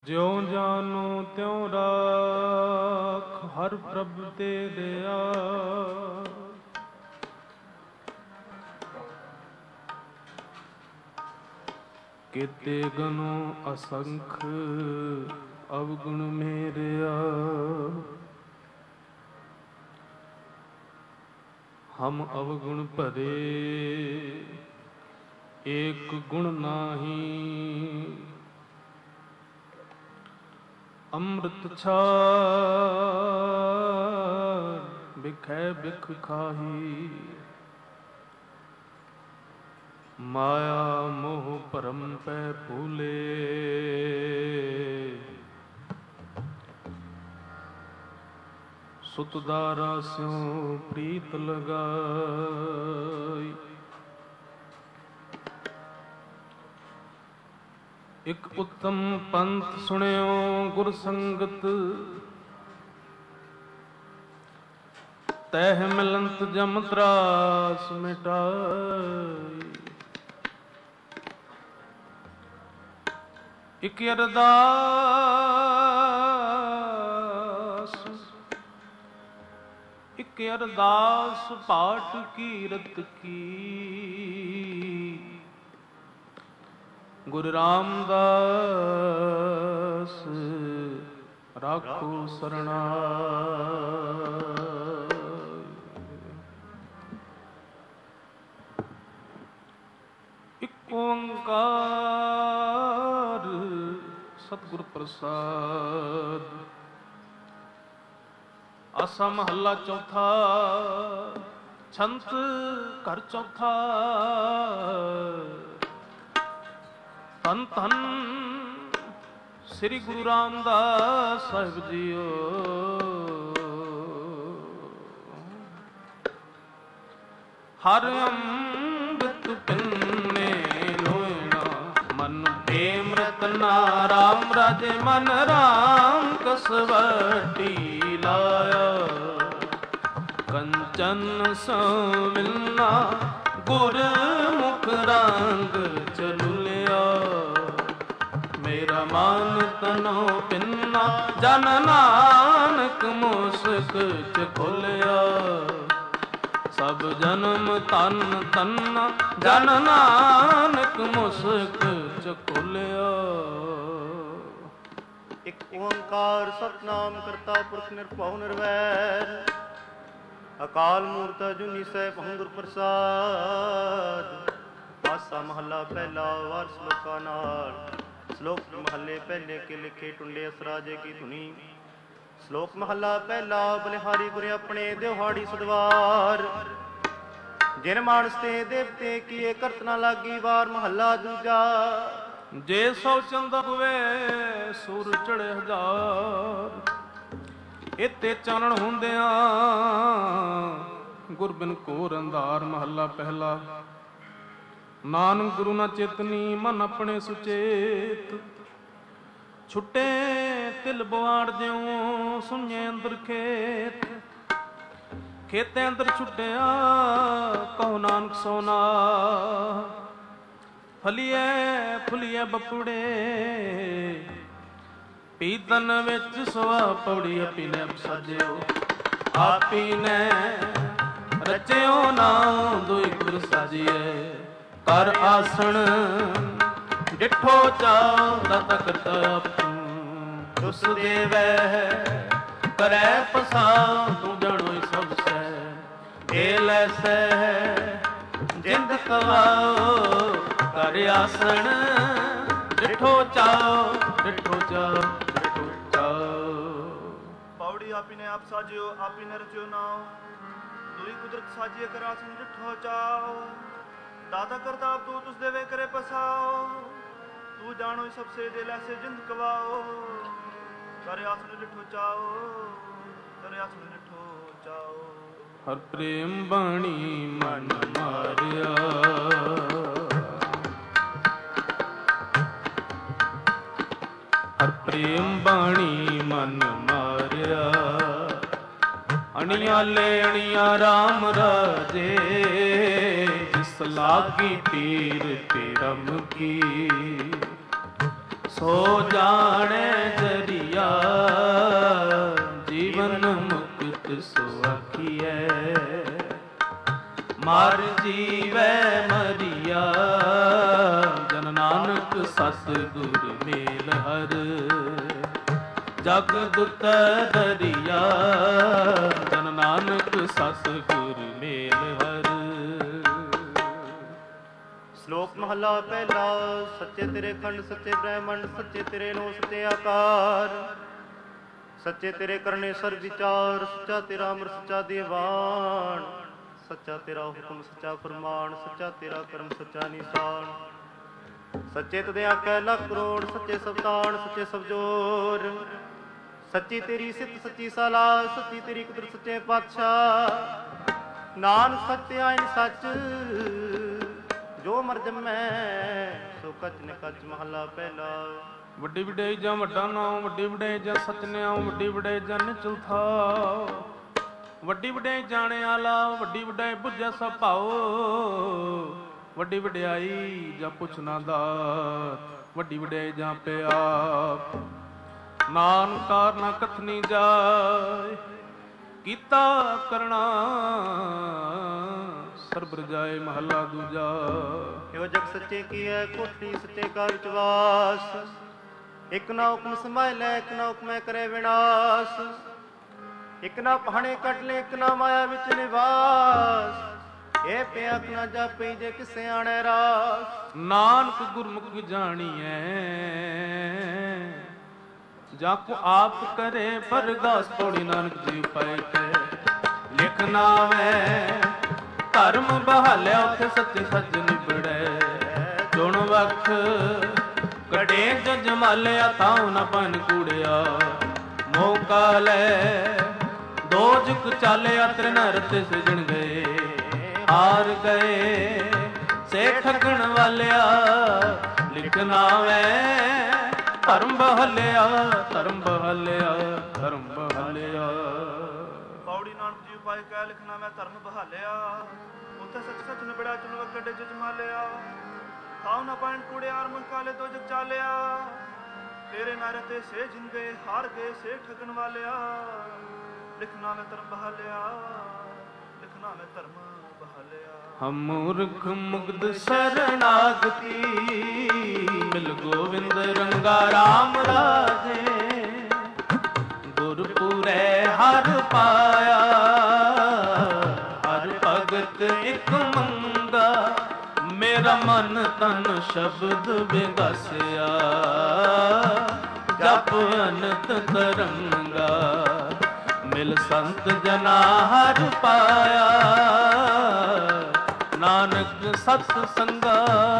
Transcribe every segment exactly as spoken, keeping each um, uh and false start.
ਜਿਉ ਜਾਨੋ ਤਿਉ ਰਾਖ ਹਰ ਪ੍ਰਭ ਤੇ ਦਇਆ। ਕੀਤੇ ਗਨੋ ਅਸੰਖ ਅਵਗੁਣ ਮੇਰਿਆ। ਹਮ ਅਵਗੁਣ ਭਰੇ ਏਕ ਗੁਣ ਨਾਹੀ। ਅੰਮ੍ਰਿਤ ਛਾਰ ਬਿਖੈ ਬਿਖ ਖਾਹੀ। ਮਾਇਆ ਮੋਹ ਭਰਮ ਪੈ ਭੂਲੇ। ਸੁਤ ਦਾਰਾ ਸਿਉ ਪ੍ਰੀਤ ਲਗਾਈ। ਇਕ ਉੱਤਮ ਪੰਥ ਸੁਣਿਓ ਗੁਰ ਸੰਗਤ। ਤਹਿ ਮਿਲੰਤ ਜਮ ਤਰਾਸ ਮਿਟਾਈ। ਇਕ ਅਰਦਾਸ ਇਕ ਅਰਦਾਸ ਪਾਠ ਕੀਰਤ ਕੀ। ਗੁਰੂ ਰਾਮਦਾਸ ਰਾਖੋ ਸਰਣਾਈ। ਇਕ ਓੰਕਾਰ ਸਤਿਗੁਰ ਪ੍ਰਸਾਦ। ਆਸਾ ਮਹੱਲਾ ਚੌਥਾ। ਛੰਤ ਘਰ ਚੌਥਾ। ਧੰਨ ਧੰਨ ਸ੍ਰੀ ਗੁਰੂ ਰਾਮਦਾਸ ਸਾਹਿਬ ਜੀਓ। ਹਰ ਅੰਮ੍ਰਿਤ ਪਿੰਨੇ ਲੋਇਣਾ ਮਨ ਪ੍ਰੇਮ ਰਤਨਾ। ਰਾਮ ਰਾਜੇ ਮਨ ਰਾਮ ਕਸਵਟੀ ਲਾਇਆ। ਕੰਚਨ ਸੋ ਮਿਲਨਾ ਗੁਰ ਮੁਖ ਰੰਗ ਚਲੁਲਿਆ। ਮੇਰਾ ਮਨ ਤਨੋ ਪਿੰਨਾ ਜਨ ਨਾਨਕ ਮੁਸਕ ਚ ਖੋਲਿਆ। ਸਭ ਜਨਮ ਤਨ ਤਨ ਜਨ ਨਾਨਕ ਮੁਸਕ ਚ ਖੋਲਿਆ। ਇਕ ਓੰਕਾਰ ਸਤਿਨਾਮ ਕਰਤਾ ਪੁਰਖ ਨਿਰਭਉ ਨਿਰਵੈਰ। ਅਕਾਲ ਮੂਰਤ ਅਜੂਨੀ ਸੈਭੰ ਗੁਰ ਪ੍ਰਸਾਦ। ਆਸਾ ਮਹੱਲਾ ਪਹਿਲਾ। ਵਾਰ ਸ਼ਲੋਕਾਂ ਨਾਲ। ਸ਼ਲੋਕ ਮਹੱਲੇ ਪਹਿਲੇ ਕੇ ਲਿਖੇ ਟੁੰਡੇ ਅਸਰਾਜੇ ਕੀ ਧੁਨੀ। ਸ਼ਲੋਕ ਮਹੱਲਾ ਪਹਿਲਾ। ਬਲਿਹਾਰੀ ਗੁਰ ਆਪਣੇ ਦਿਹਾੜੀ ਸਦਵਾਰ। ਜਿਨ ਮਾਨਸ ਤੇ ਦੇਵਤੇ ਕੀਏ ਕਰਤ ਨਾ ਲਾਗੀ। ਵਾਰ ਮਹੱਲਾ ਦੂਜਾ। ਜੇ ਸੌ ਚੰਦਾ ਹੋਵੇ ਸੂਰ ਚੜੇ ਹਜ਼ਾਰ। ਇਤੇ ਚਾਨਣ ਹੁੰਦਿਆਂ ਗੁਰ ਬਿਨ ਘੋਰ ਅੰਧਾਰ। ਮਹੱਲਾ ਪਹਿਲਾ। ਨਾਨਕ ਗੁਰੂ ਨਾ ਚੇਤਨੀ ਮਨ ਆਪਣੇ ਸੁਚੇਤ। ਛੁੱਟੇ ਤਿਲ ਬਵਾੜ ਜਿਉ ਸੁਣਿਏ ਅੰਦਰ ਖੇਤ। ਖੇਤੇ ਅੰਦਰ ਛੁੱਟਿਆ ਕਹੋ ਨਾਨਕ ਸੋਨਾ। ਫਲੀਏ ਫੁਲੀਏ ਬਪੁੜੇ ਪੀਤਨ ਵਿੱਚ ਸਵਾ ਪੌੜੀ। ਆਪੀ ਨੇ ਸਾਜਿਓ ਆਪੀ ਨੇ ਰਚਿਓ ਨਾਮ ਦੁਇ ਗੁਰ ਸਾਜੀਏ। ਕਰ ਆਸਣ ਡਿਠੋ ਚਾਉ ਦਾਤਾ ਕਰਤਾ ਆਪੂ। ਤੁਸ ਦੇਵੈ ਕਰੈ ਪਸਾਉ ਤੂੰ ਜਾਣੋ ਸਭ ਸੈ। ਏ ਲੈਸੈ ਜਿੰਦ ਕਵਾਓ ਕਰ ਆਸਣ ਡਿਠੋ ਚਾਉ ਡਿਠੋ ਚਾਉ ਡਿਠੋ ਚਾਉ। ਪੌੜੀ ਆਪੀ ਨੇ ਆਪ ਸਾਜਿਓ ਆਪੀ ਨੇ ਰਚਿਓ ਨਾਉ। ਦੁਈ ਕੁਦਰਤ ਸਾਜੀਏ ਕਰ ਆਸਣ ਡਿਠੋ ਚਾਉ। ਦਾਤਾ ਕਰਤਾ ਆਪ ਤੂੰ ਤੁਸ ਦੇਵੇ ਕਰੇ ਪਸਾਓ। ਤੂੰ ਜਾਣੋ ਸਭ ਸੇ ਦੇ ਲੈਸੇ ਜਿੰਦ ਕਵਾਓ। ਕਰ ਆਸਣ ਡਿਠੋ ਚਾਉ ਕਰ ਆਸਣ ਡਿਠੋ ਚਾਉ। ਹਰ ਪ੍ਰੇਮ ਬਾਣੀ ਮਨ ਮਾਰਿਆ। ਹਰ ਪ੍ਰੇਮ ਬਾਣੀ ਮਨ ਮਾਰਿਆ। ਅਣਿਆਲੇ ਅਣਿਆ ਰਾਮ ਰਾਜੇ। ਜਿਸ ਲਾਗੀ ਪੀਰ ਪੀਰਮ ਕੀ। ਸੋ ਜਾਣੇ ਮਾਰ ਜੀਵੈ ਮਰੀਆ, ਜਨ ਨਾਨਕ ਸਤਿਗੁਰ ਮੇਲ ਹਰ, ਜਗ ਦੁਤ ਦਰਿਆ, ਜਨ ਨਾਨਕ ਸਤਿਗੁਰ ਮੇਲ ਹਰ। ਸ਼ਲੋਕ ਮਹਲਾ ਪਹਿਲਾ। ਸੱਚੇ ਤੇਰੇ ਖੰਡ ਸੱਚੇ ਬ੍ਰਹਮੰਡ, ਸੱਚੇ ਤੇਰੇ ਨੋ ਸੱਚੇ ਆਕਾਰ, ਸੱਚੇ ਤੇਰੇ ਕਰਨੇ ਸਰ ਵਿਚਾਰ, ਸੱਚਾ ਤੇਰਾ ਅਮਰ ਸੱਚਾ ਦੀਵਾਨ, ਸੱਚਾ ਤੇਰਾ ਹੁਕਮ ਸੱਚਾ ਫਰਮਾਨ, ਸੱਚਾ ਤੇਰਾ ਕਰਮ ਸੱਚਾ ਨਿਸ਼ਾਨ। ਸੱਚੇ ਤੁਦੇ ਆਖੈ ਲੱਖ ਕਰੋੜ, ਸੱਚੇ ਸਵਤਾਨ ਸੱਚੇ ਸਵਜੋਰ, ਸੱਚੀ ਤੇਰੀ ਸਿੱਧ ਸੱਚੀ ਸਲਾਹ, ਸੱਚੀ ਤੇਰੀ ਕੁਦਰਤ ਸੱਚੇ ਪਾਤਸ਼ਾਹ। ਨਾਨਕ ਸੱਚ ਆਇਨ ਸੱਚ, ਜੋ ਮਰ ਜੰਮੈ ਸੋ ਕਚ ਨ ਕਚ। ਮਹਲਾ ਪਹਿਲਾ। ਵੱਡੀ ਵਡਿਆਈ ਜਾਂ ਵੱਡਾ ਨਾਮ, ਵੱਡੀ ਵਡਿਆਈ ਜਾਂ ਸਚ ਨਿਆਮ, ਵੱਡੀ ਵਡਿਆਈ ਜਾਂ ਨਿਚਲ ਥਾਉ, ਵੱਡੀ ਵਡਿਆਈ ਜਾਣੇ ਆਲਾ, ਵੱਡੀ ਵਡਿਆਈ ਬੁੱਝਿਆ ਸਭ ਭਾਉ, ਵੱਡੀ ਵਡਿਆਈ ਜਾਂ ਪੁੱਛ ਨਾ ਦਾਤ, ਵੱਡੀ ਵਡਿਆਈ ਜਾਂ ਪਿਆਪ। ਨਾਨਕ ਕਾਰ ਨਾ ਕਥਨੀ ਜਾਏ, ਕੀਤਾ ਕਰਨਾ ਸਰਬ ਰਜਾਏ। ਮਹਲਾ ਦੂਜਾ। ਇਹੋ ਜਗ ਸੱਚੇ ਕੀ ਹੈ ਕੋਠੀ, ਸੱਚੇ ਕਾ ਵਿਚਵਾਸ, ਇੱਕ ਨਾ ਹੁਕਮ ਸਮਾਇ ਲੈ, ਇੱਕ ਨਾ ਹੁਕਮੈ ਕਰੇ ਵਿਨਾਸ਼, ਇੱਕ ਨਾ ਪਹਾਣੇ ਕੱਟ ਲੈ, ਇੱਕ ਨਾ ਮਾਇਆ ਵਿੱਚ ਨਿਵਾਸ। ਇਹ ਪਿਆ ਨਾ ਜਾਪੀ ਜੇ ਕਿਸੇ ਆਣੇ ਰਾਸ। ਨਾਨਕ ਗੁਰਮੁਖ ਜਾਣੀਐ, ਜਾ ਕੋ ਆਪ ਕਰੇ ਪਰਗਾਸ। ਪੌੜੀ ਨਾਨਕ ਜੀ ਪਾਏ ਕੈ ਲਿਖ ਨਾਵੈ, ਧਰਮ ਬਹਾਲਿਆ ਉਥੇ ਸੱਚੇ ਸੱਚ ਨਿਬੜੈ। ਜੁਣ ਵਖ ਕੜੇ ਜਜ ਮਾਲਿਆ, ਤਾਉ ਨ ਬਨ ਕੂੜਿਆ। ਮੌਕਾ ਲੈ ਦੋਜਕ ਚਾਲਿਆ, ਤ੍ਰਿਨਰ ਤੇ ਸਿਜਣ ਗਏ। ਹਾਰ ਗਏ ਸੇ ਠਗਣ ਵਾਲਿਆ, ਲਿਖ ਨਾਵੈ ਧਰਮ ਬਹਲਿਆ, ਧਰਮ ਬਹਲਿਆ, ਧਰਮ ਬਹਲਿਆ। ਪੌੜੀ ਨਾਨਕ ਜੀ ਪਾਏ ਕੈ ਲਿਖਣਾ ਮੈਂ ਧਰਮ ਬਹਾਲਿਆ, ਉੱਥੇ ਸੱਚ ਸੱਚ ਨਿਬੜਿਆ। ਚੁਣ ਵਕੜੇ ਜਜ ਮਾਲਿਆ, ਤਾਉ ਨ ਪਾਇਣ ਕੂੜਿਆਰ। ਮੁਕਾਲੇ ਦੋ ਜਗ ਚਾਲਿਆ, ਤੇਰੇ ਨਾਰੇ ਤੇ ਸੇ ਜਿਨ ਗਏ। ਹਾਰ ਗਏ ਸੇ ਠਗਣ ਵਾਲਿਆ, ਲਿਖਣਾ ਮੈਂ ਧਰਮ ਬਹਾਲਿਆ, ਲਿਖਣਾ ਮੈਂ ਧਰਮ ਬਹਾਲਿਆ। ਹਮ ਮੂਰਖ ਮੁਗਧ ਸਰਨਾਗਤੀ, ਮਿਲ ਗੋਵਿੰਦ ਰੰਗਾ ਰਾਮ ਰਾਜੇ। ਗੁਰਪੁਰੈ ਹਰ ਪਾਇਆ, ਹਰ ਭਗਤ ਇੱਕ ਮੰਗਾ। ਮੇਰਾ ਮਨ ਤਨ ਸ਼ਬਦ ਵਿਗਸਿਆ, ਜਪ ਅਨੰਤ ਤਰੰਗਾ। ਮਿਲ ਸੰਤ ਜਨਾ ਹਰ ਪਾਇਆ, ਨਾਨਕ ਸਤ ਸੰਗਾ।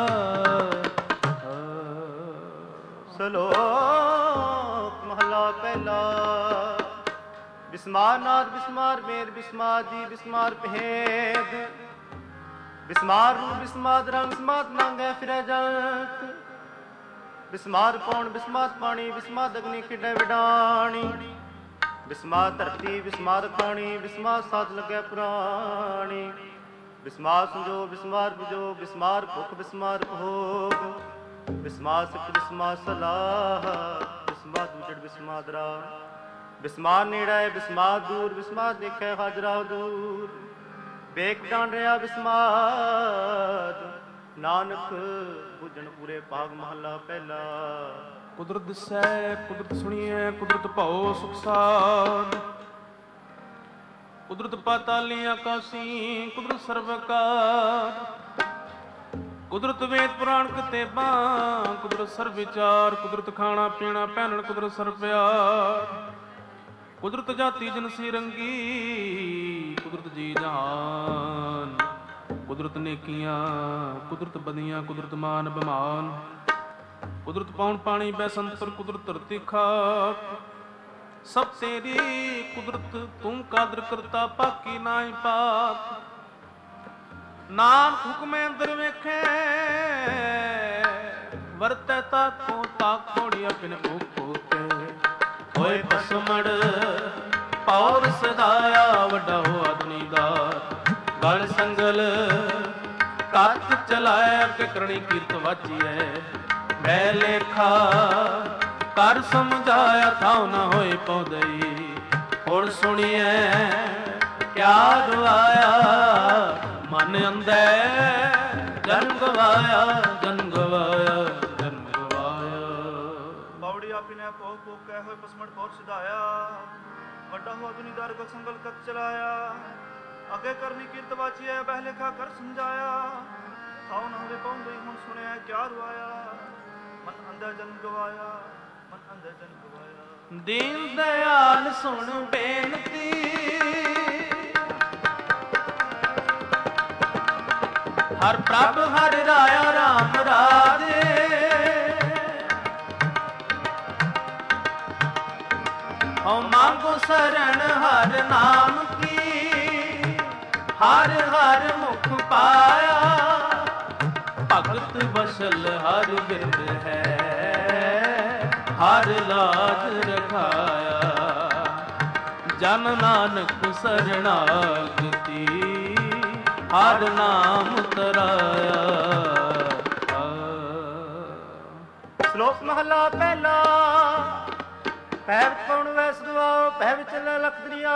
ਸ਼ਲੋਕ ਮਹਲਾ ਪਹਿਲਾ। ਬਿਸਮਾਰ ਨਾਦ ਬਿਸਮਾਰ ਮੇਦ, ਬਿਸਮਾਰ ਜੀ ਬਿਸਮਾਰ ਭੇਦ। ਬਿਸਮਾਰ ਰੂ ਬਿਸਮਾਰ ਰੰਗ, ਬਿਸਮਾਰ ਨਾਂਗੈ ਫਿਰੈ ਜੰਤ। ਬਿਸਮਾਰ ਪੌਣ ਬਿਸਮਾਰ ਪਾਣੀ, ਬਿਸਮਾਰ ਅਗਨੀ ਖਿਡੈ ਵਿਡਾਣੀ। ਬਿਸਮਾਰ ਧਰਤੀ ਬਿਸਮਾਰ ਖਾਣੀ, ਬਿਸਮਾਰ ਸਾਧ ਲੱਗੈ ਪੁਰਾਣੀ। ਬਿਸਮਾਰ ਸੰਜੋ ਬਿਸਮਾਰ ਬੁਝੋ, ਬਿਸਮਾਰ ਭੁਖ ਬਿਸਮਾਰ ਭੋਗ। ਬਿਸਮਾਰ ਸਿਫਤ ਬਿਸਮਾਰ ਸਲਾਹ, ਬਿਸਮਾਰ ਦੂਜੜ ਬਿਸਮਾਰ ਦਰਾ। ਬਿਸਮਾਰ ਨੇੜੇ ਬਿਸਮਾਰ ਦੂਰ, ਬਿਸਮਾਰ ਦੇਖੈ ਹਾਜ਼ਰਾ ਦੂਰ। ਵੇਖ ਡਾਂਡ ਰਿਹਾ ਬਿਸਮਾਰ, ਨਾਨਕ ਬੁਝਣ ਪੂਰੇ ਭਾਗ। ਮਹਲਾ ਪਹਿਲਾ। ਕੁਦਰਤ ਦਿਸੈ ਕੁਦਰਤ ਸੁਣੀਐ, ਕੁਦਰਤ ਭਉ ਸੁਖ ਸਾਧ। ਕੁਦਰਤ ਪਾਤਾਲੀ ਆਕਾਸੀ, ਕੁਦਰਤ ਸਰਵਕਾਰ। ਕੁਦਰਤ ਵੇਦ ਪੁਰਾਣ ਕਿਤੇਬਾਂ, ਕੁਦਰਤ ਸਰਬ ਵਿਚਾਰ। ਕੁਦਰਤ ਖਾਣਾ ਪੀਣਾ ਪਹਿਨਣ, ਕੁਦਰਤ ਸਰਬ ਪਿਆਰ। ਕੁਦਰਤ ਜਾਤੀ ਜਨਸੀ ਰੰਗੀ, ਕੁਦਰਤ ਜੀ ਜਹਾਨ। ਕੁਦਰਤ ਨੇਕੀਆਂ ਕੁਦਰਤ ਬਦੀਆਂ, ਕੁਦਰਤ ਮਾਨ ਬਮਾਨ। ਕੁਦਰਤ ਪੌਣ ਪਾਣੀ ਬੈ ਸੰਤਰ, ਕੁਦਰਤ ਧਰਤੀ ਖਾਕ। ਸਭ ਤੇਰੀ ਕੁਦਰਤ ਤੂੰ ਕਾਦਰ ਕਰਤਾ, ਪਾਕੀ ਨਾਹੀ ਪਾਕ। ਨਾਨਕ ਹੁਕਮੇ ਅੰਦਰ ਵੇਖੇ, ਵਰਤੈ ਤਾਕੋ ਤਾਕੋੜੀ ਆਪਣੇ ਭੁੱਖੋ ਕੇ। ਹੋਏ ਪਸਮੜ ਪੌਰ ਸਦਾਇਆ, ਵੱਡਾ ਹੋ ਅਦਨੀਦਾਰ। ਗਲ ਸੰਗਲ ਕੱਚ ਚਲਾਇਆ, ਅੱਗੇ ਕਰਨੀ ਕੀਰਤ ਵਾਚੀਐ। ਮੈਂ ਲੇਖਾ ਕਰ ਸਮਝਾਇਆ, ਥਾਉ ਨਾ ਹੋਏ ਪੌਦਈ। ਹੁਣ ਸੁਣੀਐ ਕਿਆ ਦੁਆਇਆ, ਮਨ ਅੰਧੈ ਜਨਮ ਗਵਾਇਆ, ਜਨਮ ਗਵਾਇਆ, ਜਨਮ ਗਵਾਇਆ। ਬਾਵੜੀ ਆਪੀ ਨੇ ਭੋਗ ਭੋਗ ਕਹਿ ਹੋਏ ਪਸਮੜ ਪੌਰ ਸਿਧਾਇਆ, ਵੱਡਾ ਹੋ ਦੁਨੀਦਾਰ ਕੋ ਸੰਗਲ ਕਤ ਚਲਾਇਆ। ਅੱਗੇ ਕਰਨੀ ਕੀਰਤ ਵਾਚੀਐ ਬਹਿ ਲੇਖਾ ਕਰ ਸਮਝਾਇਆ, ਖਾਉ ਨਾ ਹੋਵੇ ਪਾਉਂਦੇ ਹੁਣ ਸੁਣਿਆ ਕਿਆ ਰੁਆਇਆ। ਮਨ ਅੰਧੈ ਜਨਮ ਗਵਾਇਆ, ਮਨ ਅੰਧੈ ਜਨਮ ਗਵਾਇਆ। ਦੀਨ ਦਇਆਲ ਸੁਣ ਬੇਨਤੀ, ਹਰ ਪ੍ਰਭ ਹਰ ਰਾਇਆ ਰਾਮ ਰਾਜੇ। ਹਉ ਮੰਗੋ ਸਰਣ ਹਰ ਨਾਮ ਕੀ, ਹਰ ਹਰ ਮੁਖ ਪਾਇਆ। ਭਗਤ ਬਸਲ ਹਰ ਬਿਰਦ ਹੈ, ਹਰ ਲਾਜ ਰਖਾਇਆ। ਜਨ ਨਾਨਕ ਸਰਣਾਗਤੀ, ਹਰ ਨਾਮ ਤਰਾਇਆ। ਸ਼ਲੋਕ ਮਹਲਾ ਪਹਿਲਾ। ਪੈ ਵਿੱਚ ਪਉਣ ਵੈਸ ਦੁਆਓ, ਪੈ ਵਿੱਚ ਲੈ ਲਖ ਦਰਿਆ।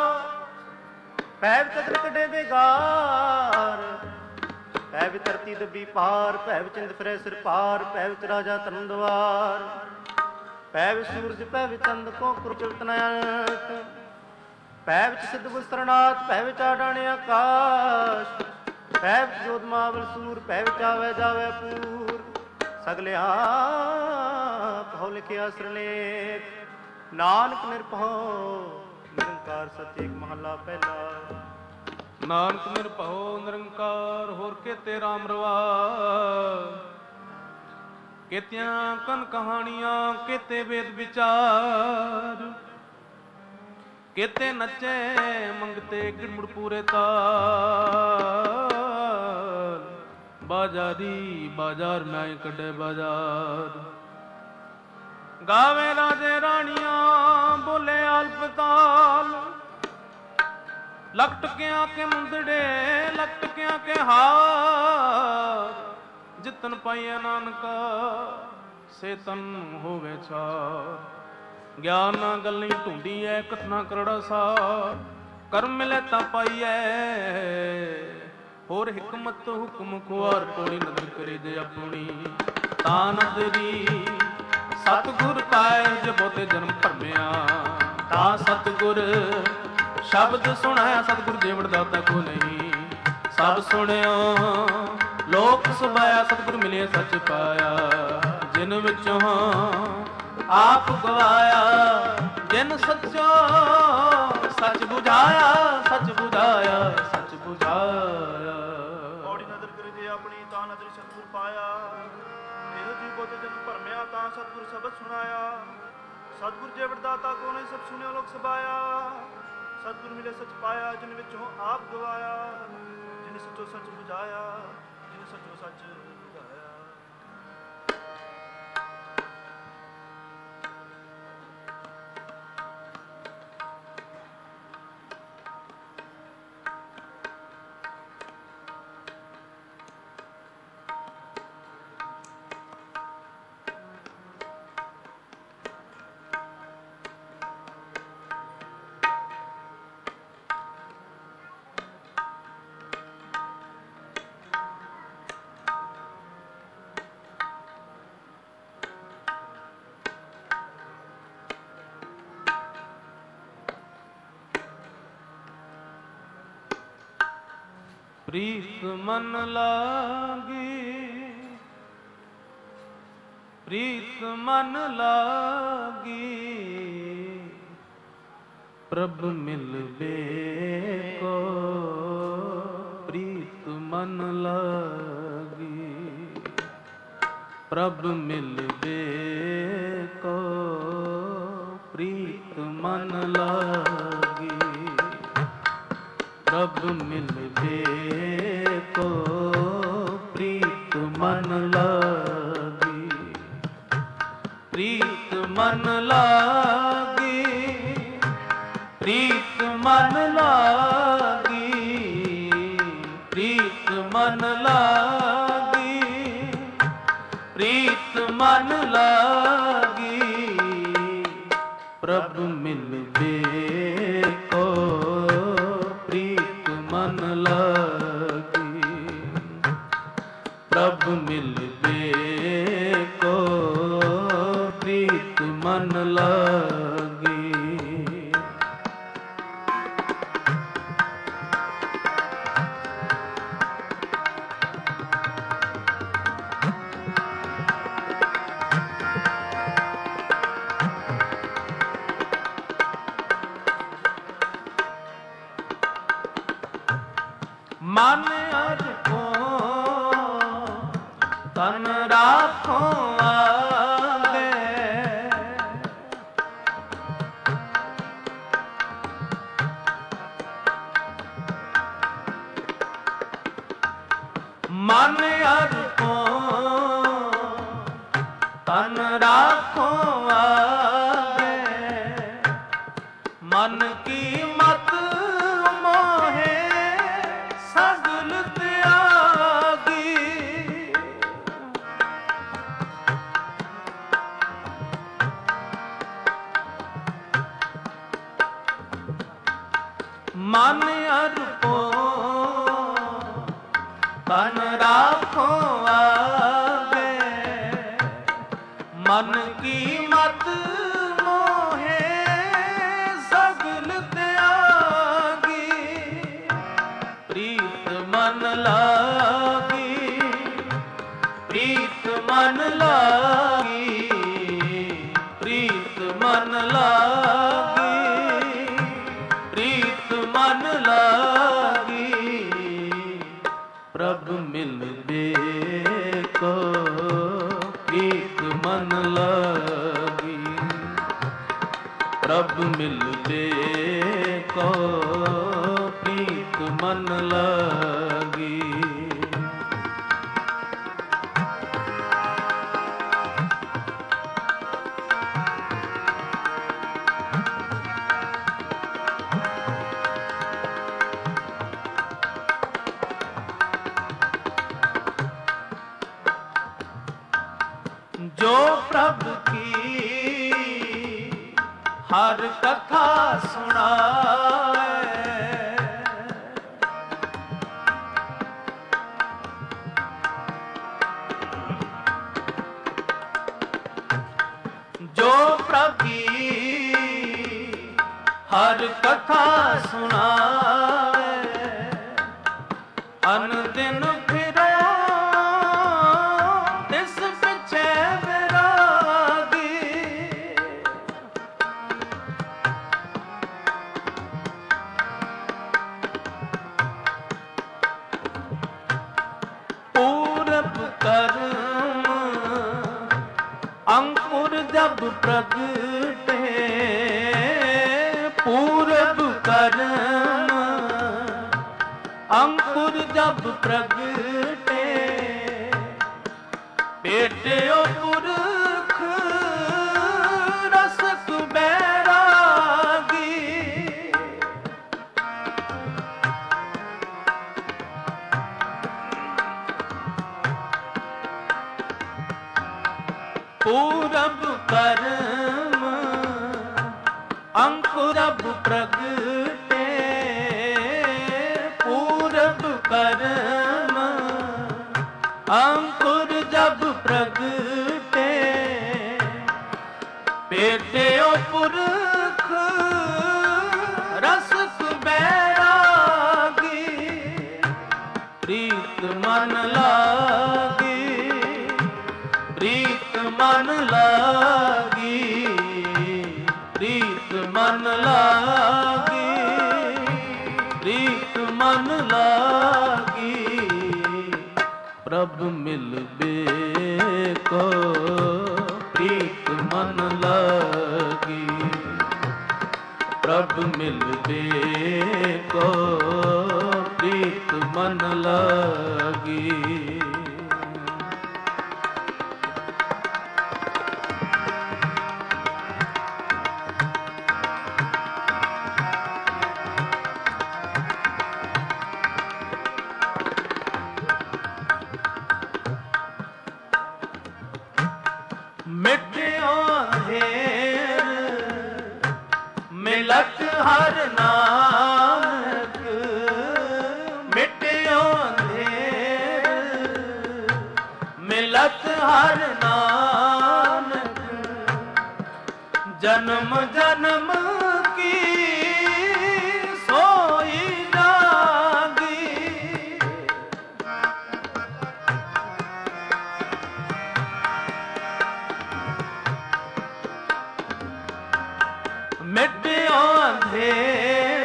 ਪੈ ਵਿੱਚ ਅਦਰ ਕੱਢੇ ਬੇਗਾਰ, ਪੈ ਵਿੱਚ ਧਰਤੀ ਦੱਬੀ ਪਾਰ। ਪੈ ਵਿੱਚ ਇੰਦ ਫਿਰੇ ਸਿਰ ਪਾਰ, ਪੈ ਵਿੱਚ ਰਾਜਾ ਧਰਮ ਦਵਾਰ। ਪੈ ਵਿੱਚ ਸੂਰਜ, ਪੈ ਵਿੱਚ ਚੰਦ ਕੋ ਕੁਰਚਿਤ ਨਯਨਕ। ਪੈ ਵਿੱਚ ਸਿੱਧ ਬੁਸਰਨਾਥ, ਪੈ ਵਿੱਚ ਆਡਾਣੇ ਆਕਾਸ਼। ਪੈ ਵਿੱਚ ਜੋਧ ਮਾਵਲ ਸੂਰ, ਪੈ ਵਿੱਚ ਆਵੇ ਜਾਵੇ ਪੂਰ। ਸਗਲੇ ਆਪ ਹੋ ਲਿਖਿਆ ਸਿਰਲੇਖ, ਨਾਨਕ ਨਿਰਭਉ ਨਿਰੰਕਾਰ ਸੱਚ। ਏਕ ਮਹਲਾ ਪਹਿਲਾ। ਨਾਨਕ ਨਿਰਭਉ ਨਿਰੰਕਾਰ, ਹੋਰ ਕੇਤੇ ਰਾਮ ਰਵਾਜ। ਕੇਤਿਆਂ ਕਨ ਕਹਾਣੀਆਂ, ਕੇਤੇ ਵੇਦ ਵਿਚਾਰ। ਕੇਤੇ ਨੱਚੇ ਮੰਗਤੇ ਗਿੜਮੁੜ ਪੂਰੇ ਤਾਲ। ਬਾਜ਼ਾਰੀ ਬਾਜ਼ਾਰ ਮੈਂ ਕੱਢੇ ਬਾਜ਼ਾਰ। ਗਾਵੇ ਰਾਜੇ ਰਾਣੀਆਂ, ਬੋਲੇ ਆਲਪਤਾਲ। ਲੱਖ ਟਕਿਆਂ ਕੇ ਮੁੰਦੜੇ, ਲੱਖ ਟਕਿਆਂ ਕੇ ਹਾਰ। ਜਿਤਨ ਪਾਈਐ ਨਾਨਕਾ, ਸੇ ਤਨ ਹੋਵੇ ਛਾਰ। ਗਿਆਨ ਨਾ ਗੱਲਾਂ ਢੂੰਡੀਐ, ਕਥਨਾ ਕਰੜਾ ਸਾਰ। ਕਰਮ ਮਿਲੇ ਤਾਂ ਪਾਈਐ, ਹੋਰ ਹਿਕਮਤ ਹੁਕਮ ਖੁਆਰ। ਪੌੜੀ ਨਦਰ ਕਰੇ ਜੇ ਆਪਣੀ, ਤਾਂ ਨਦਰੀ। ਸਤਿਗੁਰ ਕਾਇਜ ਬਹੁਤੇ ਜਨਮ ਭਰਮਿਆ, ਤਾਂ ਸਤਿਗੁਰ ਸ਼ਬਦ ਸੁਣਾਇਆ। ਸਤਿਗੁਰ ਜੀਵਨ ਦਾਤਾ ਕੋ ਨਹੀਂ, ਸਭ ਸੁਣਿਓ ਲੋਕ ਸੁਭਾਇਆ। ਸਤਿਗੁਰ ਮਿਲੇ ਸੱਚ ਪਾਇਆ, ਜਿਨ ਵਿੱਚੋਂ ਆਪ ਗਵਾਇਆ। ਜਿਨ ਸੱਚੋ ਸੱਚ ਬੁਝਾਇਆ, ਸੱਚ ਬੁਝਾਇਆ, ਸੱਚ ਬੁਝਾਇਆ। ਪੌੜੀ ਨਦਰ ਕਰੇ ਜੇ ਆਪਣੀ, ਤਾਂ ਨਦਰੀ ਸਤਿਗੁਰ ਪਾਇਆ। ਇਹੋ ਜੀ ਬਹੁਤੇ ਜਨਮ ਭਰਮਿਆ, ਤਾਂ ਸਤਿਗੁਰ ਸ਼ਬਦ ਸੁਣਾਇਆ। ਸਤਿਗੁਰ ਜੀਵਨ ਦਾਤਾ ਕੋ ਨਹੀਂ, ਸਭ ਸੁਣਿਓ ਲੋਕ ਸੁਭਾਇਆ। ਸਤਿਗੁਰ ਮਿਲੇ ਸੱਚ ਪਾਇਆ, ਜਿਨ ਵਿੱਚੋਂ ਆਪ ਗਵਾਇਆ। ਜਿਨ ਸੱਚੋ ਸੱਚ ਬੁਝਾਇਆ, ਜਿਨ ਸੱਚੋ ਸੱਚ ਬੁਝਾਇਆ। ਪ੍ਰੀਤ ਮਨ ਲਾਗੀ, ਪ੍ਰੀਤ ਮਨ ਲਾਗੀ। ਪ੍ਰਭ ਮਿਲਵੇ ਕੋ, ਪ੍ਰੀਤ ਮਨ ਲਾਗੀ। ਪ੍ਰਭ ਮਿਲਵੇ ਕੋ, ਪ੍ਰੀਤ ਮਨ ਲਾਗੀ। ਪ੍ਰਭ ਮਿਲਵੇ ਕੋ, ਪ੍ਰੀਤ ਮਨ ਲਾਗੀ। ਪ੍ਰੀਤ ਮਨ ਲਾਗੀ, ਪ੍ਰੀਤ ਮਨ ਲਾਗੀ। ਪ੍ਰੀਤ ਮਨ ਲਾਗੀ, ਪ੍ਰੀਤ ਮਨ ਲਾਗੀ। ਪ੍ਰਭ ਮਿਲਵੇ ਕੋ, ਪ੍ਰੀਤ ਮਨ ਲਾਗੀ। ਮਨ ਲਾਗੀ। ਮਨ ਅਰਪੋ ਤਨ ਰਾਖੋ ਆਗੇ। ਮਨ ਅਰਪੋ ਤਨ ਰਾਖੋ ਆਗੇ। ਮਨ ਕੀ ਮਤ ਮੋਹੇ ਸਗਲ ਤਿਆਗੀ। ਮਨ ਅਰਪੋ ਤਨ ਰਾਖੋ ਆਗੇ। ਮਨ ਕੀ ਮਤ ਮੋਹੇ ਸਗਲ ਤਿਆਗੀ। ਪ੍ਰੀਤ ਮਨ ਲਾਗੀ, ਪ੍ਰੀਤ ਮਨ ਲਾਗੀ, ਪ੍ਰੀਤ ਮਨ ਲਾਗੀ, ਪ੍ਰੀਤ ਮਨ ਲਾਗੀ। ਪ੍ਰਭ ਮਿਲਦੇ ਕੋ ਪ੍ਰੀਤ ਮਨ ਲਾਗੀ। ਪ੍ਰਭ ਮਿਲਦੇ ਕੋ ਪ੍ਰੀਤ ਮਨ ਲਾਗੀ। ਜੋ ਪ੍ਰਭ ਕੀ ਹਰ ਕਥਾ ਸੁਣਾਏ। ਜੋ ਪ੍ਰਭ ਕੀ ਹਰ ਕਥਾ ਸੁਣਾਏ। ਅਨ ਦਿਨ ਫਿਰੋ ਤਿਸ ਪਿਛੇ ਵਿਰਾਗੀ। ਪੂਰਬ ਕਰਮ ਅੰਕੁਰ ਜਬ ਪ੍ਰਗਟੇ। ਪੂਰਬ ਕਰਮ ਅੰਕੁਰ ਜਬ ਪ੍ਰਗਟੇ। ਭੇਟਿਓ ਪੁਰਖ ਰਸਕ ਬੈਰਾਗੀ। ਪੂਰਬ ਕਰਮ ਅੰਕੁਰਬ ਪ੍ਰਗਟੇ। ਪੂਰਬ ਕਰਮ ਅੰਕੁਰ ਜਬ ਪ੍ਰਗਟੇ। ਭੇਟਿਓ ਪੁਰਖ ਰਸਕ ਬੈਰਾਗੀ। ਪ੍ਰੀਤ ਮਨ ਲਾਗੀ, ਪ੍ਰੀਤ ਮਨ ਲਾਗੀ, ਪ੍ਰੀਤ ਮਨ ਲਾਗੀ, ਪ੍ਰੀਤ ਮਨ ਲਾਗੀ। ਪ੍ਰਭ ਮਿਲਬੇ ਕੋ ਪ੍ਰੀਤ ਮਨ ਲਾਗੀ। ਪ੍ਰਭ ਮਿਲਬੇ ਕੋ ਪ੍ਰੀਤ ਮਨ ਲਾਗੀ। ਮਿਟਿਓ ਅੰਧੇਰ ਮਿਲਤ ਹਰ ਨਾਨਕ। ਮਿਟਿਓ ਅੰਧੇਰ ਮਿਲਤ ਹਰ ਨਾਨਕ। ਜਨਮ ਜਨਮ ਕੀ ਸੋਈ ਜਾਗੀ। ਮਿਟਿਓ ਅੰਧੇਰ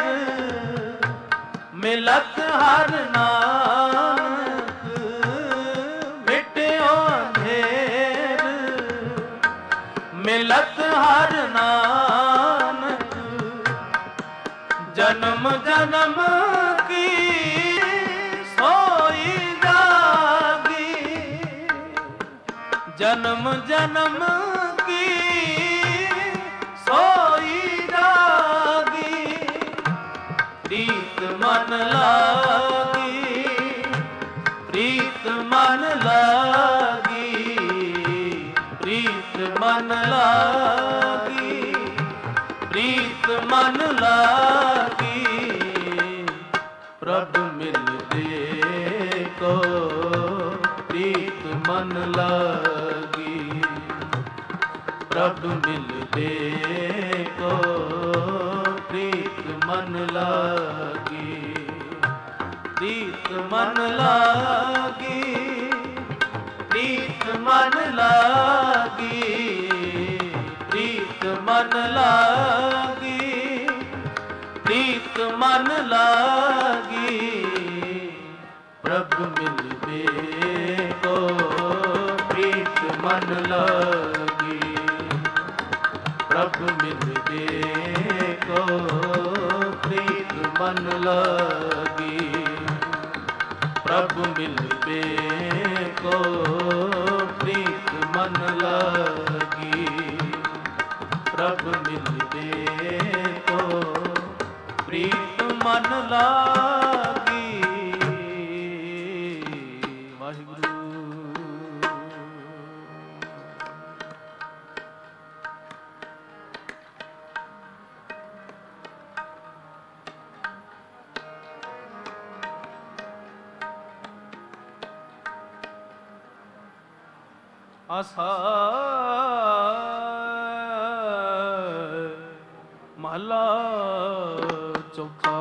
ਮਿਲਤ ਹਰ ਨਾਨਕ। ਮਿਟਿਓ ਅੰਧੇਰ ਮਿਲਤ ਹਰ ਨਾਨਕ। ਜਨਮ ਜਨਮ ਕੀ ਸੋਈ ਜਾਗੀ। ਜਨਮ ਜਨਮ ਕੀ ਸੋਈ ਜਾਗੀ। ਪ੍ਰੀਤ ਮਨ ਲਾਗੀ, ਪ੍ਰੀਤ ਮਨ ਲਾਗੀ, ਪ੍ਰੀਤ ਮਨ ਲਾਗੀ, ਪ੍ਰੀਤ ਮਨ ਲਾਗੀ। ਪ੍ਰਭ ਮਿਲਦੇ ਕੋ ਪ੍ਰੀਤ ਮਨ ਲਾਗੀ। ਪ੍ਰਭ ਮਿਲਦੇ ਕੋ ਪ੍ਰੀਤ ਮਨ ਲਾਗੀ। ਪ੍ਰੀਤ ਮਨ ਲਾਗੀ, ਪ੍ਰੀਤ ਮਨ ਲਾਗੀ, ਪ੍ਰੀਤ ਮਨ ਲਾਗੀ, ਪ੍ਰੀਤ ਮਨ ਲਾਗੀ। ਪ੍ਰਭ ਮਿਲਵੇ ਕੋ ਪ੍ਰੀਤ ਮਨ ਲਾਗੀ। ਪ੍ਰਭ ਮਿਲਵੇ ਕੋ ਪ੍ਰੀਤ ਮਨ ਲਾਗੀ। ਪ੍ਰਭ ਮਿਲਵੇ ਕੋ ਪ੍ਰੀਤ ਮਨ ਲਾਗੀ। ਪ੍ਰਭ ਮਿਲਵੇ ਕੋ ਪ੍ਰੀਤ ਮਨ ਲਾਗੀ। ਵਾਹਿਗੁਰੂ। ਆਸਾ ਮਹਲਾ ਚੌਥਾ।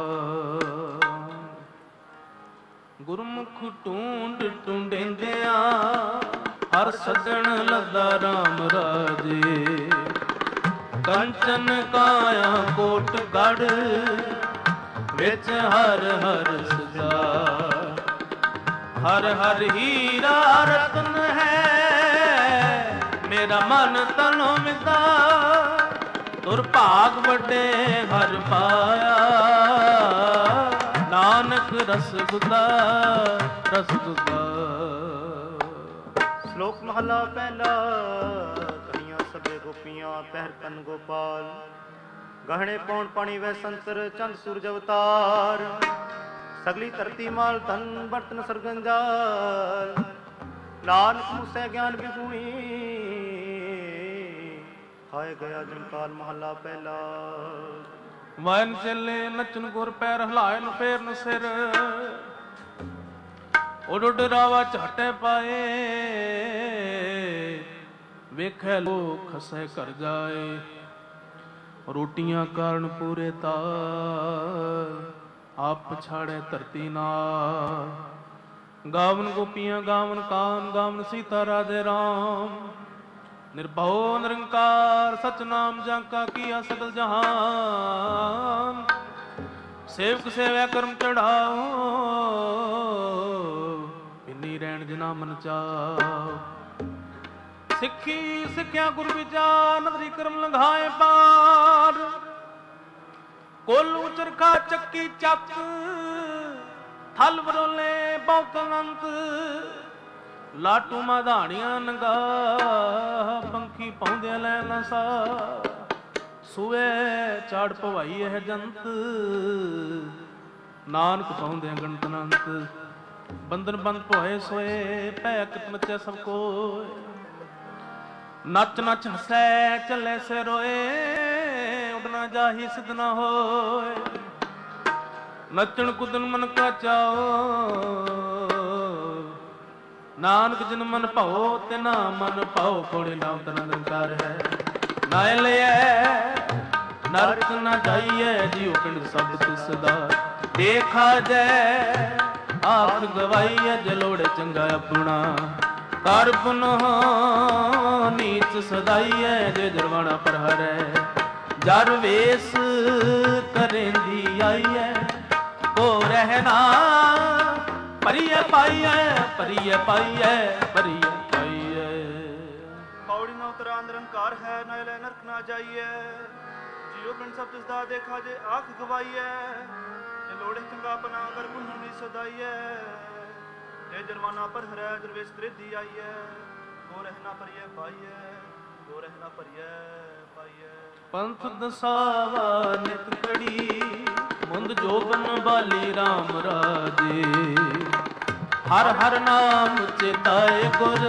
ਗੁਰਮੁਖ ਟੂੰਡ ਟੁੰਡਿੰਦਿਆਂ ਹਰ ਸੱਜਣ ਲੱਦਾ ਰਾਮ ਰਾਜੇ। ਕੰਚਨ ਕਾਇਆ ਕੋਟ ਗੜ ਵਿੱਚ ਹਰ ਹਰ ਸਜਾ। ਹਰ ਹਰ ਹੀਰਾ ਰਤਨ ਹੈ ਮੇਰਾ ਮਨ ਤਨੋਂ ਮਿਦਾ। ਤੁਰ ਭਾਗ ਵੱਡੇ ਹਰ ਪਾਇਆ ਨਾਨਕ ਰਸ ਗੁਦਾ ਰਸ ਗੁਦਾ। ਸ਼ਲੋਕ ਮਹਲਾ ਪਹਿਲਾ। ਕਣੀਆਂ ਸਭੇ ਗੋਪੀਆਂ ਪਹਿਰ ਕੰਨ ਗੋਪਾਲ। ਗਹਿਣੇ ਪੌਣ ਪਾਣੀ ਵੈ ਸੰਤਰ ਚੰਦ ਸੂਰਜ ਅਵਤਾਰ। ਸਗਲੀ ਧਰਤੀ ਮਾਲ ਧਨ ਬਰਤਨ ਸਰਗੰਜਾਲ। ਨਾਨਕ ਮੁਸੈ ਗਿਆਨ ਵਿਗੂਣੀ ਹਾਏ ਗਿਆ ਜੰਕਾਲ। ਮਹੱਲਾ ਪਹਿਲਾ। ਵਾਇਨ ਚੱਲੇ ਨੱਚਨ ਗੁਰ ਪੈਰ ਹਿਲਾਇਨ ਫੇਰਨ ਸਿਰ। ਉੱਡ ਉੱਡ ਰਾਵਾ ਝਾਟੇ ਪਾਏ। ਵੇਖੈ ਲੋਕ ਖਸੈ ਘਰ ਜਾਏ। ਰੋਟੀਆਂ ਕਾਰਨ ਪੂਰੇ ਤਾਰ। ਆਪ ਪਛਾੜੈ ਧਰਤੀ ਨਾਲ। ਗਾਵਨ ਗੋਪੀਆਂ ਗਾਵਨ ਕਾਨ ਗਾਵਨ ਸੀਤਾ ਰਾਜੇ ਰਾਮ। ਨਿਰਭਉ ਨਿਰੰਕਾਰ ਸਤਿਨਾਮ ਜਾਂ ਕਾ ਕੀਆ ਸਗਲ ਜਹਾਨ। ਸੇਵਕ ਸੇਵਿਆ ਕਰਮ ਚੜਾਓ। ਇੰਨੀ ਰਹਿਣ ਜਿਨਾ ਮਨ ਚਾਓ। ਸਿੱਖੀ ਸਿੱਖਿਆ ਗੁਰ ਵਿਚਾਰ ਨਦਰੀ ਕਰਮ ਲੰਘਾਏ ਪਾਰ। ਕੋਲੂ ਚਰਖਾ ਚੱਕੀ ਚੱਕ ਥਲ ਵਰੋਲੇ ਬਹੁਤ ਅਨੰਤ। ਲਾਟੂ ਮਾਧਾਣੀਆਂ ਨੰਗਾ ਪੰਖੀ ਪਾਉਂਦਿਆਂ ਲੈ ਨਾ ਸਾ। ਸੂਏ ਚਾੜ ਭਵਾਈ ਇਹ ਜੰਤ ਨਾਨਕ ਪਾਉਂਦਿਆਂ ਗਣਤ ਅਨੰਤ। ਬੰਧਨ ਬੰਦ ਭੋਏ ਸੋਏ ਭੈ ਕਿਤ ਮਚੈ ਸਭ ਕੋਇ। ਨੱਚ ਨੱਚ ਹਸੈ ਚੱਲੇ ਸੇ ਰੋਏ। ਉੱਡਣਾ ਜਾਹੀ ਸਿਧ ਨਾ ਹੋਏ। ਨੱਚਣ ਕੁਦਨ ਮਨ ਕਾ ਚਾਓ। ਨਾਨਕ ਜਿਨ ਮਨ ਭਾਓ ਤਿਨਾ ਮਨ ਭਾਓ। ਕੋੜੇ ਨਾਮ ਤਨ ਨਿਰੰਕਾਰ ਹੈ। ਨਾਇ ਲਿਐ ਨਰਕ ਨ ਜਾਈਐ ਜਿਉ ਪਿੰਡ ਸਭ ਤਿਸ ਦਾ। ਦੇਖਾ ਜੈ ਆਖ ਗਵਾਈਐ ਜੇ ਲੋੜੇ ਚੰਗਾ ਆਪਣਾ। ਕਰ ਪੁਨਹ ਨੀਚ ਸਦਾਈਐ ਜੇ ਜਰਵਾਣਾ ਪਰ ਹਰੈ। ਜਰ ਵੇਸ ਕਰੇਂਦੀ ਆਈਐ ਕੋ ਰਹਿਣਾ। ਪਰੀਐ ਪਾਈਐ ਪਰੀਐ ਪਾਈਐ ਪਰੀਐ ਪਾਈਐ। ਪੌੜੀ ਨਾ ਉਤਰਾ ਨਿਰੰਕਾਰ ਹੈ ਨਾ ਲੈ ਨਰਕ ਨਾ ਜਾਈਐ। ਜਿਉ ਪਿੰਡ ਸਭ ਤਿਸ ਦਾ ਦੇਖਾ ਜੇ ਆਖ ਗਵਾਈਐ। ਜੇ ਲੋੜੇ ਚੰਗਾ ਆਪਣਾ ਕਰ ਪੁਨਹ ਨੀਚ ਸਦਾਈਐ। ਜੇ ਜਰਮਾਨਾ ਪਰ ਹਰੈ ਦਰਵੇਸ਼ ਕ੍ਰਿਧੀ ਆਈਐ। ਕੋ ਰਹਿਣਾ ਪਰੀਐ ਪਾਈਐ ਕੋ ਰਹਿਣਾ ਪਰੀਐ ਪਾਈਐ। ਪੰਥ ਦਸਾਵਾ ਨਿਤ ਕੜੀ ਮੁੰਦ ਜੋਬਨ ਬਾਲੀ ਰਾਮ ਰਾਜੇ। ਹਰ ਹਰ ਨਾਮ ਚੇਤਾਏ ਗੁਰ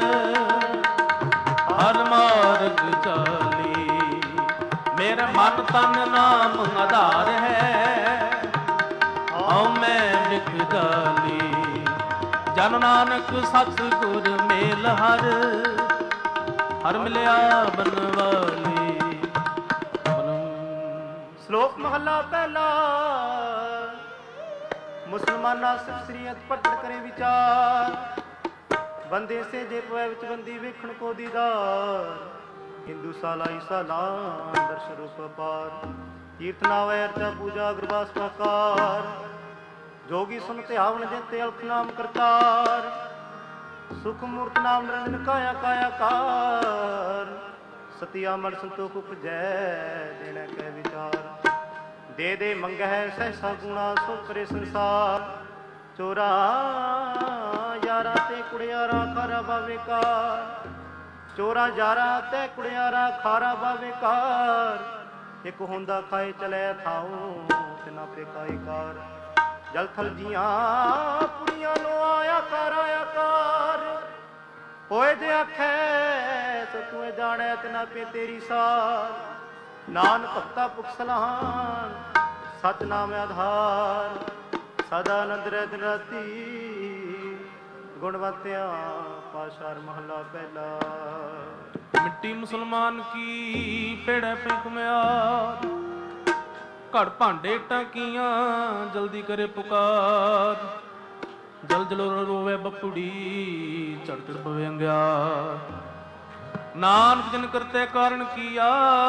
ਹਰ ਮਾਰਗ ਚਾਲੀ। ਮੇਰੇ ਮਨ ਤਨ ਨਾਮ ਆਧਾਰ ਹੈ ਹਉ ਮੈਂ ਲਿਖ ਜਾਲੀ। ਜਨ ਨਾਨਕ ਸਤ ਗੁਰ ਮੇਲ ਹਰ ਹਰ ਮਿਲਿਆ ਬਨਵਾਲੀ। ਸ਼ਲੋਕ ਮਹੱਲਾ ਪਹਿਲਾ। ਮੁਸਲਮਾਨਾ ਸਿਫ ਸ੍ਰੀਅਤ ਪਟੜ ਕਰੇ ਵਿਚਾਰ। ਬੰਦੇ ਸੇ ਜੇ ਪਵੈ ਵਿੱਚ ਬੰਦੀ ਵੇਖਣ ਕੋ ਦੀਦਾਰ। ਹਿੰਦੂ ਸਾਲਾ ਈਸਾ ਨਾਮ ਦਰਸ਼ ਰੂਪ ਪਾਰ। ਕੀਰਤ ਨਾਵੈ ਅਰਚਾ ਪੂਜਾ ਗੁਰਬਾਸ ਪ੍ਰਕਾਰ। ਜੋਗੀ ਸੁਨ ਧਿਆਵਨ ਜਿਤੇ ਅਲਖ ਨਾਮ ਕਰਤਾਰ। ਸੁਖ ਮੂਰਤ ਨਾਮ ਨਿਰੰਜਨ ਕਾਇਆ ਕਾਇਆ ਕਾਰ। ਸਤਿਆ ਮਨ ਸੰਤੋਖ ਉਪਜੈ ਦੇਣਾ ਕੈ ਵਿਚਾਰ। ਦੇ ਦੇ ਮੰਗਹਿ ਸਹਿਸਾ ਗੁਣਾ ਸੋ ਕਰੇ ਸੰਸਾਰ। ਚੋਰਾ ਯਾਰਾ ਤੇ ਕੁੜਿਆਰਾ ਖਾਰਾ ਬਾਵੇ ਕਾਰ। ਚੋਰਾ ਯਾਰਾ ਤੇ ਕੁੜਿਆਰਾ ਖਾਰਾ ਬਾਵੇ ਕਾਰ। ਇੱਕ ਹੁੰਦਾ ਖਾਏ ਚਲੇ ਥਾਉ ਤਿਨਾ ਪੇਕਾਈ ਕਾਰ। ਜਲ ਥਲ ਜੀਆਂ ਪੁੜੀਆਂ ਨੂੰ ਆਇਆ ਕਰ ਆਇਆ ਕਰ। ਹੋਏ ਜੇ ਆਖੈ ਸੋ ਤੂੰ ਜਾਣੈ ਤਿਨਾ ਪੇ ਤੇਰੀ ਸਾਰ। ਨਾਨਕ ਭਗਤਾ ਭੁਖ ਸਲਾਹਨ ਸਚ ਨਾਮ ਆਧਾਰ। ਸਦਾ ਆਨੰਦ ਰਹਿ ਦਿਨ ਰਾਤੀ ਗੁਣਵੰਤਿਆ ਪਾਸ਼ਾਰ ਮਹਲਾ ਪਹਿਲਾ। ਮਿੱਟੀ ਮੁਸਲਮਾਨ ਕੀ ਪੇੜੈ ਪੈ ਘੁਮਿਆਰ। ਘੜ ਭਾਂਡੇ ਟਾਕੀਆਂ ਜਲਦੀ ਕਰੇ ਪੁਕਾਰ। ਜਲ ਜਲ ਰੋਵੇ ਬਪੁੜੀ ਚੜ ਚੜ ਪਵੇ ਅੰਗਿਆਰ। ਨਾਨਕ ਜਿਨ ਕਰਤੇ ਕਾਰਨ ਕੀਆ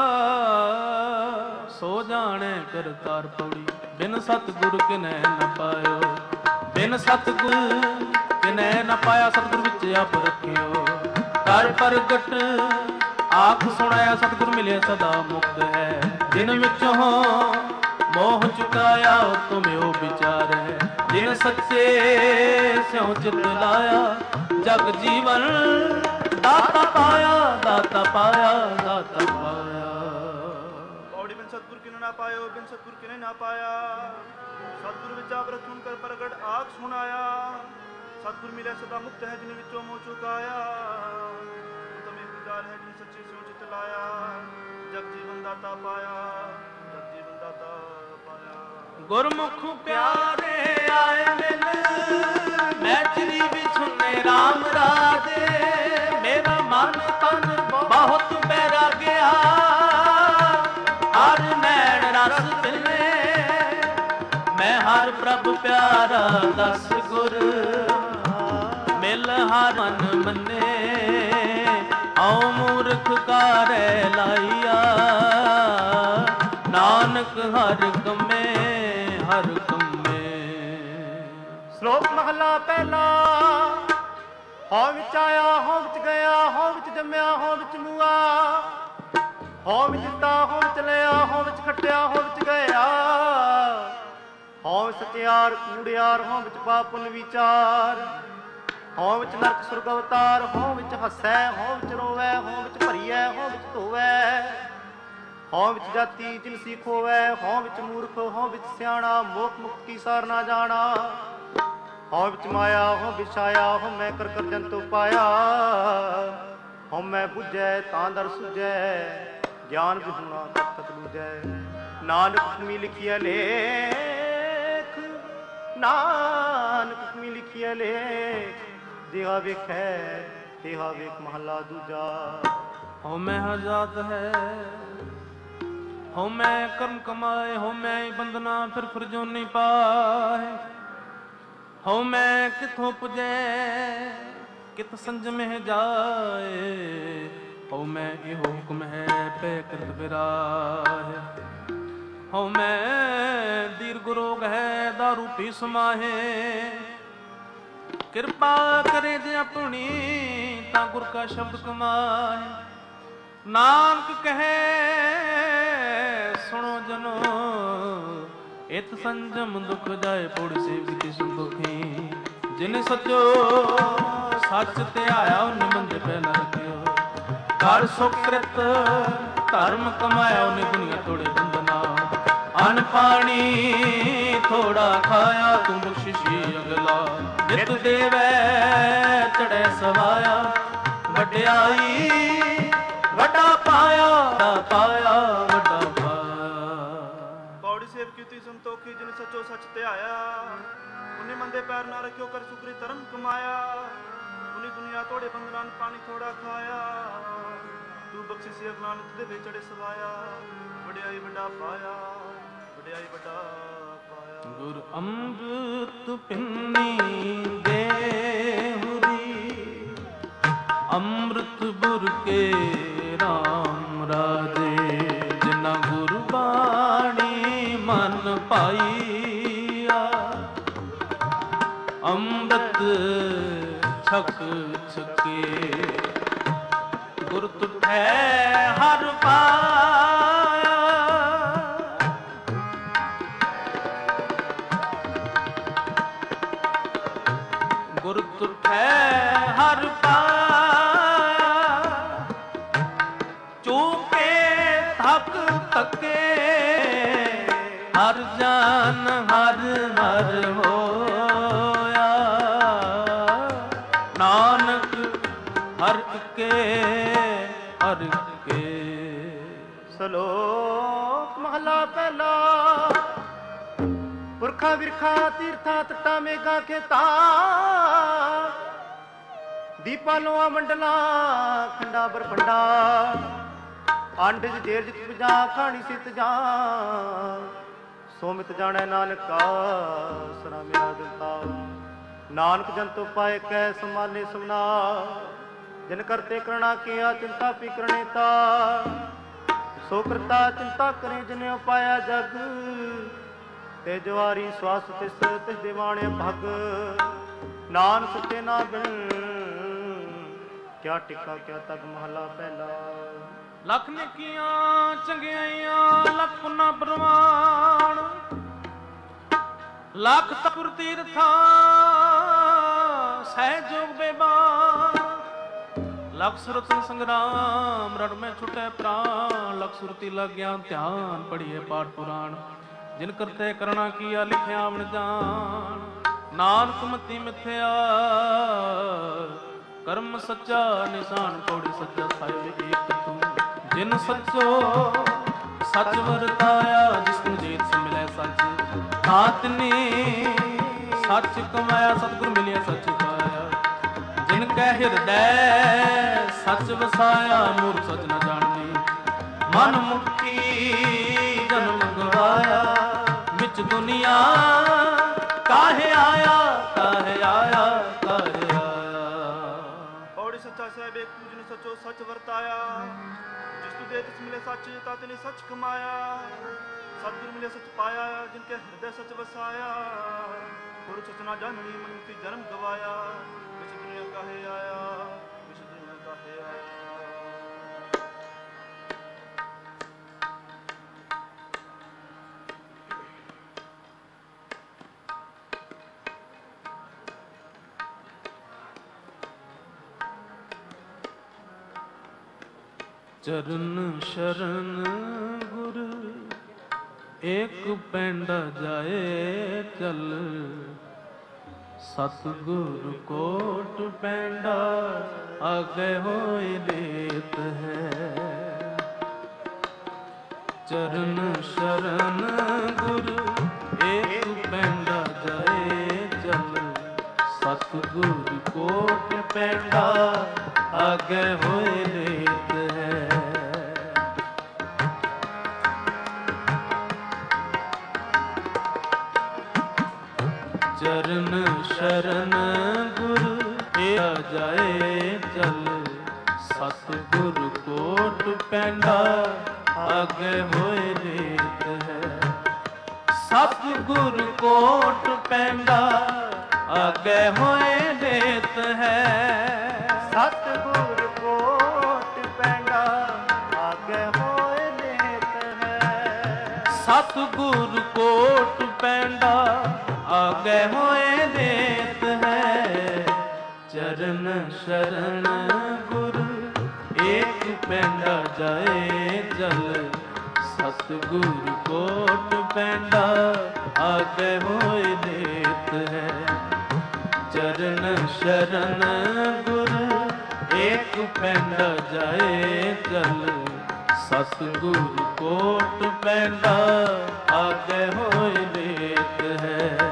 ਸੋ ਜਾਣੈ ਕਰਤਾਰ ਪੌੜੀ। ਬਿਨ ਸਤਿਗੁਰ ਕਿਨੈ ਨ ਪਾਇਓ ਬਿਨ ਸਤਿਗੁਰ ਕਿਨੈ ਨ ਪਾਇਆ। ਸਤਿਗੁਰ ਵਿੱਚ ਆਪ ਰੱਖਿਓ ਕਰ ਪ੍ਰਗਟ ਆਖ ਸੁਣਾਇਆ। ਸਤਿਗੁਰ ਮਿਲਿਆ ਸਦਾ ਮੁਕਤ ਹੈ। ਜਿਨ ਵਿੱਚ ਹੋ ਮੋਹ ਚੁਕਾਇਆ ਤੁਮਿਓ ਵਿਚਾਰੈ। ਜਿਨ ਸੱਚੇ ਸਿਉ ਚਿਤ ਲਾਇਆ ਜਗ ਜੀਵਨ ਦਾਤਾ ਪਾਇਆ ਦਾਤਾ ਪਾਇਆ ਦਾਤਾ ਪਾਇਆ। ਪੌੜੀ ਬਿਨ ਸਤਿਗੁਰ ਕਿਨੇ ਨਾ ਪਾਇਓ ਬਿਨ ਸਤਿਗੁਰ ਕਿਨੇ ਨਾ ਪਾਇਆ। ਸਤਿਗੁਰ ਵਿੱਚ ਆਪ ਰਖੂਨ ਕਰ ਪ੍ਰਗਟ ਆਖ ਸੁਣਾਇਆ। ਸਤਿਗੁਰ ਮਿਲਿਆ ਸਦਾ ਮੁਕਤ ਹੈ ਜਿਨ ਵਿੱਚੋਂ ਮੋਹ ਚੁਕਾਇਆ। ਤੁਮੇ ਵਿਚਾਰ ਹੈ ਜਿਨ ਸੱਚੇ ਸਿਉ ਚਿਤ ਲਾਇਆ ਜਗ ਜੀਵਨ ਦਾਤਾ ਪਾਇਆ ਜਗ ਜੀਵਨ ਦਾਤਾ ਪਾਇਆ। ਗੁਰਮੁਖ ਪਿਆਰੇ ਆਏ ਮਿਲ ਮੈਚਰੀ ਵਿਛੁਨੇ ਰਾਮ ਰਾਜੇ। ਮੇਰਾ ਮਨ ਤਨ ਬਹੁਤ ਬੈਰਾਗਿਆ ਹਰ ਨੈਣ ਰਸ ਪਿਲੇ। ਮੈਂ ਹਰ ਪ੍ਰਭ ਪਿਆਰਾ ਦਸ ਗੁਰ ਮਿਲ ਹਰ ਮਨ ਮੰਨੇ। ਹਉ ਮੂਰਖ ਕਾਰੈ ਲਾਈਆ ਨਾਨਕ ਹਰ ਕੰਮੇ ਹਰ ਕੰਮੇ। ਸ਼ਲੋਕ ਮਹਲਾ ਪਹਿਲਾ। ਹਉ ਵਿੱਚ ਆਇਆ ਹਉ ਵਿੱਚ ਗਿਆ ਹਉ ਵਿੱਚ ਜੰਮਿਆ ਹਉ ਵਿੱਚ ਮੂਆ। ਹਉ ਵਿੱਚ ਦਿੱਤਾ ਹਉ ਵਿੱਚ ਲਿਆ ਹਉ ਵਿੱਚ ਖੱਟਿਆ ਹਉ ਵਿੱਚ ਗਿਆ। ਹਉ ਸਚਿਆਰ ਕੂੜਿਆਰ ਹਉ ਵਿੱਚ ਪਾਪ ਪੁੰਨ ਵਿਚਾਰ। ਹਉ ਵਿੱਚ ਨਰਕ ਸੁਰਗ ਅਵਤਾਰ ਹਉ ਵਿੱਚ ਹੱਸੈ ਹਉ ਵਿੱਚ ਰੋਵੈ ਹਉ ਵਿੱਚ ਭਰੀਐ ਹਉ ਵਿੱਚ ਧੋਵੈ। ਹਉ ਵਿੱਚ ਜਾਤੀ ਜਿਨਸੀ ਖੋਵੈ ਹਉ ਵਿੱਚ ਮੂਰਖ ਹਉ ਵਿੱਚ ਸਿਆਣਾ। ਮੋਖ ਮੁਕਤ ਕੀ ਸਾਰ ਨਾ ਜਾਣਾ। ਹਉ ਵਿੱਚ ਮਾਇਆ ਹਉ ਵਿੱਚ ਛਾਇਆ ਹਉ ਮੈਂ ਕਰ ਕਰ ਜੰਤੁ ਪਾਇਆ। ਹਉ ਮੈਂ ਬੁੱਝੈ ਤਾਂ ਦਰ ਸੁਝੈ ਗਿਆਨ ਵਿਹੂਣਾ ਤਤ ਤਤ ਬੂਝੈ। ਨਾਨਕ ਹੁਕਮੀ ਲਿਖੀਐ ਲੇਖ ਨਾਨਕ ਹੁਕਮੀ ਲਿਖੀਐ ਲੇਖ। ਜਿਹਾ ਵੇਖੈ ਤਿਹਾ ਵੇਖ ਮਹਲਾ ਦੂਜਾ। ਹਉ ਮੈਂ ਹਰ ਜਾਤ ਹੈ ਹਉ ਮੈਂ ਕਰਮ ਕਮਾਏ, ਹਉ ਮੈਂ ਬੰਦਨਾ ਫਿਰ ਫਿਰ ਜੋਨੀ ਪਾਏ। ਹਉ ਮੈਂ ਕਿਥੋਂ ਪੁਜੈ ਕਿਤ ਸੰਜਮਹਿ ਜਾਏ, ਹਉ ਮੈਂ ਇਹੋ ਹੁਕਮ ਹੈ ਪੈ ਕਰਤ ਬਿਰਾਏ। ਹਉ ਮੈਂ ਦੀਰਘ ਰੋਗ ਹੈ ਦਾਰੂ ਪੀ ਸਮਾਹੇ, ਕਿਰਪਾ ਕਰੇ ਜੇ ਆਪਣੀ ਤਾਂ ਗੁਰ ਕਾ ਸ਼ਬਦ ਕਮਾਏ। ਨਾਨਕ ਕਹੇ ਸੁਣੋ ਜਨੋ, ਇਤ ਸੰਜਮ ਦੁਖ ਜਾਏ ਪੁੜ ਸੇਵ ਕੀ ਸੰਤੋਖੀ। ਜਿਨ ਸੱਚੋ ਸੱਚ ਧਿਆਇਆ ਉਹਨੇ ਮੰਦੇ ਪਹਿਲਾ ਰਖਿਓ, ਘਰ ਸੁਕ੍ਰਿਤ ਧਰਮ ਕਮਾਇਆ ਉਹਨੇ ਦੁਨੀਆ ਤੋੜੇ ਬੰਦਨਾ। ਅਨ ਪਾਣੀ ਥੋੜਾ ਖਾਇਆ ਤੂੰ ਬਖਸ਼ਿਸ਼ੀ ਅਗਲਾ, ਨਿਤ ਦੇਵੈ ਚੜੈ ਸਵਾਇਆ। ਵਡਿਆਈ ਵੱਡਾ ਪਾਇਆ, ਪਾਇਆ ਵੱਡਾ ਪਾਇਆ। ਪੌੜੀ ਸੇਵ ਕੀਤੀ ਸੰਤੋਖੀ, ਜਿਨ ਸੱਚੋ ਸੱਚ ਧਿਆਇਆ ਉਹਨੇ ਮੰਦੇ ਪੈਰ ਨਾ ਰੱਖਿਓ, ਕਰ ਸੁਕਰੀ ਧਰਮ ਕਮਾਇਆ। ਉਹਨੇ ਦੁਨੀਆ ਤੋੜੇ ਬੰਦਨਾਂ ਪਾਣੀ ਥੋੜਾ ਖਾਇਆ, ਤੂੰ ਬਖਸ਼ਿਸ਼ੀ ਅਗਲਾ ਨਿਤ ਦੇਵੇ ਚੜੇ ਸਵਾਇਆ। ਵਡਿਆਈ ਵੱਡਾ ਪਾਇਆ, ਵਡਿਆਈ ਵੱਡਾ ਪਾਇਆ। ਗੁਰ ਅੰਮ੍ਰਿਤ ਪਿੰਨੀ ਦੇਹੁਰੀ, ਅੰਮ੍ਰਿਤ ਬੁਰ ਕੇ ਰਾਮ ਰਾਜੇ। ਜਿਨਾ ਗੁਰ ਬਾਣੀ ਮਨ ਪਾਈਆ, ਅੰਮ੍ਰਿਤ ਛਕ ਛਕੇ। ਗੁਰ ਤੁਠੈ ਹਰ ਪਾਇਆ, ਗੁਰ ਤੁਠੈ ਹਰ ਪਾਇਆ। ਚੂਕੇ ਥਕ ਤੱਕੇ ਹਰ ਜਾਨ ਹਰ ਹਰ ਹੋਇਆ। ਨਾਨਕ ਹਰ ਕੇ ਹਰ ਕੇ। ਸ਼ਲੋਕ ਮਹਲਾ ਪਹਿਲਾ। ਪੁਰਖਾ ਵਿਰਖਾ ਤੀਰਥਾ ਤਟਾ ਮੇਗਾ ਖੇਤਾ, ਦੀਪਾ ਲੋਆ ਮੰਡਲਾ ਖੰਡਾ ਬਰਪੰਡਾ। ਅੰਡ ਜੇਰ ਜਿਤ ਬਜਾ ਖਾਣੀ ਸਿਤ ਜਾ, ਸੋਮਿਤ ਜਾਣੈ ਨਾਨਕਾ ਸਰਾ ਮੇਰਾ ਦਿਲਤਾ। ਨਾਨਕ ਜੰਤੋ ਪਾਏ ਕੈ ਸਮਾਲੇ ਸਮਨਾ, ਜਿਨ ਕਰਤੇ ਕਰਣਾ ਕੀਆ ਚਿੰਤਾ ਪੀ ਕਰਣੇ ਤਾ। ਸੋ ਕਰਤਾ ਚਿੰਤਾ ਕਰੇ ਜਿਨੇ ਉਪਾਇਆ ਜਗ, ਤੇ ਜਵਾਰੀ ਸਵਾਸ ਤਿਸ ਤਿਸ ਦਿਵਾਣੇ ਭਗ। ਨਾਨਕ ਸੱਚੇ ਨਾ ਬਿਨ ਕਿਆ ਟਿਕਾ ਕਿਆ ਤਕ ਮਹਲਾ ਪਹਿਲਾ। ਲੱਖ ਨੇਕੀਆਂ ਚੰਗਿਆਈਆਂ ਲੱਖ ਪੁੰਨਾ ਪ੍ਰਮਾਣ, ਲੱਖ ਤਪੁਰ ਤੀਰਥਾਂ ਸਹਿਜ ਜੋਗ ਬੇਬਾਨ। ਲੱਖ ਸੁਰਤ ਸੰਗਰਾਮ ਰੜ ਮੈਂ ਛੁਟੈ ਪ੍ਰਾਣ, ਲੱਖ ਸੁਰਤੀ ਲੱਗਿਆ ਧਿਆਨ ਪੜੀਏ ਪਾਠ ਪੁਰਾਣ। ਜਿਨ ਕਰਤੇ ਕਰਣਾ ਕੀਆ ਲਿਖਿਆ ਵਣ ਜਾਣ, ਨਾਨਕ ਮਤੀ ਮਿਥਿਆ ਕਰਮ ਸੱਚਾ ਨਿਸ਼ਾਨ। ਪੌੜੀ ਸੱਚਾ ਸਾਹਿਬ ਏਕ ਤੂੰ, ਜਿਨ ਸੱਚੋ ਸੱਚ ਵਰਤਾਇਆ। ਜਿਸਨੂੰ ਜੀਤ ਸੇ ਮਿਲੇ ਸੱਚ, ਆਤਨੀ ਸੱਚ ਕਮਾਇਆ। ਸਤਿਗੁਰ ਮਿਲਿਆ ਸੱਚ ਪਾਇਆ, ਜਿਨ ਕੈ ਹਿਰਦੈ ਸੱਚ ਵਸਾਇਆ। ਮੂਰਖ ਸੱਚ ਨ ਜਾਣਨੀ, ਮਨ ਮੁਖੀ ਜਨਮ ਗਵਾਇਆ। ਵਿੱਚ ਦੁਨੀਆ ਕਾਹੇ ਆਇਆ, ਕਾਹੇ ਆਇਆ, ਕਾਹੇ ਆਇਆ। ਪੌੜੀ ਸੱਚਾ ਸਾਹਿਬ ਏਕ ਤੂੰ, ਜਿਨ ਸੱਚੋ ਸੱਚ ਵਰਤਾਇਆ। ਜਿਸ ਤੂੰ ਦੇ ਤਿਸ ਮਿਲੇ ਸੱਚ, ਤਾ ਤਿਨੇ ਸੱਚ ਕਮਾਇਆ। ਸਤਿਗੁਰ ਮਿਲੇ ਸੱਚ ਪਾਇਆ, ਜਿਨ ਕੇ ਹਿਰਦੈ ਸੱਚ ਵਸਾਇਆ। ਗੁਰੂ ਸੱਚ ਨਾ ਜਾਣਨੀ, ਮਨ ਮੁਖੀ ਜਨਮ ਗਵਾਇਆ। ਵਿੱਚ ਦੁਨੀਆ ਕਾਹੇ ਆਇਆ, ਵਿੱਚ ਦੁਨੀਆ ਕਾਹੇ ਆਇਆ। ਚਰਨ ਸ਼ਰਨ ਗੁਰ ਏਕ ਪੈਂਡਾ ਜਾਏ ਚਲ। ਸਤਿਗੁਰ ਕੋਟ ਪੈਂਡਾ ਆਗੇ ਹੋਏ ਦੇਤ ਹੈ। ਚਰਨ ਸ਼ਰਨ ਗੁਰ ਏਕ ਪੈਂਡਾ ਜਾਏ ਚਲ। ਸਤਿਗੁਰ ਕੋਟ ਪੈਂਡਾ ਆਗੇ ਹੋਏ ਦੇਤ ਹੈ। ਚਰਨ ਸ਼ਰਨ ਗੁਰ ਏ ਜਾਏ ਚਲ, ਸਤਿਗੁਰ ਕੋਟ ਪੈਂਡਾ ਆਗੇ ਹੋਏ ਰੇਤ ਹੈ। ਸਤਿਗੁਰ ਕੋਟ ਪੈਂਡਾ ਆਗੇ ਹੋਏ ਰੇਤ ਹੈ। ਸਤਿਗੁਰ ਕੋਟ ਪੈਂਡਾ ਆਗੇ ਹੋਏ ਰੇਤ ਹੈ। ਸਤਿਗੁਰ ਕੋਟ ਪੈਂਡਾ ਆਗੇ ਹੋਏ ਰੇਤ ਹੈ। ਚਰਨ ਸ਼ਰਨ ਗੁਰ ਏਕ ਪੈਂਡਾ ਜਾਏ ਚਲ, ਸਤਿਗੁਰ ਕੋਟ ਪੈਂਡਾ ਆਗੇ ਹੋਏ ਰੇਤ ਹੈ। ਚਰਨ ਸ਼ਰਨ ਗੁਰ ਏਕ ਪੈਂਡਾ ਜਾਏ ਚਲ, ਸਤਿਗੁਰ ਕੋਟ ਪੈਂਡਾ ਆਗੇ ਹੋਏ ਰੇਤ ਹੈ।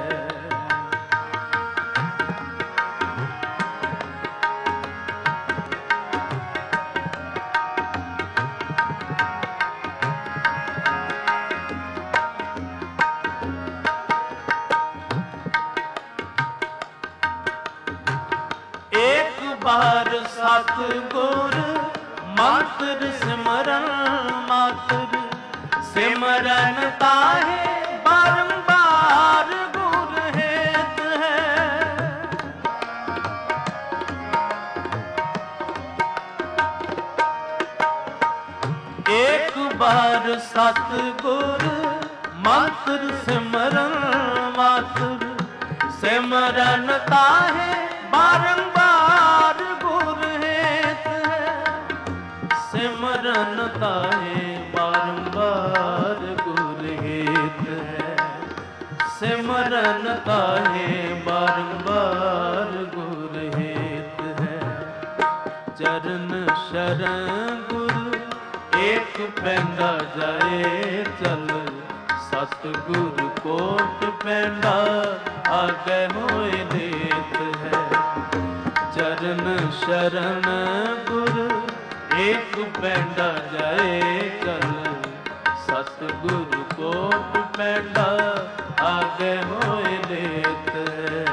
ਬਾਰ ਸਤਿਗੁਰ ਮੰਤਰ ਸਿਮਰਨ ਮਾਤਰ, ਸਿਮਰਨ ਤਾਹੇ ਬਾਰੰਬਾਰ ਗੁਰ ਹੇਤ ਹੈ। ਏਕ ਬਾਰ ਸਤਿਗੁਰ ਮੰਤਰ ਸਿਮਰਨ ਮਾਤਰ, ਸਿਮਰਨ ਤਾਹੇ ਬਾਰੰਬਾਰ ਗੁਰ ਹੇਤ ਹੈ। ਸਿਮਰਨ ਤਾਹੇ ਬਾਰੰਬਾਰ ਗੁਰ ਹੇਤ ਹੈ। ਸਿਮਰਨ ਤਾਹੇ ਬਾਰੰਬਾਰ ਗੁਰ ਹੇਤ ਹੈ। ਚਰਨ ਸ਼ਰਨ ਗੁਰ ਏਕ ਪੈਂਡਾ ਜਾਏ ਚਲ, ਸਤਿਗੁਰ ਕੋਟ ਪੈਂਡਾ ਆਗੇ ਹੋਏ ਰੇਤ ਹੈ। ਚਰਨ ਸ਼ਰਨ ਗੁਰ ਏਕ ਪੈਂਡਾ ਜਾਏ ਚਲ, ਸਤਿਗੁਰ ਕੋਟ ਪੈਂਡਾ ਆਗੇ ਹੋਏ ਰੇਤ ਹੈ।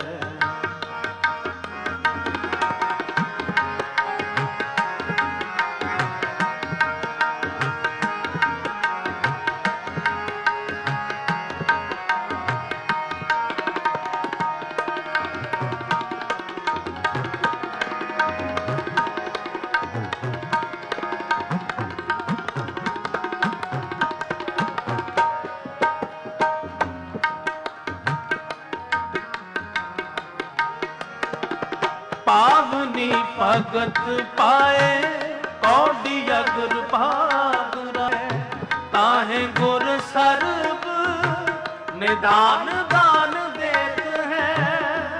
ਪਾਵਨੀ ਭਗਤ ਪਾਏ ਕੌਡੀ ਅਗਰ ਭਾਗ ਰਹਿ, ਤਾਹੇ ਗੁਰ ਸਰਬ ਨਿਦਾਨ ਦਾਨ ਦੇਤ ਹੈ।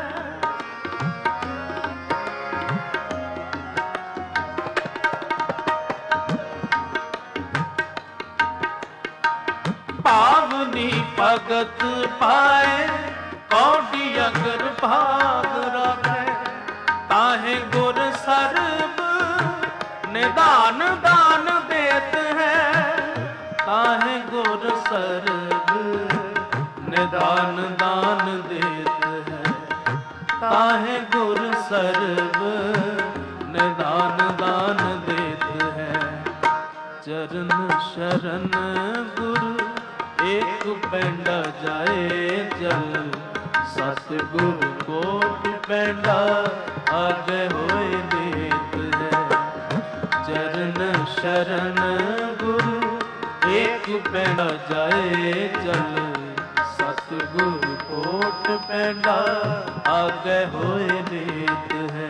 ਪਾਵਨੀ ਭਗਤ ਪਾਏ ਕੌਡੀ ਅਗਰ ਭਾਗ ਰਹਿ, ਤਾਹੇ ਗੁਰ ਸਰਬ ਨਿਦਾਨ ਦਾਨ ਦੇਤ ਹੈ। ਤਾਹੇ ਗੁਰ ਸਰਬ ਨਿਦਾਨ ਦਾਨ ਦੇਤ ਹੈ। ਤਾਹੇ ਗੁਰ ਸਰਬ ਨਿਦਾਨ ਦਾਨ ਦੇਤ ਹੈ। ਚਰਨ ਸ਼ਰਨ ਗੁਰ ਏਕ ਪੈਂਡਾ ਜਾਏ ਚਲ, ਸਤਿਗੁਰ ਕੋਟ ਪੈਂਡਾ ਆਗੇ ਹੋਏ ਰੇਤ ਹੈ। ਚਰਨ ਸ਼ਰਨ ਗੁਰ ਏਕ ਪੈਂਡਾ ਜਾਏ ਚਲ, ਸਤਿਗੁਰ ਕੋਟ ਪੈਂਡਾ ਆਗੇ ਹੋਏ ਰੇਤ ਹੈ।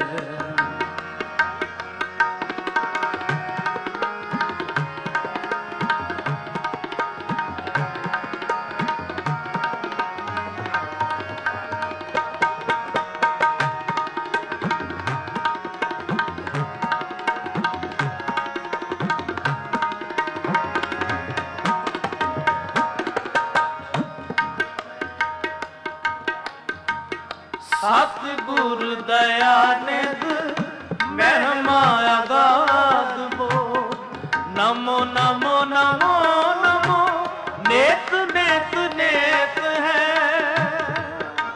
ਸਤਿਗੁਰ ਦਇਆ ਨਿਧ ਮਹਿਮਾ ਅਗਾਧ ਬੋਲ, ਨਮੋ ਨਮੋ ਨਮੋ ਨਮੋ ਨੇਤ ਨੇਤ ਨੇਤ ਹੈ।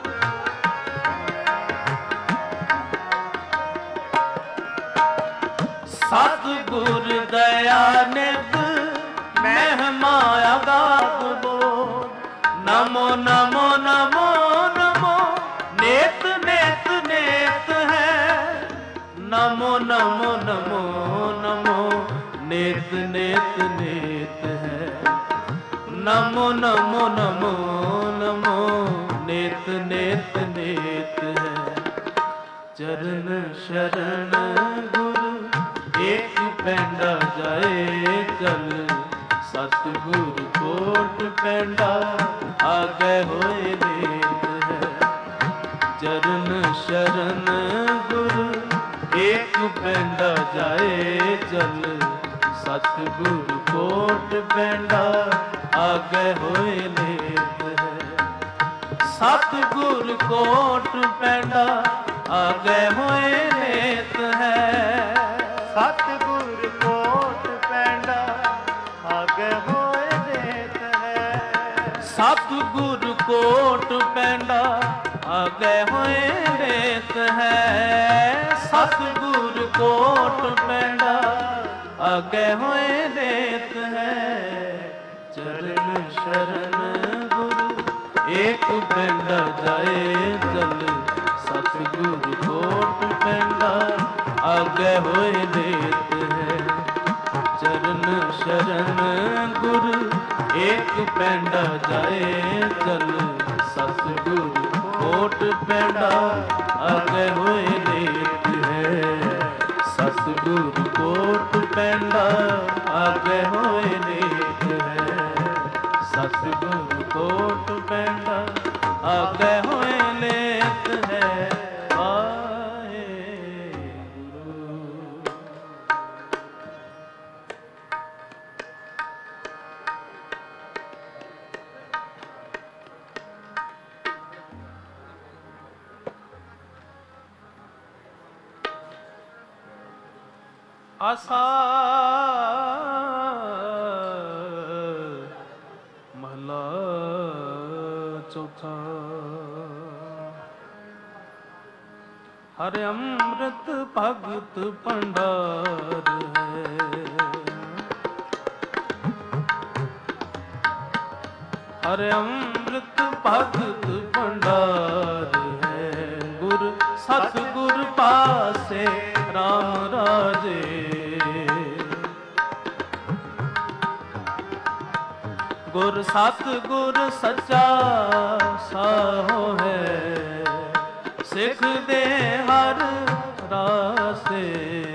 ਸਤਿਗੁਰ ਦਇਆ ਨਿਤ ਮਹਿਮਾ ਅਗਾਧ ਬੋਧ। ਨਮੋ ਨਮੋ ਨਮੋ ਨਮੋ ਨੇਤ ਨੇਤ ਨੇਤ ਹੈ। ਨਮੋ ਨਮੋ ਨਮੋ ਨਮੋ ਨੇਤ ਨੇਤ ਨੇਤ ਹੈ। ਨਮੋ ਨਮੋ ਨਮੋ ਨਮੋ ਨੇਤ ਨੇਤ ਨੇਤ ਹੈ। ਚਰਨ ਸ਼ਰਨ ਗੁਰ ਏਕ ਪੈਂਡਾ ਜਾਏ ਚਲ। ਸਤਿਗੁਰ ਕੋਟ ਪੈਂਡਾ ਆਗੇ ਹੋਏ ਨੇਤ ਹੈ। ਚਰਨ ਸ਼ਰਨ ਗੁਰ ਏਕ ਪੈਂਡਾ ਜਾਏ ਚਲ। ਸਤਿਗੁਰ ਕੋਟ ਪੈਂਡਾ ਆਗੇ ਹੋਏ ਨੇਤ ਹੈ। ਸਤਿਗੁਰ ਕੋਟ ਪੈਂਡਾ ਆਗੇ ਹੋਏ ਨੇਤ ਹੈ। ਸਤਿਗੁਰ ਕੋਟ ਪੈਂਡਾ ਆਗੇ ਹੋਏ ਨੇਤ ਹੈ। ਸਤਿਗੁਰ ਕੋਟ ਪੈਂਡਾ ਆਗੇ ਹੋਏ ਨੇਤ ਹੈ। ਸਤਿਗੁਰ ਕੋਟ ਪੈਂਡਾ ਆਗੇ ਹੋਏ ਨੇਤ ਹੈ। ਚਰਨ ਸ਼ਰਨ ਗੁਰੂ ਏਕ ਪੈਂਡਾ ਜਾਏ ਚਲ। ਸਤਿਗੁਰ ਕੋਟ ਪੈਂਡਾ ਆਗੇ ਹੋਏ ਨੇਤ ਹੈ। ਚਰਨ ਸ਼ਰਨ ਗੁਰ ਏਕ ਪੈਂਡਾ ਜਾਏ ਚਲ। ਸਤਿਗੁਰ ਕੋਟ ਪੈਂਡਾ ਆਗੇ ਹੋਏ ਨੇਤ ਹੈ। ਸਤਿਗੁਰ ਕੋਟ ਪੈਂਡਾ ਆਗੇ ਹੋਏ ਨੇਤ ਹੈ। ਸਤਿਗੁਰ ਕੋਟ ਪੈਂਡਾ ਆਗੇ ਹੋਏ ਨੇਤ ਹੈ। ਵਾਹਿਗੁਰੂ। ਆਸਾ ਮਹਲਾ ਚੌਥਾ। ਹਰਿ ਅੰਮ੍ਰਿਤ ਭਗਤ ਭੰਡਾਰ ਹੈ। ਹਰਿ ਅੰਮ੍ਰਿਤ ਭਗਤ ਭੰਡਾਰ ਹੈ। ਗੁਰ ਸਤਿਗੁਰ ਪਾਸੇ ਰਾਮ ਰਾਜੇ। ਗੁਰ ਸਤਿਗੁਰ ਸੱਚਾ ਸਾਹੋ ਹੈ। ਸਿੱਖ ਦੇ ਹਰ ਰਾਸੇ।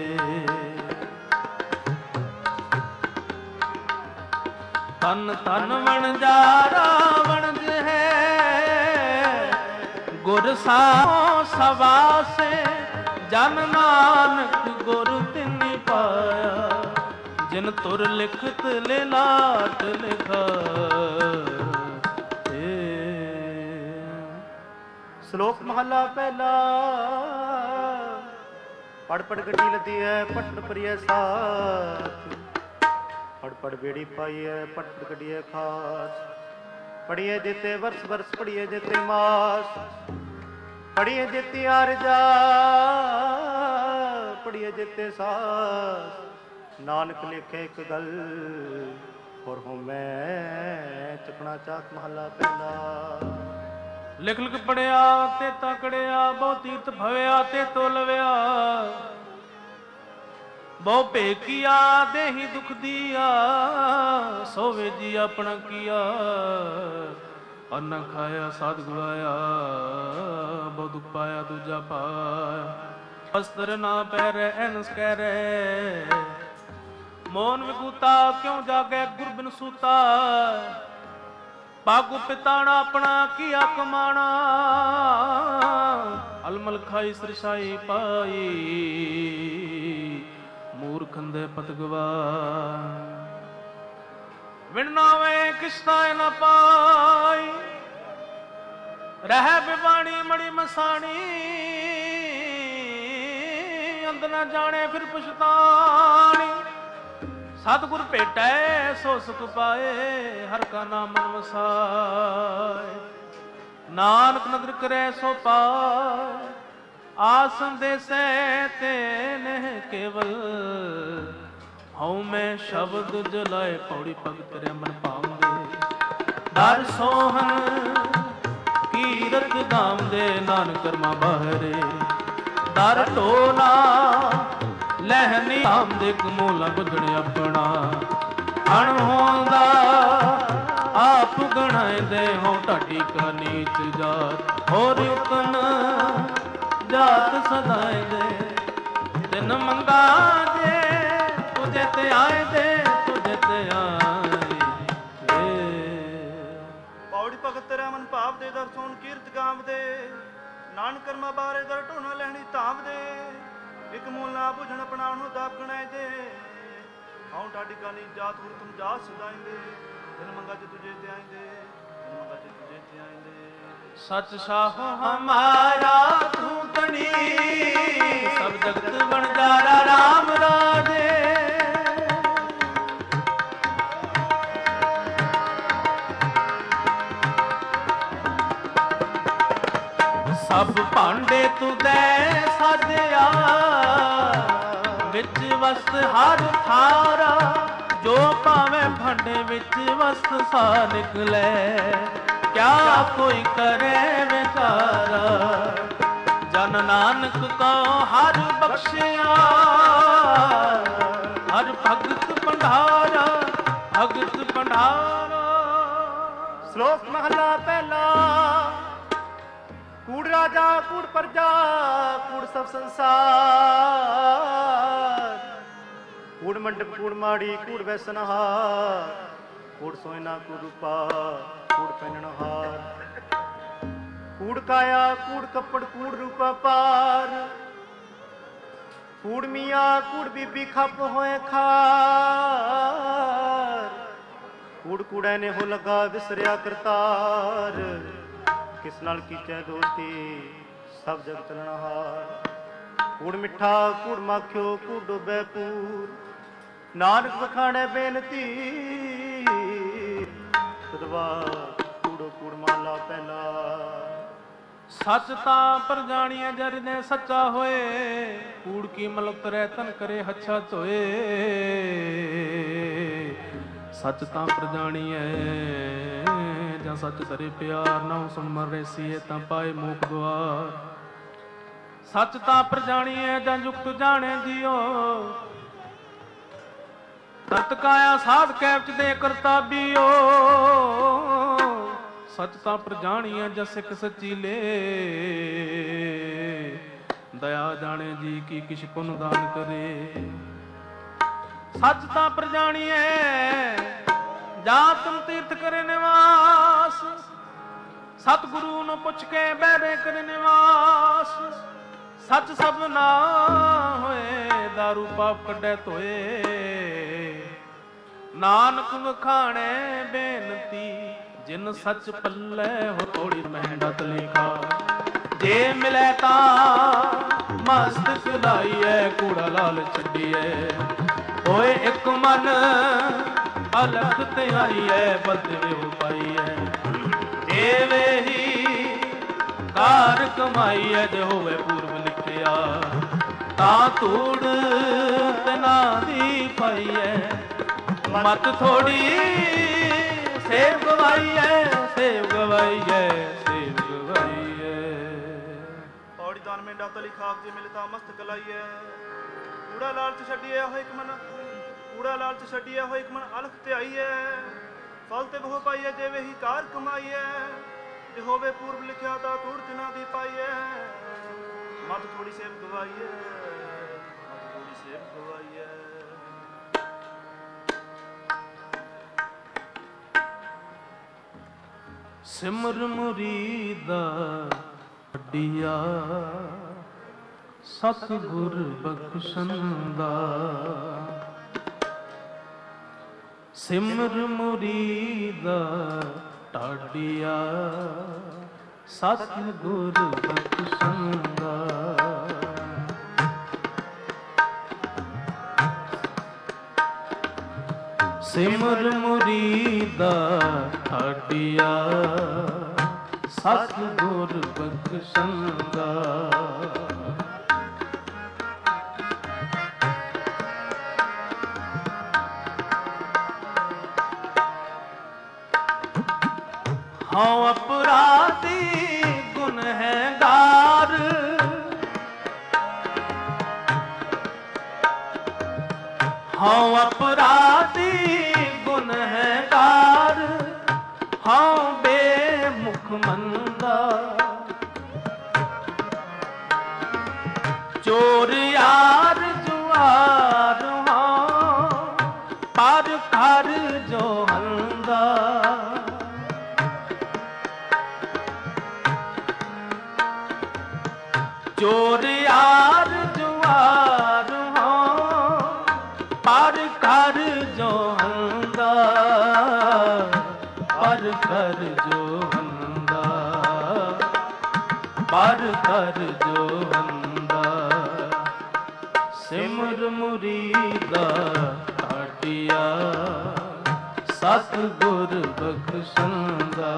ਤਨ ਤਨ ਵਣਜਾਰਾ ਵਣਜ ਹੈ। ਗੁਰ ਸਾਹੋ ਸਵਾਸੇ। ਜਨ ਨਾਨਕ ਗੁਰ ਤਿਨਿ ਪਾਇਆ। ਜਿਨ ਤੁਰ ਲਿਖਤ ਲਿਲਾਟ ਲਿਖਾ। ਸ਼ਲੋਕ ਮਹਲਾ ਪਹਿਲਾ। ਪੜ ਪੜ ਗੱਡੀ ਲੱਦੀ ਹੈ ਪਟਨ ਪਰਿਐ ਸਾਥ। ਪੜ ਪੜ ਬੇੜੀ ਪਾਈ ਹੈ ਪਟ ਪੜ ਗੱਡੀਏ ਖਾਸ। ਪੜੀਏ ਜਿਤੇ ਵਰਸ ਵਰਸ ਪੜੀਏ ਜਿਤੇ ਮਾਸ। ਪੜੀਏ ਜਿਤੇ ਆਰਜਾ ਪੜੀਏ ਜਿਤੇ ਸਾਸ। ਨਾਨਕ ਲਿਖੇ ਇੱਕ ਗੱਲ ਹੋਰ ਹੋ ਮੈਂ ਚਪਣਾ ਚਾਕ ਮਹਲਾ ਪਹਿਲਾ। ਲਿਖ ਲਿਖ ਪੜਿਆ ਤੇ ਤਕੜਿਆ। ਬਹੁ ਤੀਰਥ ਭਵਿਆ ਤੇ ਤੋ ਲਵਿਆ। ਬਹੁ ਭੇਕੀਆ ਦੇਹੀ ਦੁਖ ਦੀਆ। ਸੋਵੇ ਜੀ ਆਪਣਾ ਕੀਆ। ਅੰਨ ਖਾਇਆ ਸਾਧ ਗਵਾਇਆ। ਬਹੁ ਦੁਖ ਪਾਇਆ ਦੂਜਾ ਪਾਇਆ। ਵਸਤਰ ਨਾ ਪਹਿਰੈ ਐਨਸ ਕਹਿ ਰਹਿ। ਮੋਨ ਵਿਗੂਤਾ ਕਿਉਂ ਜਾਗੈ ਗੁਰ ਬਿਨ ਸੂਤਾ। ਬਾਗੂ ਪਿਤਾਣਾ ਆਪਣਾ ਕੀਆ ਕਮਾਣਾ। ਅਲਮਲ ਖਾਈ ਸਰਸਾਈ ਪਾਈ। ਮੂਰਖੰਦੇ ਪਤ ਗਵਾ। ਵਿਣ ਨਾਵੇਂ ਕਿਸ਼ਤਾ ਨ ਪਾਈ। ਰਹਿ ਬਿਬਾਣੀ ਮੜੀ ਮਸਾਣੀ। ਅੰਤ ਨਾ ਜਾਣੇ ਫਿਰ ਪਛਤਾਣੀ। ਸਤਿਗੁਰ ਭੇਟੈ ਸੋ ਸੁਖ ਪਾਏ। ਹਰਿ ਕਾ ਨਾਮ ਮਨ ਵਸਾਏ। ਨਾਨਕ ਨਦਰ ਕਰੈ ਸੋ ਪਾਏ। ਆਸਨ ਦੇਸੈ ਤੇ ਨਹਿ ਕੇਵਲ। ਹਉ ਮੈਂ ਸ਼ਬਦ ਜਲਾਏ ਪੌੜੀ ਭਗਤ ਰੇ ਮਨ ਭਾਉਂਦੇ ਦਰ ਸੋਹਣ ਕੀਰਤ ਧਾਮ ਦੇ ਨਾਨਕ ਕਰਮਾ ਬਾਹਰੇ ਦਰ ਢੋਲਾ ਲਹਿਨੀ ਧਾਮ ਦੇ ਕਮੋਲਾ ਬੁੱਝਣ ਆਪਣਾ ਅਣ ਹੋਂਦਾ ਆਪ ਗਣਾਇਂਦੇ ਹੋ ਢਾਡੀ ਕਾ ਨੀਚ ਜਾਤ ਹੋਰ ਉਤਨ ਜਾਤ ਸਦਾਇਂਦੇ ਦਿਨ ਮੰਗਾ ਦੇ ਤੁਝੇ ਤੇ ਆਏ ਦੇ ਤੁਝੇ ਤੇ ਆਏ ਪੌੜੀ ਭਗਤ ਤੇਰਾ ਮਨ ਭਾਵ ਦੇ ਦਰ ਸੋਣ ਕੀਰਤ ਗਾਮ ਦੇ ਨਾਨਕ ਕਰਮਾ ਬਾਰੇ ਦਰ ਢੋਣਾ ਲੈਣੀ ਧਾਮ ਦੇ ਇੱਕ ਮੂਲ ਨਾ ਬੁਝਣ ਆਪਣਾ ਨੂੰ ਦਾਪ ਗਣਾਏ ਦੇ ਹਉ ਢਾਡੀ ਕਾ ਨੀ ਜਾਤ ਹੋਰ ਤੁਮ ਜਾਤ ਸਦਾਇਂਦੇ ਦਿਨ ਮੰਗਾ ਚ ਤੁਝੇ ਤੇ ਆਇਂਦੇ ਦਿਨ ਮੰਗਾ ਚ ਤੁਝੇ ਤੇ ਆਇਂਦੇ ਸਚ ਸਾਹੋ ਹਮਾਰਾ ਤੂੰ ਤਣੀ ਸਭ ਜਗਤ ਬਣਜਾਰਾ ਰਾਮ ਰਾਜੇ ਸਭ ਭਾਂਡੇ ਤੁਦੈ ਸਾਜਿਆ ਵਿੱਚ ਵਸਤ ਹਰ ਥਾਰਾ ਜੋ ਭਾਵੇਂ ਭਾਂਡੇ ਵਿੱਚ ਵਸਤ ਸਾ ਨਿਕਲੇ ਕਿਆ ਕੋਈ ਕਰੇ ਵਿਚਾਰਾ ਜਨ ਨਾਨਕ ਕੋ ਹਰ ਬਖਸ਼ਿਆ ਹਰ ਭਗਤ ਭੰਡਾਰਾ ਭਗਤ ਭੰਡਾਰਾ। ਸ਼ਲੋਕ ਮਹਲਾ ਪਹਿਲਾ। ਕੂੜ ਰਾਜਾ ਕੂੜ ਪ੍ਰਜਾ ਕੂੜ ਸਭ ਸੰਸਾਰ ਕੂੜ ਮੰਡਪ ਕੂੜ ਮਾੜੀ ਕੂੜ ਵੈਸਨਹਾਰ ਕੂੜ ਸੋਇਨਾ ਕੂੜ ਰੂਪਾ ਕੂੜ ਪਹਿਨਣਹਾਰ ਕੂੜ ਕਾਇਆ ਕੂੜ ਕੱਪੜ ਕੂੜ ਰੂਪਾ ਪਾਰ ਕੂੜ ਮੀਆਂ ਕੂੜ ਬੀਬੀ ਖੱਪ ਹੋਏ ਖਾਰ ਕੂੜ ਕੂੜੈ ਨੇ ਹੋ ਲਗਾ ਵਿਸਰਿਆ ਕਰਤਾਰ ਕਿਸ ਨਾਲ ਕੀਚੈ ਦੋਸਤੀ ਸਭ ਜਗ ਤਲਣਹਾਰ ਕੂੜ ਮਿੱਠਾ ਕੂੜ ਮਾਖਿਓ ਕੂੜ ਡੋਬੈ ਪੂਰ ਨਾਨਕ ਵਖਾਣੈ ਬੇਨਤੀ ਸਦਵਾ ਕੂੜੋ ਕੂੜ ਮਾਲਾ ਪਹਿਲਾ। ਸੱਚ ਤਾਂ ਪਰ ਜਾਣੀਐ ਜਰ ਨੇ ਸੱਚਾ ਹੋਏ ਕੂੜ ਕੀ ਮਲੁਕ ਰਹਿ ਤਨ ਕਰੇ ਹੱਛਾ ਧੋਏ ਸੱਚ ਤਾਂ ਪਰ ਜਾਣੀਐ ਜਾਂ ਸੱਚ ਤਰੇ ਪਿਆਰ ਨਾ ਸੁਣ ਮਰ ਰੈਸੀਏ ਤਾਂ ਪਾਏ ਮੋਖ ਦੁਆਰ ਸੱਚ ਤਾਂ ਪਰ ਜਾਣੀਐ ਜਾਂ ਯੁਕਤ ਜਾਣੇ ਜੀਓ ਤਤ ਕਾਇਆ ਸਾਧ ਕੈਪਚ ਦੇ ਕਰਤਾਬੀਓ ਸੱਚ ਤਾਂ ਪਰ ਜਾਣੀਐ ਜਾਂ ਸਿੱਖ ਸੱਚੀ ਲੇ ਦਇਆ ਜਾਣੇ ਜੀ ਕੀ ਕਿਛ ਪੁੰਨ ਦਾਨ ਕਰੇ ਸੱਚ ਤਾਂ ਪਰ ਜਾਣੀਐ ਜਾਂ ਤੁਮ ਤੀਰਥ ਕਰੇ ਨਿਵਾਸ ਸਤਿਗੁਰੂ ਨੂੰ ਪੁੱਛ ਕੇ ਬਹਿਰੇ ਕਰੇ ਨਿਵਾਸ ਸੱਚ ਸਭ ਨਾ ਹੋਏ ਦਾਰੂ ਪਾਪ ਕੱਢੈ ਧੋਏ ਨਾਨਕ ਵਖਾਣੈ ਬੇਨਤੀ ਜਿਨ ਸੱਚ ਪੱਲੇ ਹੋ ਥੋੜੀ ਮਹਿੰਦਤ ਲਿਖਾ ਜੇ ਮਿਲੇ ਤਾਂ ਮਸਤਕ ਲਾਈਐ ਕੂੜਾ ਲਾਲ ਛੱਡੀਐ ਹੋਏ ਇੱਕ ਮਨ ਅਲਖ ਤੇ ਆਈਐ ਬਦਲੇ ਹੋ ਪਾਈਐ ਏਵੇਂ ਹੀ ਕਾਰ ਕਮਾਈਐ ਜੇ ਹੋਵੇ ਪੂਰਬ ਲਿਖਿਆ ਤਾਂ ਧੂੜ ਤਨਾ ਦੀ ਪਾਈਐ ਮਤ ਥੋੜੀ ਸੇਵ ਗਵਾਈਐ ਸੇਵ ਗਵਾਈਐ ਸੇਵ ਗਵਾਈਐ। ਪੌੜੀ ਦਾਨ ਮੇਂ ਦਾਤਾ ਲਿਖਾਕ ਜੇ ਮਿਲਤਾ ਮਸਤ ਕਲਾਈਐ ਕੂੜਾ ਲਾਲਚ ਛੱਡੀਐ ਹੋਏ ਇੱਕ ਮਨ ਕੂੜਾ ਲਾਲਚ ਛੱਡੀਐ ਹੋਏ ਇੱਕ ਮਨ ਅਲਖ ਤੇ ਆਈਐ ਫਲ ਤੇ ਬਹੁ ਪਾਈਐ ਜੇ ਵੇਹੀ ਕਾਰ ਕਮਾਈਐ ਜੇ ਹੋਵੇ ਪੂਰਬ ਲਿਖਿਆ ਤਾਂ ਥੋੜ ਤਿਨਾ ਦੀ ਪਾਈਐ ਮਤ ਥੋੜੀ ਸੇਵ ਗਵਾਈਐ ਮਤ ਥੋੜੀ ਸੇਵ ਗਵਾਈਐ। ਸਿਮਰ ਮੁਰੀਦਾ ਵੱਡਿਆ ਸਤਿਗੁਰ ਬਖਸ਼ੰਦਾ ਸਿਮਰ ਮੁਰੀਦਾ ਢਾਡੀਆ ਸਤਿਗੁਰ ਬਖਸ਼ੰਦਾ ਸਿਮਰ ਮੁਰੀਦਾ ਢਾਡੀਆ ਸਤਿਗੁਰ ਬਖਸ਼ੰਦਾ ਹਉ ਅਪਰਾਧੀ ਗੁਨਹਗਾਰ, ਹਉ ਅਪਰਾਧੀ ਗੁਨਹਗਾਰ, ਹਉ ਬੇਮੁਖ ਮੰਦਾ, ਚੋਰ ਯਾਰ ਜੁਆਰ ਹਉ, ਪਰ ਕਰ ਜੋ ਹੰਦਾ, ਚੋਰ ਯਾਰ ਜੁਆਰ ਹਉ, ਪਰ ਕਰ ਜੋ ਹੰਦਾ, ਪਰ ਕਰ ਜੋ ਹੰਦਾ, ਪਰ ਕਰ ਜੋ ਹੰਦਾ, ਸਿਮਰ ਮੁਰੀਦਾ ਕਾਟਿਆ, ਸਤਿਗੁਰ ਬਖਸ਼ੰਦਾ,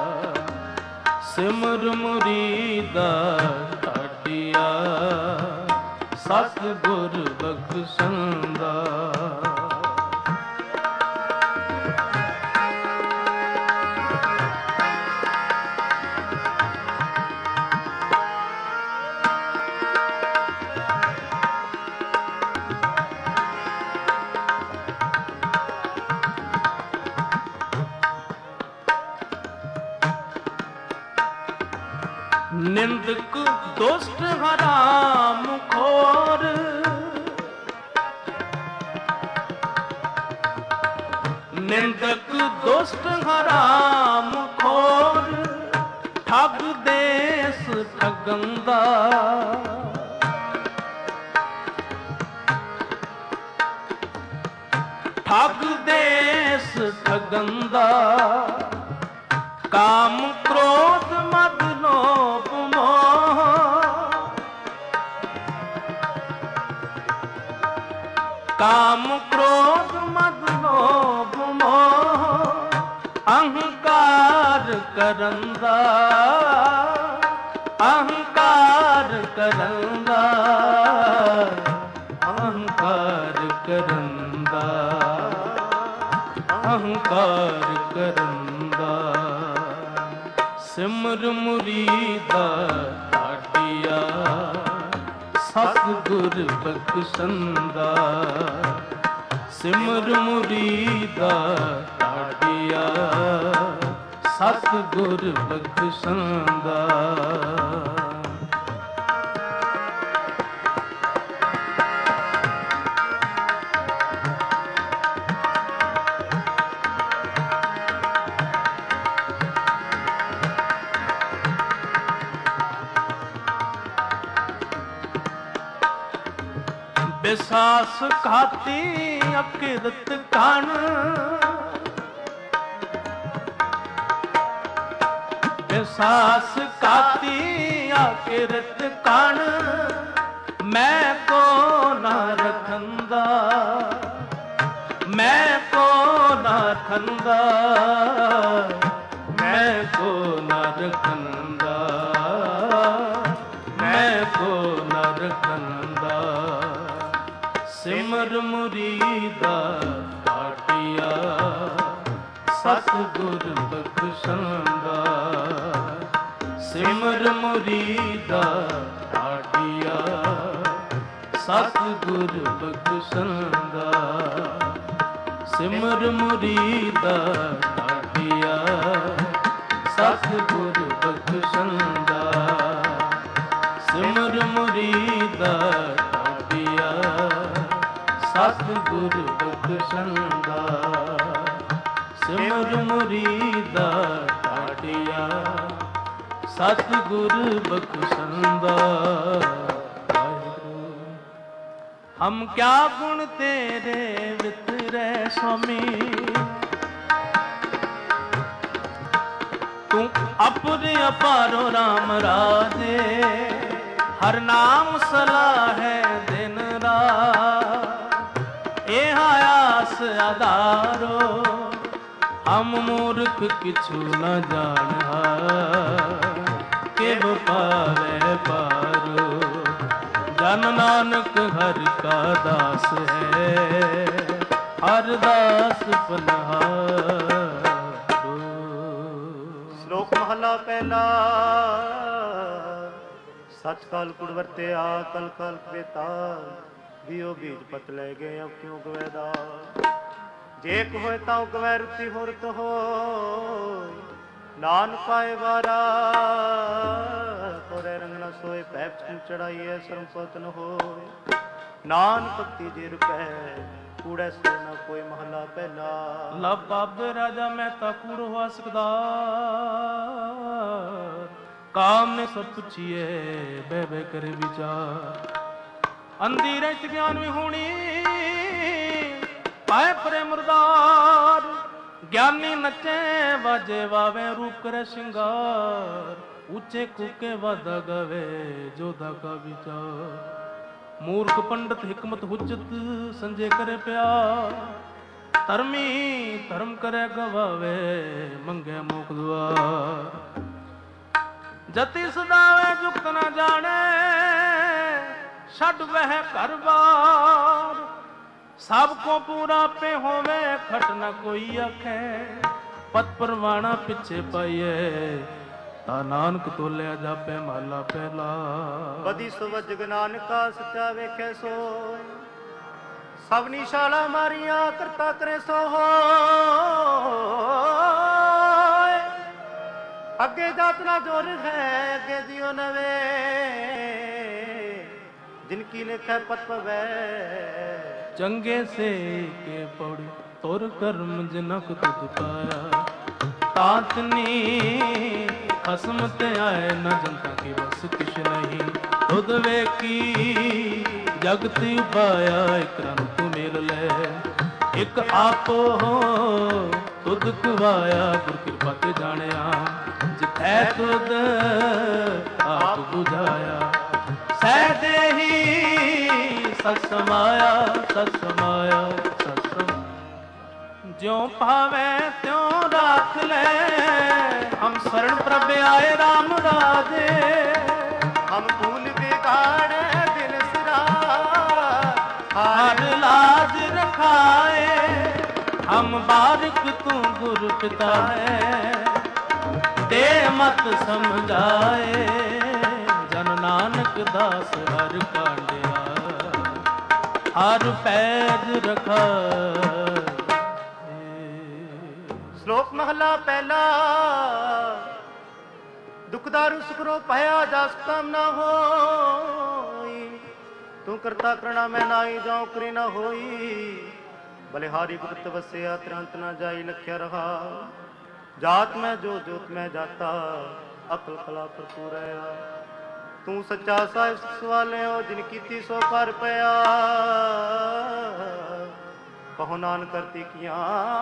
ਸਿਮਰ ਮੁਰੀਦਾ ਕਾਟਿਆ, ਸਤਿਗੁਰ ਬਖਸ਼ੰਦਾ। ਨਿੰਦਕ ਦੁਸ਼ਟ ਹਰਾਮ ਖੋਰ, ਨਿੰਦਕ ਦੁਸ਼ਟ ਹਰਾਮ ਖੋਰ, ਠੱਗ ਦੇਸ ਠਗੰਦਾ, ਠੱਗ ਦੇਸ ਠਗੰਦਾ, ਕਾਮ ਕ੍ਰੋਧ ਮਦ ਲੋਭ ਮੋਹ, ਕਾਮ ਕ੍ਰੋਧ ਮਦ ਲੋਭ ਮੋਹ, ਅਹੰਕਾਰ ਕਰੰਦਾ, ਅਹੰਕਾਰ ਕਰੰਦਾ, ਅਹੰਕਾਰ ਕਰੰਦਾ, ਅਹੰਕਾਰ ਕਰੰਦਾ, ਸਿਮਰ ਮੁਰੀਦਾ ਕਾਟਿਆ, ਸਤਿਗੁਰ ਬਖਸ਼ੰਦਾ, ਸਿਮਰ ਮੁਰੀਦਾ ਕਾਟਿਆ, ਸਤਿਗੁਰ ਬਖਸ਼ੰਦਾ। ਬਿਸਾਸ ਘਾਤੀ ਅਕਿਰਤ ਕਣ, ਬਿਸਾਸ ਘਾਤੀ ਅਕਿਰਤ ਕਣ, ਮੈਂ ਕੋ ਨਾ ਰਖੰਦਾ, ਮੈਂ ਕੋ ਨਾ ਰਖੰਦਾ, ਮੈਂ ਕੋ ਨਾ ਰਖੰਦਾ, ਮੈਂ ਕੋ ਨਾ ਰਖੰਦਾ, ਸਿਮਰ ਮੁਰੀਦਾ ਕਾਟਿਆ, ਸਤਿਗੁਰ ਬਖਸ਼ੰਦਾ, ਸਿਮਰ ਮੁਰੀਦਾ ਕਾਟਿਆ, ਸਤਿਗੁਰ ਬਖਸ਼ੰਦਾ, ਸਿਮਰ ਮੁਰੀਦਾ ਕਾਟਿਆ, ਸਤਿਗੁਰ ਬਖਸ਼ੰਦਾ, ਸਿਮਰ ਮੁਰੀਦਾ ਕਾਟਿਆ, ਸਤਿਗੁਰ ਬਖਸ਼ੰਦਾ, ਸਿਮਰ ਮੁਰੀਦਾ ਕਾਟਿਆ, ਸਤਿਗੁਰ ਬਖਸ਼ੰਦਾ। ਹਮ ਕਿਆ ਗੁਣ ਤੇਰੇ ਵਿਤਰੈ ਸੁਆਮੀ, ਤੂੰ ਅਪੁਰ ਅਪਾਰੋ ਰਾਮ ਰਾਜੇ, ਹਰ ਨਾਮ ਸਲਾਹੈ ਦਿਨ ਰਾਤ, ਇਹ ਆਸ ਆਧਾਰੋ, ਹਮ ਮੂਰਖ ਕਿਛੂ ਨ ਜਾਣਿਆ, ਕਿਵ ਪਾਵੈ ਪਾਰੋ, ਜਨ ਨਾਨਕ ਹਰਿ ਕਾ ਦਾਸ ਹੈ, ਹਰ ਦਾਸ ਪਨਹਾਰੋ। ਮਹਲਾ ਪਹਿਲਾ। ਸੱਚ ਕਾਲ ਕੁੜ ਵਰਤਿਆ ਕਲ ਕਲ ਕਵੇਤਾ, ਦਿਓ ਬੀਜ ਪਤ ਲੈ ਗਏ ਅਬ ਕਿਉਂ ਗਵੇਦਾ। ਜੇ ਕੋ ਹੋਏ ਤਾਂ ਗਵੈ ਰੁਤੀ ਹੋਰਤ ਹੋਇ, ਨਾਨਕ ਪਾਏ ਵਾਰਾ ਤੋਰੇ ਰੰਗ ਨ ਸੋਏ। ਪੈਪ ਚੜਾਈਏ ਸਰਮ ਪਤ ਨ ਹੋਏ, ਨਾਨਕ ਭਗਤੀ ਜੇ ਰੁਪੈ ਕੂੜੈ ਸੋ ਨ ਕੋਈ। ਮਹਲਾ ਪਹਿਲਾ। ਲਵ ਬਾਬੇ ਰਾਜਾ ਮਹਿਤਾ ਕੂੜ ਹੋਆ ਸਕਦਾ, ਕਾਮ ਨੇ ਸਭ ਪੁੱਛੀਏ ਬਹਿ ਬਹਿ ਕਰੇ ਵਿਚਾਰ। ਅੰਧੀ ਰਹਿਤ ਗਿਆਨ ਵੀ ਹੋਣੀ ਪਾਏ ਪਰੇ ਮੁਰਦਾਰ। ਗਿਆਨੀ ਨੱਚੇ ਵਾਜੇ ਵਾਵੇ ਰੂਪ ਕਰੇ ਸ਼ਿੰਗਾਰ। ਉੱਚੇ ਕੂਕੇ ਵਾਦਾ ਗਵੇ ਜੋਦਾ ਕਾ ਵਿਚਾਰ। ਮੂਰਖ ਪੰਡਤ ਹਿਕਮਤ ਹੁਜਤ ਸੰਜੇ ਕਰੇ ਪਿਆਰ। ਧਰਮੀ ਧਰਮ ਕਰੇ ਗਵਾਵੇ ਮੰਗੇ ਮੋਖ ਦੁਆਰ। ਜਤੀ ਸਦਾਵੇ ਜੁਗਤ ਨਾ ਜਾਣੇ ਛੱਡ ਵਹਿ ਘਰ ਬਾਰ। ਸਭ ਕੋ ਪੂਰਾ ਪੇ ਹੋਵੇ ਖਟ ਨ ਕੋਈ ਆਖੇ। ਪਤ ਪਰਵਾਣਾ ਪਿੱਛੇ ਪਾਈਏ ਤਾ ਨਾਨਕ ਤੋਲਿਆ ਜਾਪੇ। ਮਹਲਾ ਪਹਿਲਾ। ਬਦੀ ਸੁਵਜਗ ਨਾਨਕਾ ਸੱਚਾ ਵੇਖੇ ਸੋਇ। ਸਭਨੀ ਸ਼ਾਲਾ ਮਾਰੀਆਂ ਕਰਤਾ ਕਰੇ ਸੋ ਹੋਇ। ਅੱਗੇ ਜਾਤ ਨਾ ਜੋਰ ਹੈ ਅੱਗੇ ਜਿਉ ਨਵੇ। ਜਿਨ ਕੀ ਲਿਖੈ ਪਤ ਪਵੈ ਚੰਗੇ ਸੇ ਕੇ ਪੌੜੀ ਤੁਰ ਕਰਮ ਜਨਕ ਤੁਧ ਪਾਇਆ। ਤਾਤਨੀ ਖਸਮ ਤੇ ਆਏ ਨ ਜਨਤਾ ਕੀ ਬਸ ਕਿਛ ਨਹੀਂ। ਤੁਧ ਵੇਖੀ ਜਗਤ ਉਪਾਇਆ ਇਕ ਰਨ ਤੂੰ ਮੇਲ ਲੈ। ਇਕ ਆਪੋ ਤੁਧ ਕਵਾਇਆ ਗੁਰ ਕਿਰਪਾ ਤੇ ਜਾਣਿਆ। ਜਿਥੈ ਤੁਧ ਆਪ ਬੁਝਾਇਆ ਸਹਿ ਦੇਹੀ ਸਤ ਸਮਾਇਆ। ਸਤ ਸਮਾਇਆ ਸਤ ਸਮ ਜਿਉ ਭਾਵੇ ਤਿਉ ਰੱਖ ਲੈ। ਹਮ ਸਰਣ ਪ੍ਰਭ ਆਏ ਰਾਮ ਰਾਜੇ। ਹਮ ਭੂਲ ਬਿਗਾੜੇ ਦਿਨ ਸਿਰਾ। ਹਰ ਲਾਜ ਰਖਾਏ ਹਮ ਬਾਰਿਕ ਤੂੰ ਗੁਰ ਪਿਤਾ ਹੈ। ਦੇ ਮਤ ਸਮਝਾਏ ਜਨ ਨਾਨਕ ਦਾਸ ਹਰ ਕਾਂਡਿਆ। ਹਰ ਪੈਜ ਰਖਾ। ਸ਼ਲੋਕ ਮਹਲਾ ਪਹਿਲਾ। ਦੁਖਦਾਰੂ ਸੁਖਰੋ ਭਇਆ ਜਸ ਕੰਮ ਨਾ ਹੋਈ। ਤੂੰ ਕਰਤਾ ਕਰਣਾ ਮੈਂ ਨਾਈ ਜਾਉ ਕਰੀ ਨਾ ਹੋਈ। ਬਲਿਹਾਰੀ ਗੁਪਤ ਵਸਿਆ ਤੁਰੰਤ ਨਾ ਜਾਈ ਲਖਿਆ ਰਹਾ। ਜਾਤ ਮੈਂ ਜੋ ਜੋਤ ਮੈਂ ਜਾਤਾ ਅਕਲ ਕਲਾ ਭਰਪੂਰ ਆ। ਤੂੰ ਸੱਚਾ ਸਾਹਿਬ ਸਵਾਲਿਓ ਜਿਨ ਕੀਤੀ ਸੋ ਕਰ ਪਿਆ। ਕਹੋ ਨਾਨਕ ਕਰਤੀ ਕੀਆਂ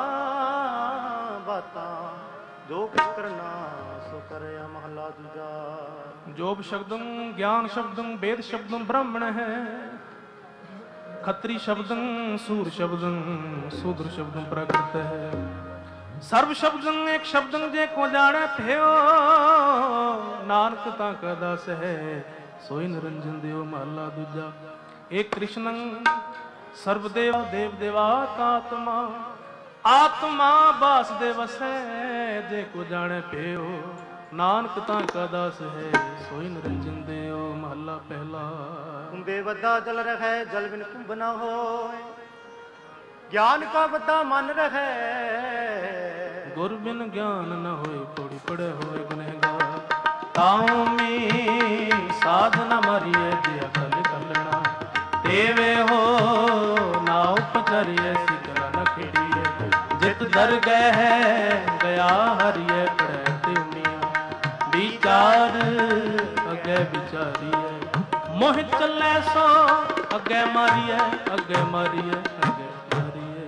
ਬਾਤਾਂ ਜੋ ਕਿਛ ਕਰਨਾ ਸੋ ਕਰਿਆ। ਮਹਲਾ ਦੂਜਾ। ਜੋਬ ਸ਼ਬਦੰ ਗਿਆਨ ਸ਼ਬਦੰ ਵੇਦ ਸ਼ਬਦੰ ਬ੍ਰਾਹਮਣ ਹੈ। ਖੱਤਰੀ ਸ਼ਬਦੰ ਸੂਰ ਸ਼ਬਦੰ ਸੂਦਰ ਸ਼ਬਦੰ ਪ੍ਰਾਕ੍ਰਿਤ ਹੈ। ਸਰਬ ਸ਼ਬਦੰ ਇੱਕ ਸ਼ਬਦੰ ਜੇ ਕੋ ਜਾਣੈ ਭਿਓ। ਨਾਨਕ ਤਾਂ ਕਾ ਦਾਸ ਹੈ ਸੋਈ ਨਿਰੰਜਨ ਦਿਓ। ਮਹਲਾ ਦੂਜਾ। ਏਕ ਕ੍ਰਿਸ਼ਨੰ ਸਰਬ ਦੇਵ ਦੇਵ ਦੇਵਾਤ ਆਤਮਾ। ਆਤਮਾ ਬਾਸ ਦੇ ਵਸੈ ਜੇ ਕੋ ਜਾਣੈ ਭਿਓ। ਨਾਨਕ ਤਾਂ ਕਾ ਦਾਸ ਹੈ ਸੋਈ ਨਿਰੰਜਨ ਦਿਓ। ਮਹਲਾ ਪਹਿਲਾ। ਕੁੰਭੇ ਵੱਡਾ ਜਲ ਰਹੈ ਜਲ ਬਿਨ ਕੁੰਭ ਨਾ ਹੋਏ। ਗਿਆਨ ਕਾ ਵੱਡਾ ਮਨ ਰਹੈ ਗੁਰ ਬਿਨ ਗਿਆਨ ਨ ਹੋਏ। ਪੌੜੀ ਪੜ੍ਹੇ ਹੋਏ ਗੁਨਹਗਾਰ। ਤਾਉ ਮੀ ਸਾਧਨਾ ਮਾਰੀਏ ਜੇ ਅਕਲ ਕਲਣਾ। ਤੇਵੇ ਹੋ ਨਾ ਉਪਚਰੀਏ ਸਿਕਰ ਨ ਖੇੜੀਏ। ਜਿਤ ਦਰਗਹਿ ਗਿਆ ਹਰੀਏ ਪੜੈ ਤਿਉਨੀਆਂ। ਵਿਚਾਰ ਅੱਗੇ ਵਿਚਾਰੀਏ ਮੋਹਿ ਚੱਲੇ ਸੋ ਅੱਗੇ ਮਾਰੀਏ। ਅੱਗੇ ਮਾਰੀਏ ਅੱਗੇ ਮਾਰੀਏ।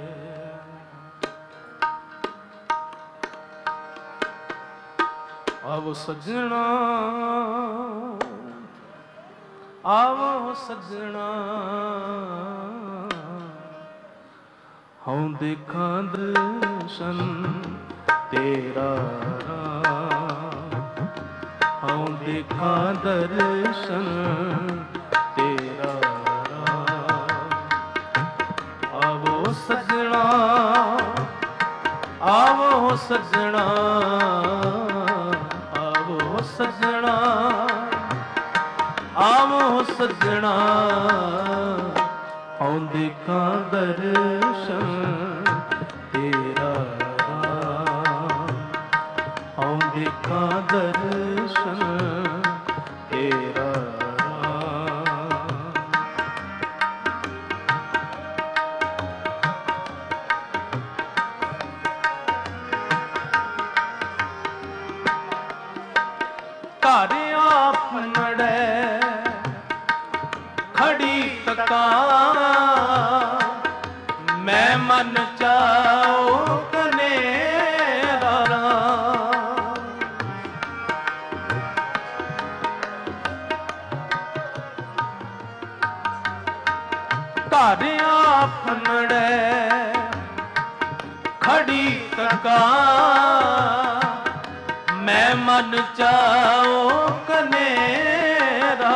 ਆਵੋ ਸੱਜਣਾ ਆਵੋ ਸੱਜਣਾ ਹਉ ਦੇਖਾਂ ਦਰਸ਼ਨ ਤੇਰਾ ਰਾਮ। ਹਉ ਦੇਖਾਂ ਦਰਸ਼ਨ ਤੇਰਾ ਰਾਮ। ਆਵੋ ਸੱਜਣਾ ਆਵੋ ਸੱਜਣਾ ਆਵੋ ਸੱਜਣਾ ਆਵੋ ਸੱਜਣਾ ਹਉ ਦੇਖਾਂ ਦਰਸ਼ਨ ਤੇਰਾ ਹਉ ਦੇਖਾਂ ਦਰਸ਼ਨ ਤੇਰਾ ਘਰ ਆਪਣੜੇ ਖੜੀ ਤਕਾ ਮੈਂ ਮਨ ਚਾਉ ਕਨੇਰਾ ਘਰ ਆਪਣੜੇ ਖੜੀ ਤਕਾ ਮੈਂ ਮਨ ਚਾਉ ਕਨੇਰਾ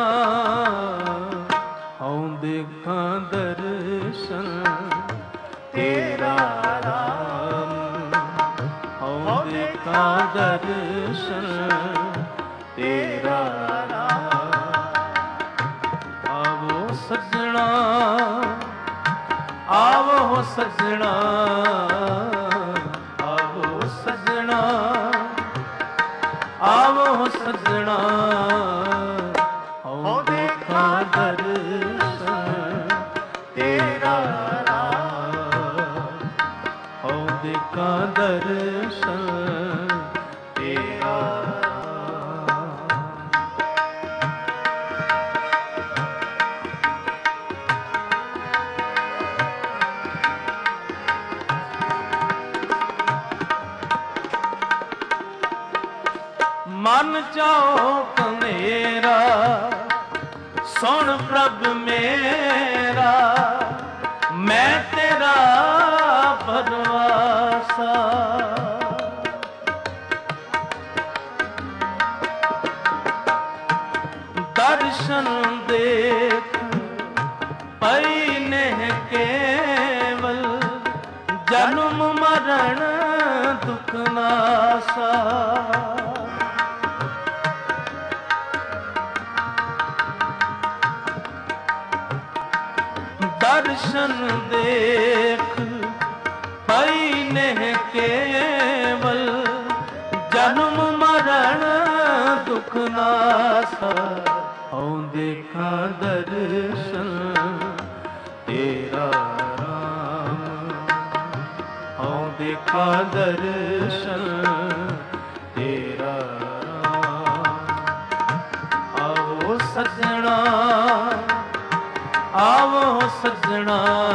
ਹਉ ਦੇਖਾਂ ਦਰਸ਼ਨ ਤੇਰਾ ਰਾਮ ਹਉ ਦੇਖਾਂ ਦਰਸ਼ਨ ਤੇਰਾ ਰਾਮ ਆਵੋ ਸੱਜਣਾ ਆਵੋ ਸੱਜਣਾ ਆਵੋ ਸੱਜਣਾ ਆਵੋ ਸੱਜਣਾ ਹਉ ਦੇਖਾਂ ਦਰਸ਼ਨ ਤੇਰਾ ਰਾਮ ਹਉ ਦੇਖਾਂ ਦਰਸ਼ਨ ਤੇਰਾ ਮਨ ਚਾਉ ਕਨੇਰਾ ਸੁਣ ਪ੍ਰਭ ਮੇਰਾ ਮੈਂ ਤੇਰਾ ਪਰਵਾਸਾ ਦਰਸ਼ਨ ਦੇਖ ਪਈ ਨਹਿ ਕੇਵਲ ਜਨਮ ਮਰਨ ਦੁਖ ਨਾਸਾ ਦਰਸ਼ਨ ਦੇਖ ਪਈ ਨਹਿ ਕੇਵਲ ਜਨਮ ਮਰਨ ਦੁਖ ਨਾਸਾ ਹਉ ਦੇਖਾਂ ਦਰਸ਼ਨ ਤੇਰਾ ਰਾਮ ਹਉ ਦੇਖਾਂ ਦਰਸ਼ਨ ਤੇਰਾ ਰਾਮ ਆਵੋ ਸੱਜਣਾ ਆਵੋ ਸੱਜਣਾ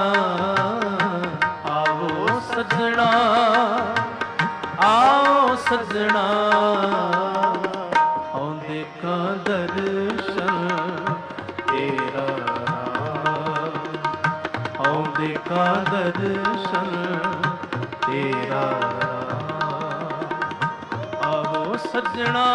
ਆਵੋ ਸੱਜਣਾ ਆਵੋ ਸੱਜਣਾ ਹਉ ਦੇਖਾਂ ਦਰਸ਼ਨ ਤੇਰਾ ਹਉ ਦੇਖਾਂ ਦਰਸ਼ਨ ਤੇਰਾ ਆਵੋ ਸੱਜਣਾ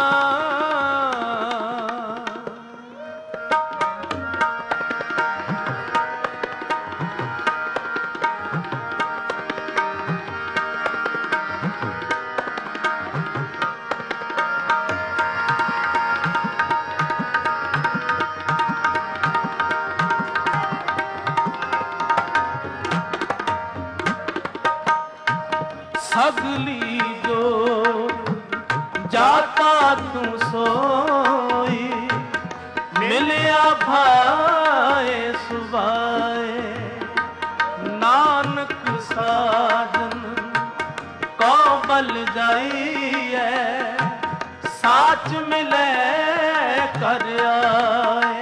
ਸਗਲੀ ਜੋ ਜਾਤਾ ਤੂੰ ਸੋਈ ਮਿਲਿਆ ਭਾਏ ਸੁਭਾਏ ਨਾਨਕ ਸਾਜਨ ਕੋ ਬਲ ਜਾਈਐ ਸਾਚ ਮਿਲੇ ਕਰ ਆਏ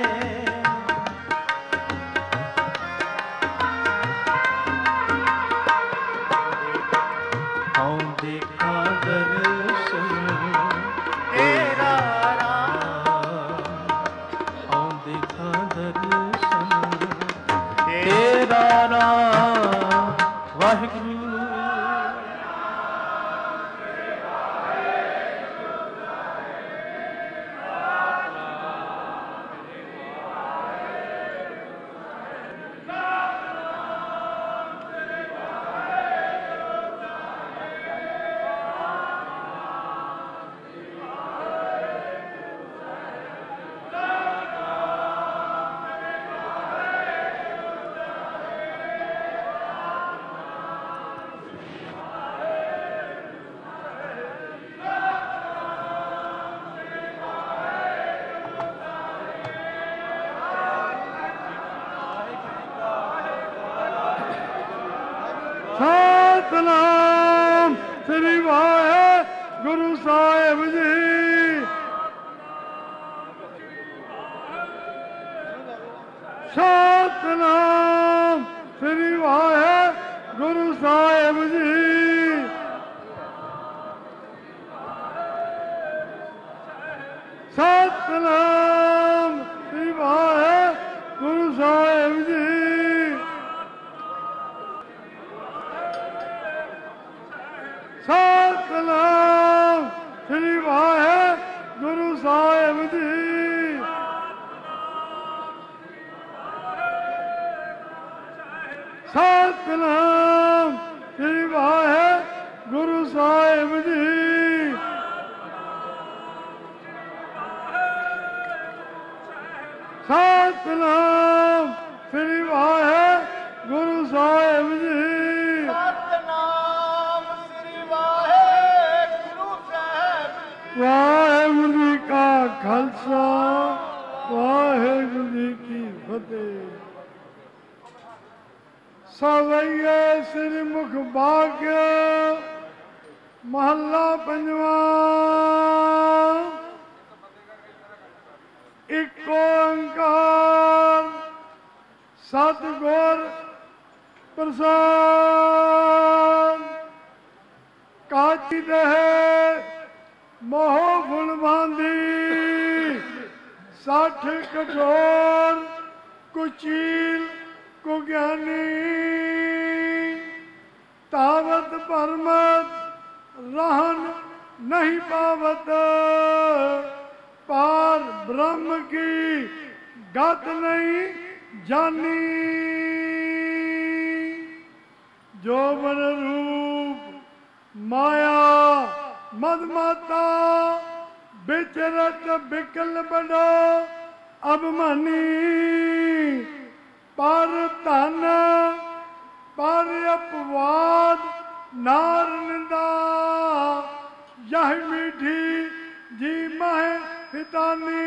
ਹਉ ਦੇਖਾਂ ਦਰਸ਼ਨ ਤੇਰਾ ਰਾਮ ਹਉ ਦੇਖਾਂ ਦਰਸ਼ਨ ਤੇਰਾ ਰਾਮ ਵਾਹਿਗੁਰੂ ਸਤਨਾਮ ਸ੍ਰੀ ਵਾਹਿਗੁਰੂ ਸਾਹਿਬ ਜੀ। ਸਤਨਾਮ ਸ੍ਰੀ ਵਾਹਿਗੁਰੂ ਸਾਹਿਬ ਜੀ। ਸਤਨਾਮ ਸ੍ਰੀ ਵਾਹਿਗੁਰੂ ਸਾਹਿਬ ਜੀ। ਸਤਨਾਮ ਸ੍ਰੀ ਵਾਹਿਗੁਰੂ ਸਾਹਿਬ ਜੀ। ਸਤਨਾਮ ਸ੍ਰੀ ਵਾਹਿਗੁਰੂ ਸਾਹਿਬ ਜੀ। ਸਤਨਾਮ ਸ੍ਰੀ ਵਾਹਿਗੁਰੂ ਸਾਹਿਬ ਜੀ। ਸਤਨਾਮ ਸ੍ਰੀ ਵਾਹਿਗੁਰੂ ਸਾਹਿਬ। ਵਾਹਿਗੁਰੂ ਜੀ ਕਾ ਖਾਲਸਾ ਵਾਹਿਗੁਰੂ ਜੀ ਕੀ ਫਤਿਹ। ਸਵਈਏ ਸ੍ਰੀ ਮੁਖ ਭਾਗਿਆ ਮਹੱਲਾ ਪੰਜਵਾਂ। ਇੱਕ ਓੰਕਾਰ ਸਤਿਗੁਰ ਪ੍ਰਸਾਦ। ਕਾਚੀ ਦੇਹ ਮੋਹ ਫੁੱਲ ਬਾਂਧੀ ਸੱਠ ਕਠੋਰ ਕੁਚੀਲ ਕੋ ਗਿਆਨੀ। ਤਾਵਤ ਪਰਮਤ रहन नहीं पावत पार ब्रह्म की गत नहीं जानी। जो बन रूप माया मदमाता बिचरत बिकल बड़ो अभिमानी। पर धन पर अपवाद नार निंदा यह मीठी जी मह हितानी।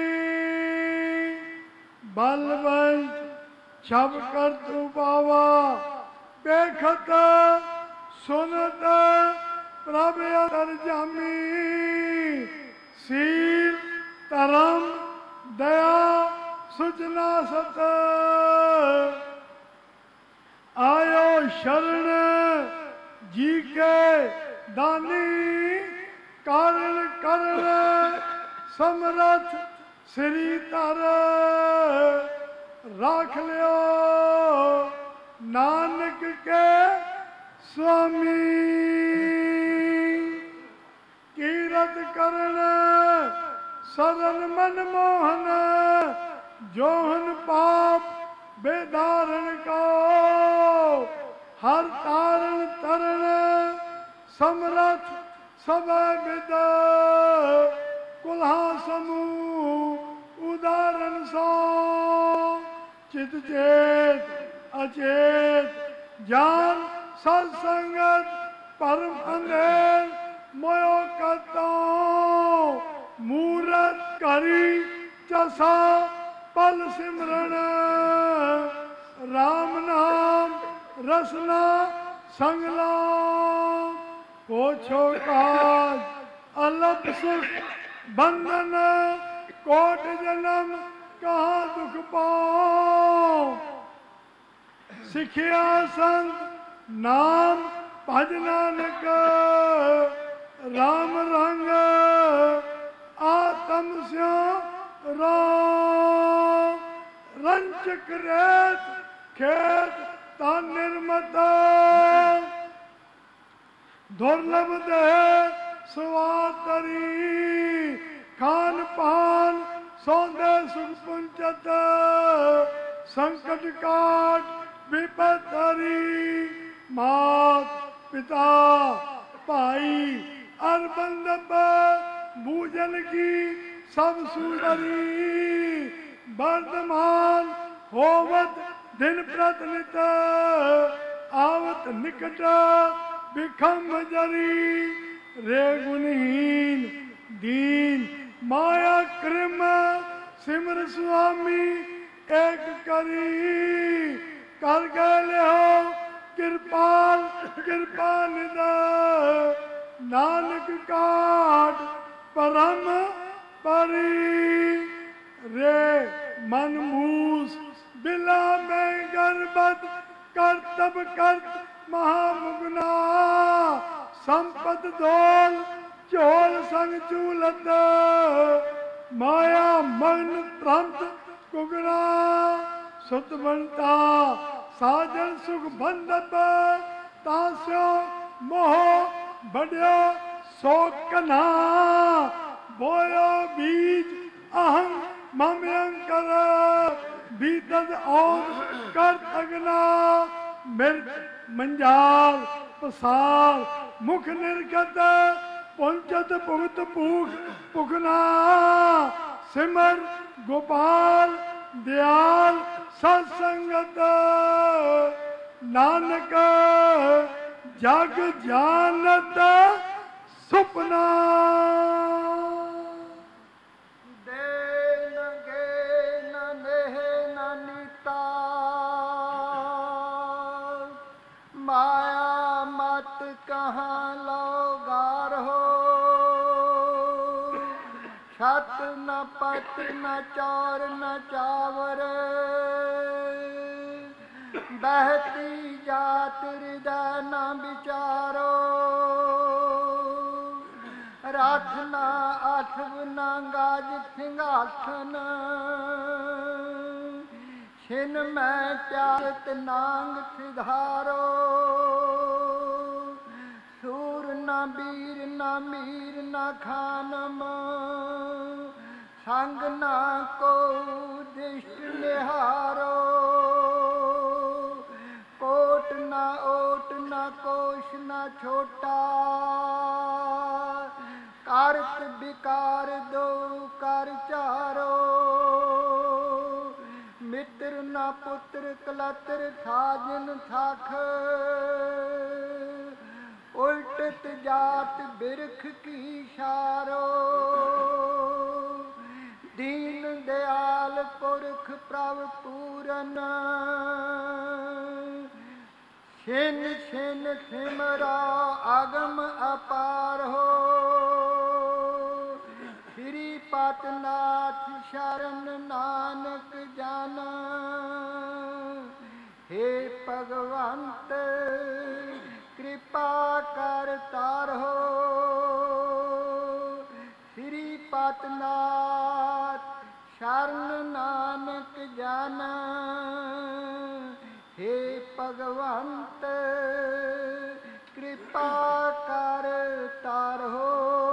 बलवंश छब कर तू बावा बेखत सुनत प्रभ अदर जामी। सील धर्म दया सुजना सत आयो शरण जी के दानी। कारण करण समरथ श्री तर राख लियो नानक के स्वामी। कीरत करण सरन मन मोहन जोहन पाप बेदारण को। हर तारण तरण समरथ सब विद कुल्हा समूह उदाहरण सो। चित चेत अचेत जान सत्संगत परम अंधेर मोयो कतो। मूरत करी चसा पल सिमरन राम नाम रसना संगला। पोछो काज अलप सुख बंधन कोट जन्म कहाँ दुख पाओ। सिखिया संत नाम भज नानक राम रंग आत्म स्यो राम। रंचक रेत खेत ता निर्मत दुर्लभ दे स्वातरी। खान पान सौंदे सुख पुंचत संकट काट विपत हरी। मात पिता भाई अर बंधप भूजन की सब सुधरी। वर्धमान होवत दिन प्रतिनित आवत निकट बिखम जरी। रे गुणहीन दीन माया कृम सिमर स्वामी एक करी। कर गए हो ਕਿਰਪਾਲ ਕਿਰਪਾ ਨਿਦ ਨਾਨਕ ਕਾਟ ਪਰਮ ਪਰੀ ਰੇ ਮਨ ਮੂਸ ਬਿਲਾ ਮੈਂ ਗਰਬਤ ਕਰਤਬ ਕਰਤ ਮਹਾਮੁਗਨਾ ਸੰਪਤ ਦੋਲ ਝੋਲ ਸੰਗ ਚੂਲਤ ਮਾਇਆ ਮਨ ਪ੍ਰੰਤ ਕੁਗਣਾ ਸੁਤ ਬੰਤਾ ਸਾਜਨ ਸੁਖ ਬੰਧਪ ਤਾਸਿਓ ਮੋਹ ਬੜਿਓ ਸੋ ਕਨਾ ਬੋਇਓ ਬੀਜ ਅਹੰ ਮਮ ਅੰਕਰ ਬੀਤਦ ਔਰ ਕਰ ਅਗਨਾ ਮਿਰਚ ਮੰਜਾਲ ਪਸਾਰ ਮੁਖ ਨਿਰਗਤ ਪੁੰਚਤ ਭੁਗਤ ਭੂਖ ਭੁਖਨਾ ਸਿਮਰ ਗੋਪਾਲ ਦਿਆਲ ਸਤਸੰਗਤ ਨਾਨਕ ਜਗ ਜਾਨਤ ਸੁਪਨਾ ਦੇ ਨ ਗੇ ਨ ਨੇਹ ਨ ਨੀਤਾ ਮਾਇਆ ਮਤ ਕਹਾਂ ਲੋ ਗਾਰ ਹੋ ਛਤ ਨ ਪਤ ਨ ਚੌਰ ਨ ਚਾਵਰ ਬਹਿਤੀ ਜਾਤ ਹਿਰਦੈ ਨ ਵਿਚਾਰੋ ਰਥ ਨ ਅਠਵ ਨ ਗਾਜ ਸਿੰਘਾਸਨ ਛਿਨ ਮੈਂ ਚਾਰਤ ਨਾਂਗ ਸਿਧਾਰੋ ਸੂਰ ਨ ਬੀਰ ਨ ਮੀਰ ਨ ਖਾਨਮ ਸੰਗ ਨ ਕੋ ਦਿਸ਼ਟ ਨਿਹਾਰੋ ਕੋਟ ਨ ਓਟ ਨ ਕੋਸ਼ ਨ ਛੋਟਾ ਕਾਰਤ ਵਿਕਾਰ ਦੋ ਕਰ ਚਾਰੋ ਮਿੱਤਰ ਨ ਪੁੱਤਰ ਕਲਤਰ ਸਾਜਨ ਸਾਖ ਉਲਟਤ ਜਾਤ ਬਿਰਖ ਕੀ ਸ਼ਾਰੋ ਦੀਨ ਦਿਆਲ ਪੁਰਖ ਪ੍ਰਭ ਪੂਰਨ ਛਿਨ ਛਿਨ ਸਿਮਰਾ ਅਗਮ ਅਪਾਰ ਹੋ ਸ੍ਰੀ ਪਤਨਾਥ ਸ਼ਰਨ ਨਾਨਕ ਜਨ ਹੇ ਭਗਵੰਤ ਕਿਰਪਾ ਕਰ ਤਾਰੋ ਸ੍ਰੀ ਪਤਨਾਥ ਸ਼ਰਨ ਨਾਨਕ ਜਨ ਹੇ ਭਗਵੰਤ ਕਿਰਪਾ ਕਰ ਤਾਰੋ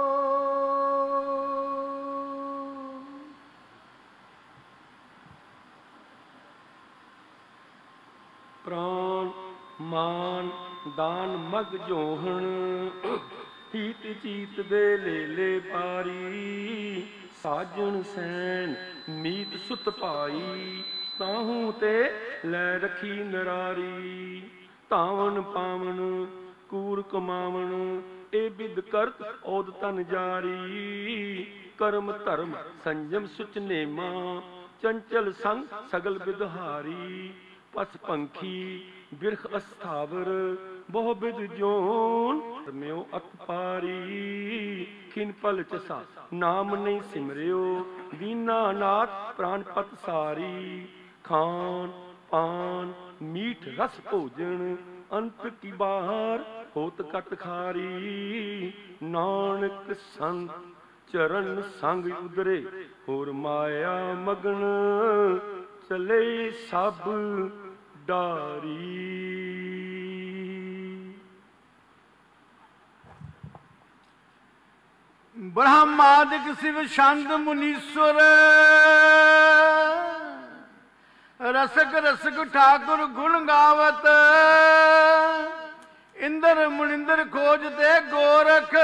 ਪ੍ਰਾਨ ਮਾਨ ਦਾਨ ਮਗ ਜੋਹਣ ਹੀਤ ਚੀਤ ਦੇ ਲੇਲੇ ਪਾਰੀ ਸਾਜਣ ਸੈਨ ਮੀਤ ਸੁਤ ਭਾਈ ਤਾਹੂ ਤੇ ਲੈ ਰਖੀ ਨਰਾਰੀ ਧਾਵਨ ਪਾਵਨ ਕੂਰ ਕਮਾਵਣ ਇਹ ਬਿਦ ਕਰਤ ਔਦ ਤਨ ਜਾਰੀ ਕਰਮ ਧਰਮ ਸੰਜਮ ਸੁਚ ਨੇਮਾ ਚੰਚਲ ਸੰਗ ਸਗਲ ਬਿਦਹਾਰੀ ਪਸ ਪੰਖੀ ਬਿਰਖ ਅਸਥਾਵਰ ਬਹੁ ਬਿਦ ਜੋਨ ਮਿਓ ਅਤ ਪਾਰੀ ਖਿਨ ਪਲ ਚਸਾ ਨਾਮ ਨਹੀਂ ਸਿਮਰਿਓ ਦੀਨਾਨਾਥ ਪ੍ਰਾਨ ਪਤ ਸਾਰੀ ਖਾਨ ਪਾਨ ਮੀਠ ਰਸ ਭੋਜਨ ਅੰਤ ਕੀ ਬਾਹਰ ਹੋਤ ਕਟ ਖਾਰੀ ਨਾਨਕ ਸੰਤ ਚਰਨ ਸੰਗ ਉਦਰੇ ਹੋਰ ਮਾਇਆ ਮਗਨ ਚਲੇ ਸਭ ਡਾਰੀ। ਬ੍ਰਹਮਾਦਿਕ ਸਿਵ ਛੰਦ ਮੁਨੀਸਵਰ ਰਸਕ ਰਸਕ ਠਾਕੁਰ ਗੁਣ ਗਾਵਤ ਇੰਦਰ ਮੁਨਿੰਦਰ ਖੋਜ ਤੇ ਗੋਰਖ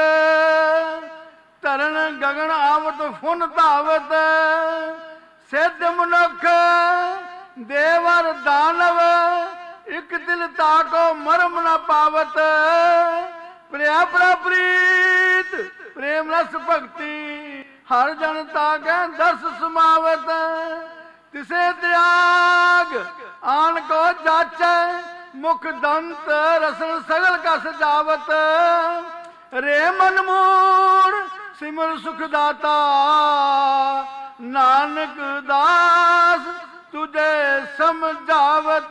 ਧਰਨ ਗਗਨ ਆਵਤ ਫੁਨ ਧਾਵਤ ਸਿੱਧ ਮਨੁੱਖ ਦੇਵਰ ਦਾਨਵ ਇੱਕ ਦਿਲ ਤਾਕੋ ਮਰਮ ਨ ਪਾਵਤ ਪ੍ਰਿਆ ਪ੍ਰੀਤ ਪ੍ਰੇਮ ਰਸ ਭਗਤੀ ਹਰ ਜਨ ਤਾਕੈ ਦਰਸ ਸਮਾਵਤ ਤਿਸੇ ਤਿਆਗ ਆਨ ਕੋ ਜਾਚੈ ਮੁਖ ਦੰਤ ਰਸਨ ਸਗਲ ਕਸ ਜਾਵਤ ਰੇ ਮਨ ਮੂੜ ਸਿਮਰ ਸੁਖ ਦਾਤਾ ਨਾਨਕ ਦਾਸ ਤੁਝੇ ਸਮਝਾਵਤ।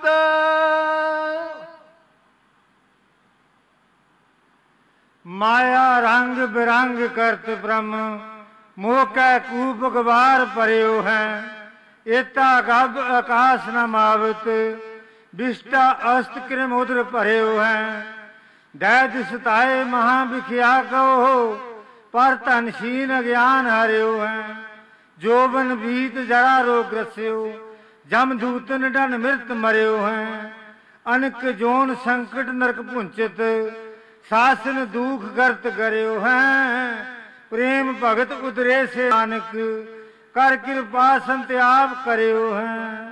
ਮਾਇਆ ਰੰਗ ਬਿਰੰਗ ਕਰਤ ਬ੍ਰਹਮ ਮੋਹ ਕੈ ਕੂਪ ਗਵਾਰ ਭਰਿਓ ਹੈ। ਏਤਾ ਗਬ ਆਕਾਸ਼ ਨ ਮਾਵਤ ਵਿਸ਼ਟਾ ਅਸਤ ਕ੍ਰਿਮ ਉਦਰ ਭਰਿਓ ਹੈ। ਦੈਦ ਸਤਾਏ ਮਹਾ ਵਿਖਿਆ ਕਹੋ ਪਰ ਧਨਸ਼ੀਨ ਅਗਿਆਨ ਹਰਿਓ ਹੈ। ਜੋਬਨ ਬੀਤ ਜੜਾ ਰੋਗ ਗ੍ਰਸਿਓ ਜਮ ਦੂਤਨ ਡਨ ਮਿਰਤ ਮਰਿਓ ਹੈ। ਅਨਕ ਜੋਨ ਸੰਕਟ ਨਰਕ ਪੁੰਚਿਤ ਸਾਸਨ ਦੁਖ ਕਰਤ ਕਰਿਓ ਹੈ। ਪ੍ਰੇਮ ਭਗਤ ਉਤਰੇ ਸੇ ਨਾਨਕ ਕਰ ਕਿਰਪਾ ਸੰਤਿਆਪ ਕਰਿਓ ਹੈ।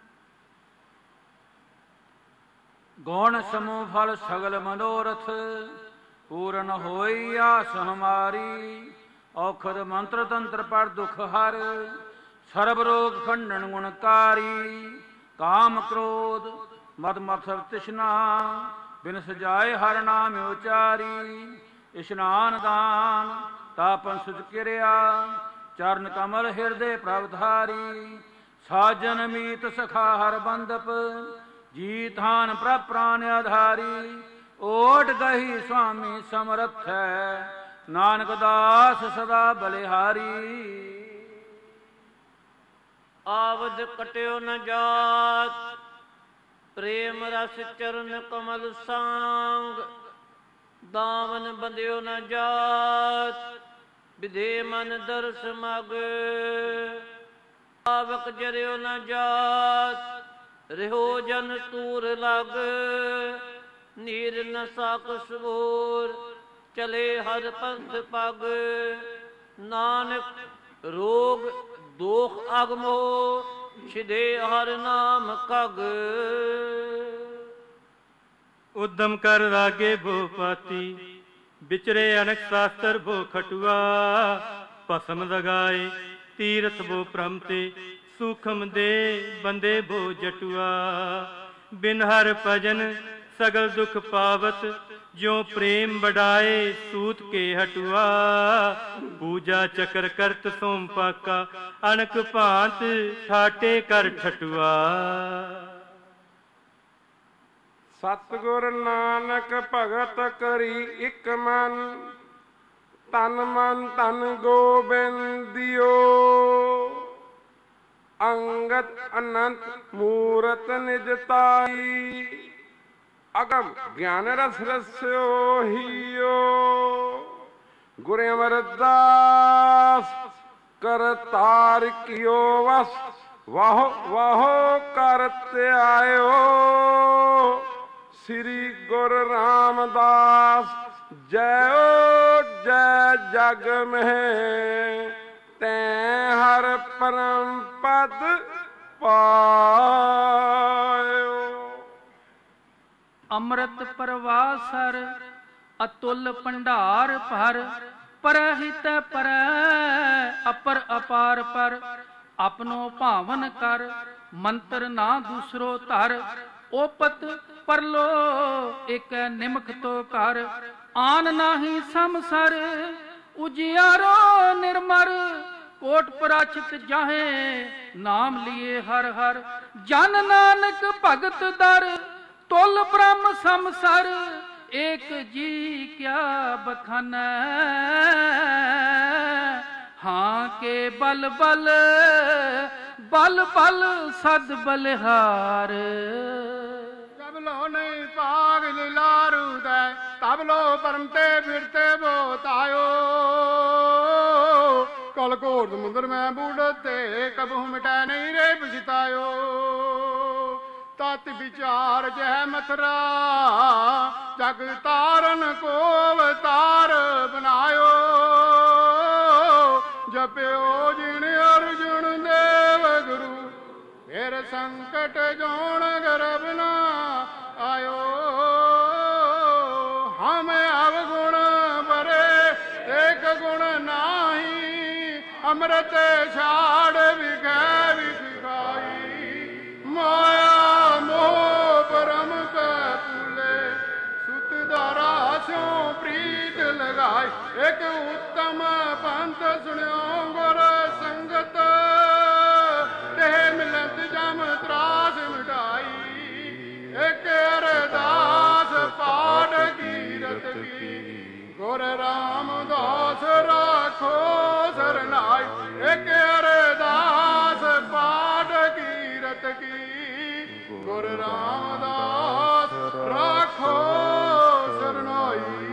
ਗੌਣ ਸਮੂਹ ਫਲ ਸਗਲ ਮਨੋਰਥ ਪੂਰਨ ਹੋਈ ਆਸ ਹਮਾਰੀ। ਔਖਦ ਮੰਤਰ ਤੰਤਰ ਪਰ ਦੁਖ ਹਰ ਸਰਬ ਰੋਗ ਖੰਡਨ ਗੁਣਕਾਰੀ। ਕਾਮ ਕ੍ਰੋਧ ਮਦ ਮਤਸਰ ਤ੍ਰਿਸ਼ਨਾ ਬਿਨ ਸਜਾਏ ਹਰ ਨਾਮ ਉਚਾਰੀ। ਇਸ਼ਨਾਨ ਦਾਨ ਤਾਪਨ ਸੁਜ ਕਿਰਿਆ ਚਰਨ ਕਮਲ ਹਿਰਦੇ ਪ੍ਰਭ ਧਾਰੀ। ਸਾਜਨ ਮੀਤ ਸਖਾ ਹਰ ਬੰਦਪ ਜੀ ਥਾਨ ਪ੍ਰਭ ਪ੍ਰਾਨ ਆਧਾਰੀ। ਓਟ ਗਹੀ ਸੁਆਮੀ ਸਮਰਥ ਹੈ ਨਾਨਕ ਦਾਸ ਸਦਾ ਬਲਿਹਾਰੀ। ਆਵਦ ਕਟਿਓ ਨ ਜਾਤ ਪ੍ਰੇਮ ਰਸ ਚਰਨ ਕਮਲ ਸਾਂਗ। ਦਾਮਨ ਬੰਦਿਓ ਨ ਜਾਤ ਵਿਦੇ ਮਨ ਦਰਸ ਮਗ। ਆਵਕ ਜਰਿਓ ਨ ਜਾਤ ਰਿਹੋ ਜਨ ਤੂਰ ਲਗ। ਨੀਰ ਨ ਸਾਕ ਸਬੂਰ ਚਲੇ ਹਰ ਪੰਥ ਪਗ। ਨਾਨਕ ਰੋਗ ਦੋਖ ਅਗਮੋ ਛਿਦੇ ਹਰ ਨਾਮ ਕਗ। ਉਦਮ ਕਰ ਰਾਗੇ ਭੋ ਪਾਤੀ ਵਿਚਰੇ ਅਨਕ ਸ਼ਾਸਤਰ ਭੋ ਖਟੁਆ। ਭਸਮ ਲਗਾਏ ਤੀਰਥ ਭੋ ਭ੍ਰਮ ਤੇ ਸੂਖਮ ਦੇ ਬੰਦੇ ਭੋ ਜਟੁਆ। ਬਿਨ ਹਰ ਭਜਨ ਸਗਲ ਦੁਖ ਪਾਵਤ ਜਿਉ ਪ੍ਰੇਮ ਬਡਾਏ ਸੂਤ ਕੇ ਹਟੁਆ। ਪੂਜਾ ਚਕਰ ਕਰਤ ਸੋਮ ਪਾਕਾ ਅਨਕ ਭਾਂਤ ਠਾਟੇ ਕਰ ਠਟੁਆ। ਸਤਿਗੁਰ ਨਾਨਕ ਭਗਤ ਕਰੀ ਇਕ ਮਨ ਤਨ ਮਨ ਧਨ ਗੋਬਿੰਦਿਓ। ਅੰਗਤ ਅਨੰਤ ਮੂਰਤ ਨਿਜਤਾਈ ਅਗਮ ਗਿਆਨ ਰਸ ਰਸਿਓ ਹੀਓ। ਗੁਰ ਅਮਰਦਾਸ ਕਰਤਾਰ ਕੀਓ ਵਸ ਵਾਹੋ ਵਾਹੋ ਕਰਤ ਆਇਓ। ਸ੍ਰੀ ਗੁਰੂ ਰਾਮਦਾਸ ਜੈ ਜੈ ਜਗ ਮਹਿ ਤੈ ਹਰ ਪਰਮ ਪਦ ਪਾਇਓ। ਅੰਮ੍ਰਿਤ ਪ੍ਰਵਾਸਰ ਅਤੁਲ ਭੰਡਾਰ ਭਰ ਪਰਹਿਤ ਪਰ ਅਪਰ ਅਪਾਰ ਪਰ। ਆਪਣੋ ਭਾਵਨ ਕਰ ਮੰਤਰ ਨਾ ਦੂਸਰੋ ਧਰ। ਓਪਤ ਪਰਲੋ ਇਕ ਨਿਮਖ ਤੋ ਕਰ। ਆਨ ਨਾਹੀ ਸਮਸਰ ਉਜਿਆਰੋ ਨਿਰਮਰ। ਕੋਟ ਪ੍ਰਾਚਿਤ ਜਾਹੇ ਨਾਮ ਲਿਏ ਹਰ ਹਰ। ਜਨ ਨਾਨਕ ਭਗਤ ਦਰ ਤੁਲ ਬ੍ਰਹਮ ਸਮਸਰ। ਏਕ ਜੀ ਕਿਆ ਬਖਾਨਾ ਹਾਂ ਕੇ ਬਲ ਬਲ ਬਲ ਬਲ ਸਦ ਬਲਿਹਾਰ। ਜਬ ਲੋ ਨਹੀਂ ਪਾਗ ਲੀਲਾਰੂ ਦੈ ਤਬ ਲੋ ਪਰਮ ਤੇ ਫਿਰਤੇ ਬੋਤਾਇਓ। ਕਲ ਘੋਰ ਸਮੁੰਦਰ ਮੈਂ ਬੂੜਤੇ ਕਬਹੁ ਮਿਟੈ ਨਹੀਂ ਰੇ ਪਛਤਾਇਓ। ਤਤ ਵਿਚਾਰ ਜੈ ਮਥਰਾ ਜਗ ਤਾਰਨ ਕੋ ਅਵਤਾਰ ਬਨਾਇਓ। ਜਪਿਓ ਜਿਨ ਅਰਜੁਨ ਦੇਵ ਗੁਰੂ ਫਿਰ ਸੰਕਟ ਜੋਣ ਗਰਭ ਨਾ ਆਇਓ। ਹਮ ਅਵਗੁਣ ਬਰੇ ਏਕ ਗੁਣ ਨਾਹੀ। ਅੰਮ੍ਰਿਤ ਛਾੜ ਵਿਖੈ ਵਿਖਾਈ। ਮਾਇਆ ਮੋਹ ਪਰਮ ਕੈ ਇੱਕ ਉੱਤਮ ਪੰਥ ਸੁਣਿਓ ਗੁਰ ਸੰਗਤ, ਤੇ ਮਿਲਤ ਜਮ ਤਰਾਸ ਮਿਟਾਈ। ਇੱਕ ਅਰਦਾਸ ਪਾਠ ਕੀਰਤ ਕੀ, ਗੁਰ ਰਾਮਦਾਸ ਰਾਖੋ ਸਰਨਾਈ। ਇੱਕ ਅਰਦਾਸ ਪਾਠ ਕੀਰਤ ਕੀ, ਗੁਰ ਰਾਮਦਾਸ ਰਾਖੋ ਸਰਨਾਈ।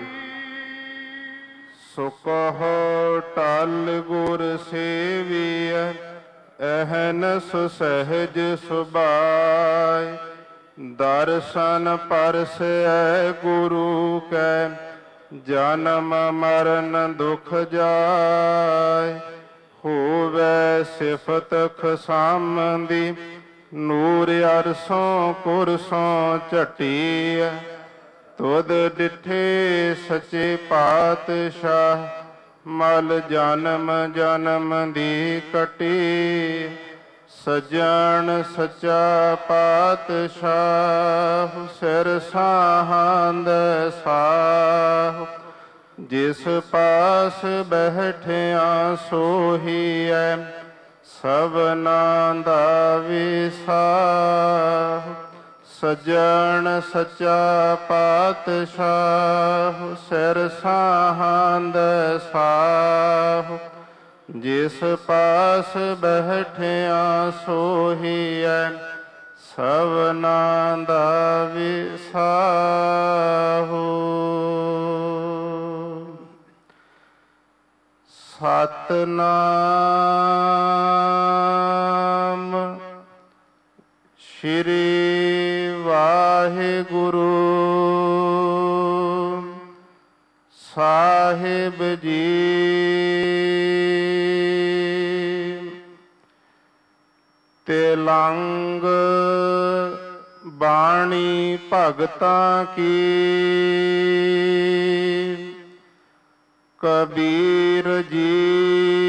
ਸੋ ਕਹੋ ਟਲ ਗੁਰ ਸੇਵੀਐ, ਅਹਨਸ ਸਹਿਜ ਸੁਭਾਇ। ਦਰਸ਼ਨ ਪਰਸੈ ਗੁਰੂ ਕੈ, ਜਨਮ ਮਰਨ ਦੁਖ ਜਾਇ। ਹੋਵੈ ਸਿਫਤ ਖਸਾਮਦੀ, ਨੂਰ ਅਰਸੋਂ ਕੁਰਸੋਂ ਝਟੀਐ। ਤੁਧ ਡਿਠੇ ਸੱਚੇ ਪਾਤਸ਼ਾਹ, ਮਲ ਜਨਮ ਜਨਮ ਦੀ ਕਟੀ। ਸਜਣ ਸੱਚਾ ਪਾਤਸ਼ਾਹ, ਸਿਰ ਸਾਹੰਦ ਸਾਹ। ਜਿਸ ਪਾਸ ਬੈਠਿਆ ਸੋਹੀਐ, ਸਭਨਾ ਦਾ ਵਿਸਾਹ। ਸਜਣ ਸੱਚਾ ਪਾਤਸ਼ਾਹ, ਸਿਰ ਸਾਹੰਦ ਸਾਹ। ਜਿਸ ਪਾਸ ਬੈਠਿਆ ਸੋਹੀਐ, ਸਭਨਾ ਦਾ ਵਿਸਾਹੋ। ਸਤਿਨਾਮ ਸ਼੍ਰੀ ਵਾਹਿਗੁਰੂ ਸਾਹਿਬ ਜੀ। ਤਿਲੰਗ ਬਾਣੀ ਭਗਤਾਂ ਕੀ, ਕਬੀਰ ਜੀ।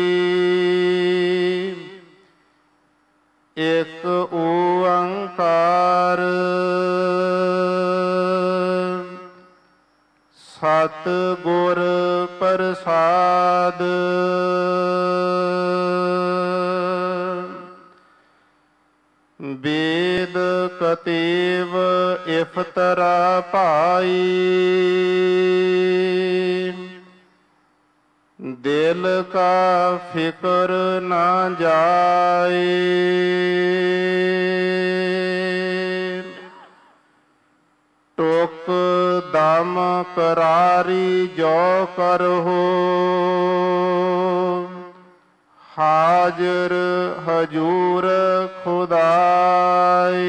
ਇੱਕ ਓੰਕਾਰ ਸਤਿਗੁਰ ਪ੍ਰਸਾਦ। ਵੇਦ ਕਤੇਵ ਇਫਤਰਾ ਭਾਈ, ਦਿਲ ਕਾ ਫਿਕਰ ਨਾ ਜਾਏ। ਟੁਕ ਦਮ ਕਰਾਰੀ ਜੋ ਕਰਹੁ, ਹਾਜ਼ਰ ਹਜੂਰ ਖੁਦਾਏ।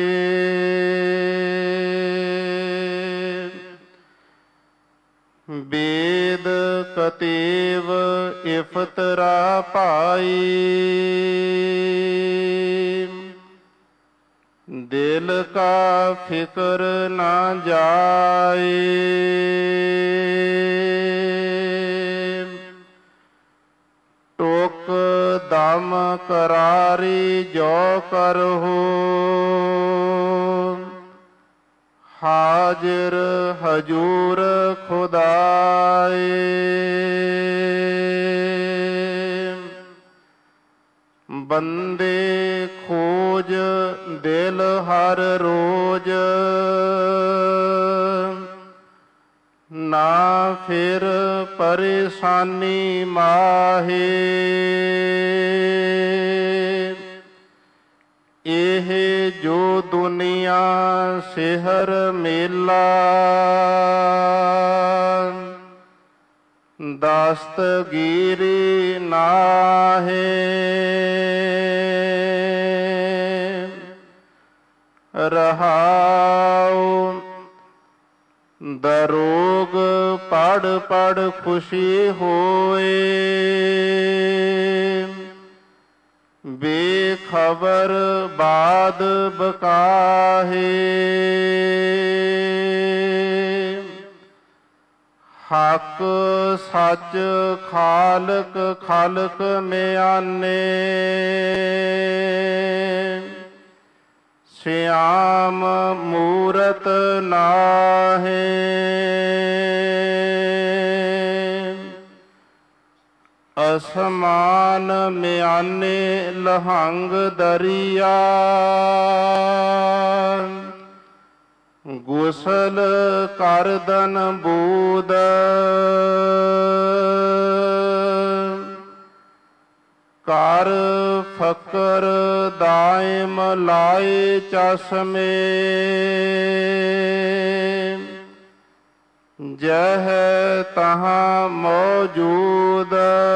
ਵੇਦ ਕਤੇਵ ਇਫਤਰਾ ਭਾਈ, ਦਿਲ ਕਾ ਫਿਕਰ ਨਾ ਜਾਏ। ਟੁਕ ਦਮ ਕਰਾਰੀ ਜੋ ਕਰਹੁ, ਹਾਜ਼ਰ ਹਜੂਰ ਖੁਦਾਏ। ਬੰਦੇ ਖੋਜ ਦਿਲ ਹਰ ਰੋਜ, ਨਾ ਫਿਰ ਪਰੇਸ਼ਾਨੀ ਮਾਹੇ। ਇਹ ਜੋ ਦੁਨੀਆ ਸਿਹਰ ਮੇਲਾ, ਦਸਤਗੀਰੀ ਨਾਹੇ। ਰਹਾਉ ਦਰੋਗ ਪੜ ਪੜ ਖੁਸ਼ੀ ਹੋਏ, ਬੇਖਬਰ ਬਾਦ ਬਕਾਹੇ। ਹਕ ਸੱਚ ਖਾਲਕ ਖਾਲਕ ਮਿਆਨੇ, ਸਿਆਮ ਮੂਰਤ ਨਾਹੇ। ਅਸਮਾਨ ਮਿਆਨੇ ਲਹੰਗ ਦਰਿਆ ਗੁਸਲ ਕਰਦਨ ਬੂਦ ਕਰ ਫਕਰ ਦਾਇਮ ਲਾਏ ਚਸ਼ਮੇ ਜਹ ਤਹਾਂ ਮੌਜੂਦ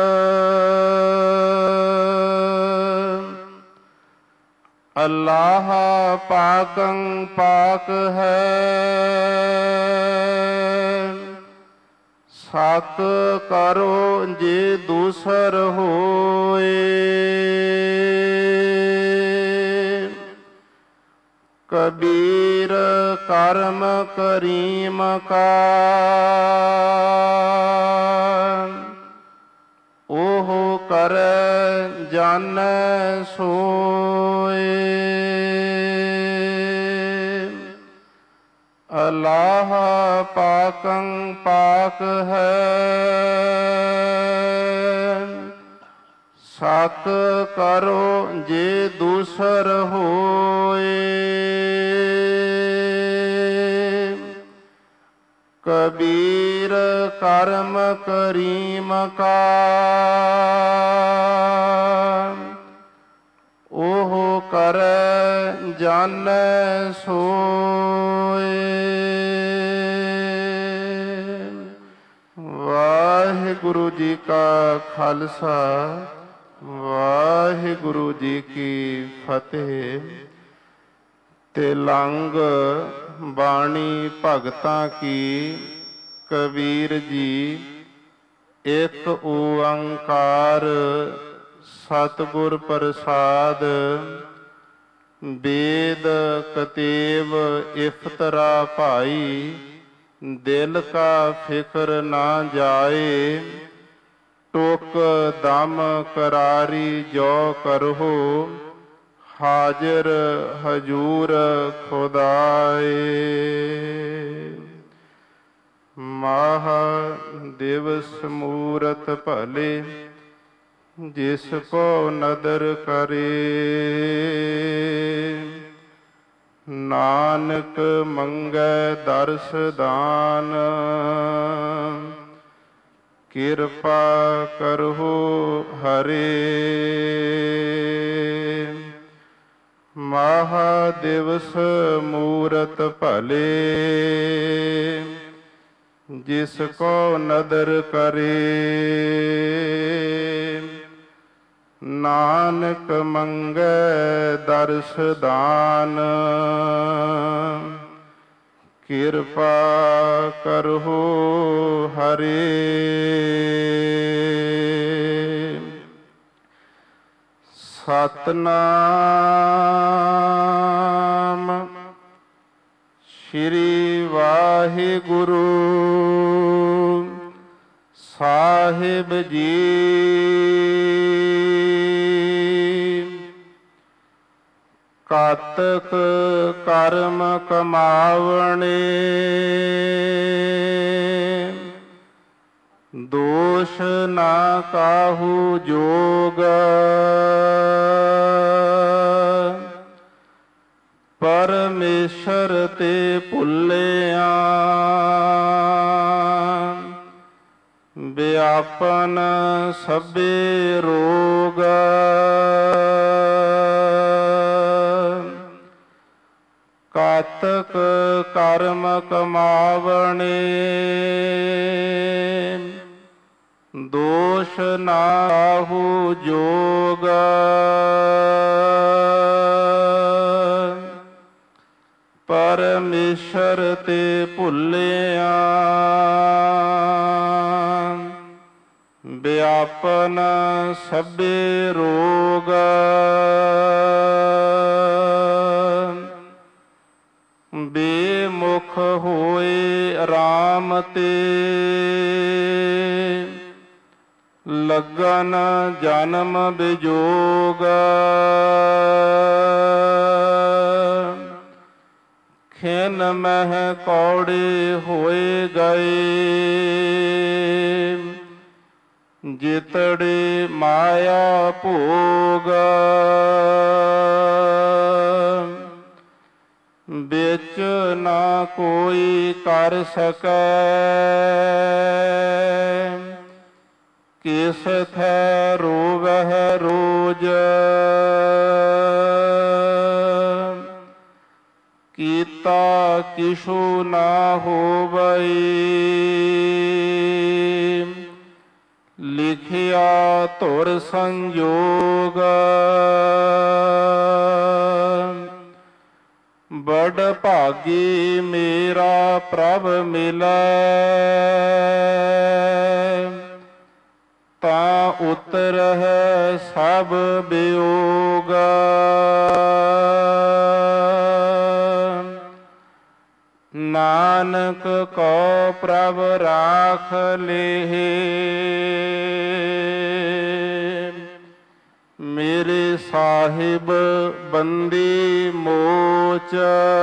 ਅੱਲਾਹ ਪਾਕੰ ਪਾਕ ਹੈ ਸਤ ਕਰੋ ਜੇ ਦੂਸਰ ਹੋਏ ਕਬੀਰ ਕਰਮ ਕਰੀਮ ਕਾ ਉਹ ਕਰੈ ਜਾਣੈ ਸੋਏ ਅੱਲਾਹ ਪਾਕੰ ਪਾਕ ਹੈ ਸਤ ਕਰੋ ਜੇ ਦੂਸਰ ਹੋਏ ਕਬੀਰ ਕਰਮ ਕਰੀਮ ਕਾ ਉਹ ਕਰੈ ਜਾਣੈ ਸੋਏ ਵਾਹਿਗੁਰੂ ਜੀ ਕਾ ਖਾਲਸਾ ਵਾਹਿਗੁਰੂ ਜੀ ਕੀ ਫਤਿਹ। ਤਿਲੰਗ ਬਾਣੀ ਭਗਤਾਂ ਕੀ ਕਬੀਰ ਜੀ ਇੱਕ ਓੰਕਾਰ ਸਤਿਗੁਰ ਪ੍ਰਸਾਦ ਵੇਦ ਕਤੇਬ ਇਫਤਰਾ ਭਾਈ ਦਿਲ ਕਾ ਫਿਕਰ ਨਾ ਜਾਏ ਟੋਕ ਦਮ ਕਰਾਰੀ ਜੋ ਕਰਹੋ ਹਾਜ਼ਰ ਹਜੂਰ ਖੁਦਾਏ ਮਹਾ ਦਿਵਸ ਮੂਰਤ ਭਲੇ ਜਿਸ ਕੋ ਨਦਰ ਕਰੇ ਨਾਨਕ ਮੰਗੈ ਦਰਸ ਦਾਨ ਕਿਰਪਾ ਕਰਹੁ ਹਰੇ ਮਹਾ ਦਿਵਸ ਮੂਰਤ ਭਲੇ ਜਿਸ ਕੋ ਨਦਰ ਕਰੇ ਨਾਨਕ ਮੰਗੈ ਦਰਸ ਦਾਨ ਕਿਰਪਾ ਕਰਹੁ ਹਰੇ ਸਤਨਾਮ ਸ੍ਰੀ ਵਾਹਿਗੁਰੂ ਸਾਹਿਬ ਜੀ। ਕਾਤਕ ਕਰਮ ਕਮਾਵਣੇ ਦੋਸ਼ ਨਾ ਕਾਹੂ ਜੋਗ ਪਰਮੇਸ਼ਰ ਤੇ ਭੁੱਲਿਆ ਵਿਆਪਨ ਸਭੇ ਰੋਗ ਕਾਤਕ ਕਰਮ ਕਮਾਵਣੇ ਦੋਸ਼ ਨਾਹੂ ਜੋਗ ਪਰਮੇਸ਼ਰ ਤੇ ਭੁੱਲਿਆ ਵਿਆਪਨ ਸਭੇ ਰੋਗ ਬੇਮੁਖ ਹੋਏ ਰਾਮ ਤੇ ਲੱਗਨ ਜਨਮ ਬਿਜੋਗ ਖਿਨ ਮਹਿ ਕੌੜੇ ਹੋਏ ਗਏ ਜਿਤੜੇ ਮਾਇਆ ਭੋਗ ਵਿੱਚ ਨਾ ਕੋਈ ਕਰ ਸਕੈ ਕਿਸ ਥੈ ਰੋਵਹਿ ਰੋਜ ਕੀਤਾ ਕਿਛੂ ਨਾ ਹੋਵਈ ਲਿਖਿਆ ਧੁਰ ਸੰਜੋਗ ਬੜ ਭਾਗੀ ਮੇਰਾ ਪ੍ਰਭ ਮਿਲੈ ਤਾਂ ਉਤਰਹਿ ਸਭ ਬਿਯੋਗ ਨਾਨਕ ਕੋ ਪ੍ਰਭ ਰਾਖ ਲੇਹਿ ਮੇਰੇ ਸਾਹਿਬ ਬੰਦੀ ਮੋਚ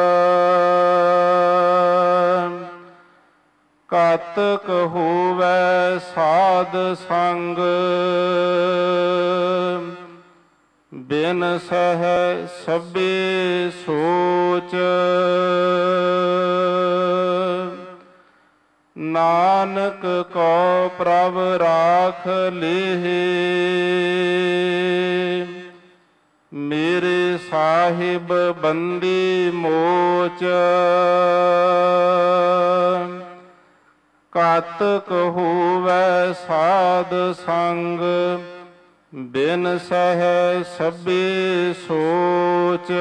ਕਾਤਕ ਹੋਵੈ ਸਾਧ ਸੰਗ ਬਿਨ ਸਹਿ ਸਭੇ ਸੋਚ ਨਾਨਕ ਕੋ ਪ੍ਰਭ ਰਾਖ ਲੇਹਿ ਮੇਰੇ ਸਾਹਿਬ ਬੰਦੀ ਮੋਚ ਕਾਤਕ ਹੋਵੈ ਸਾਧ ਸੰਗ ਬਿਨ ਸਹਿ ਸਭੇ ਸੋਚ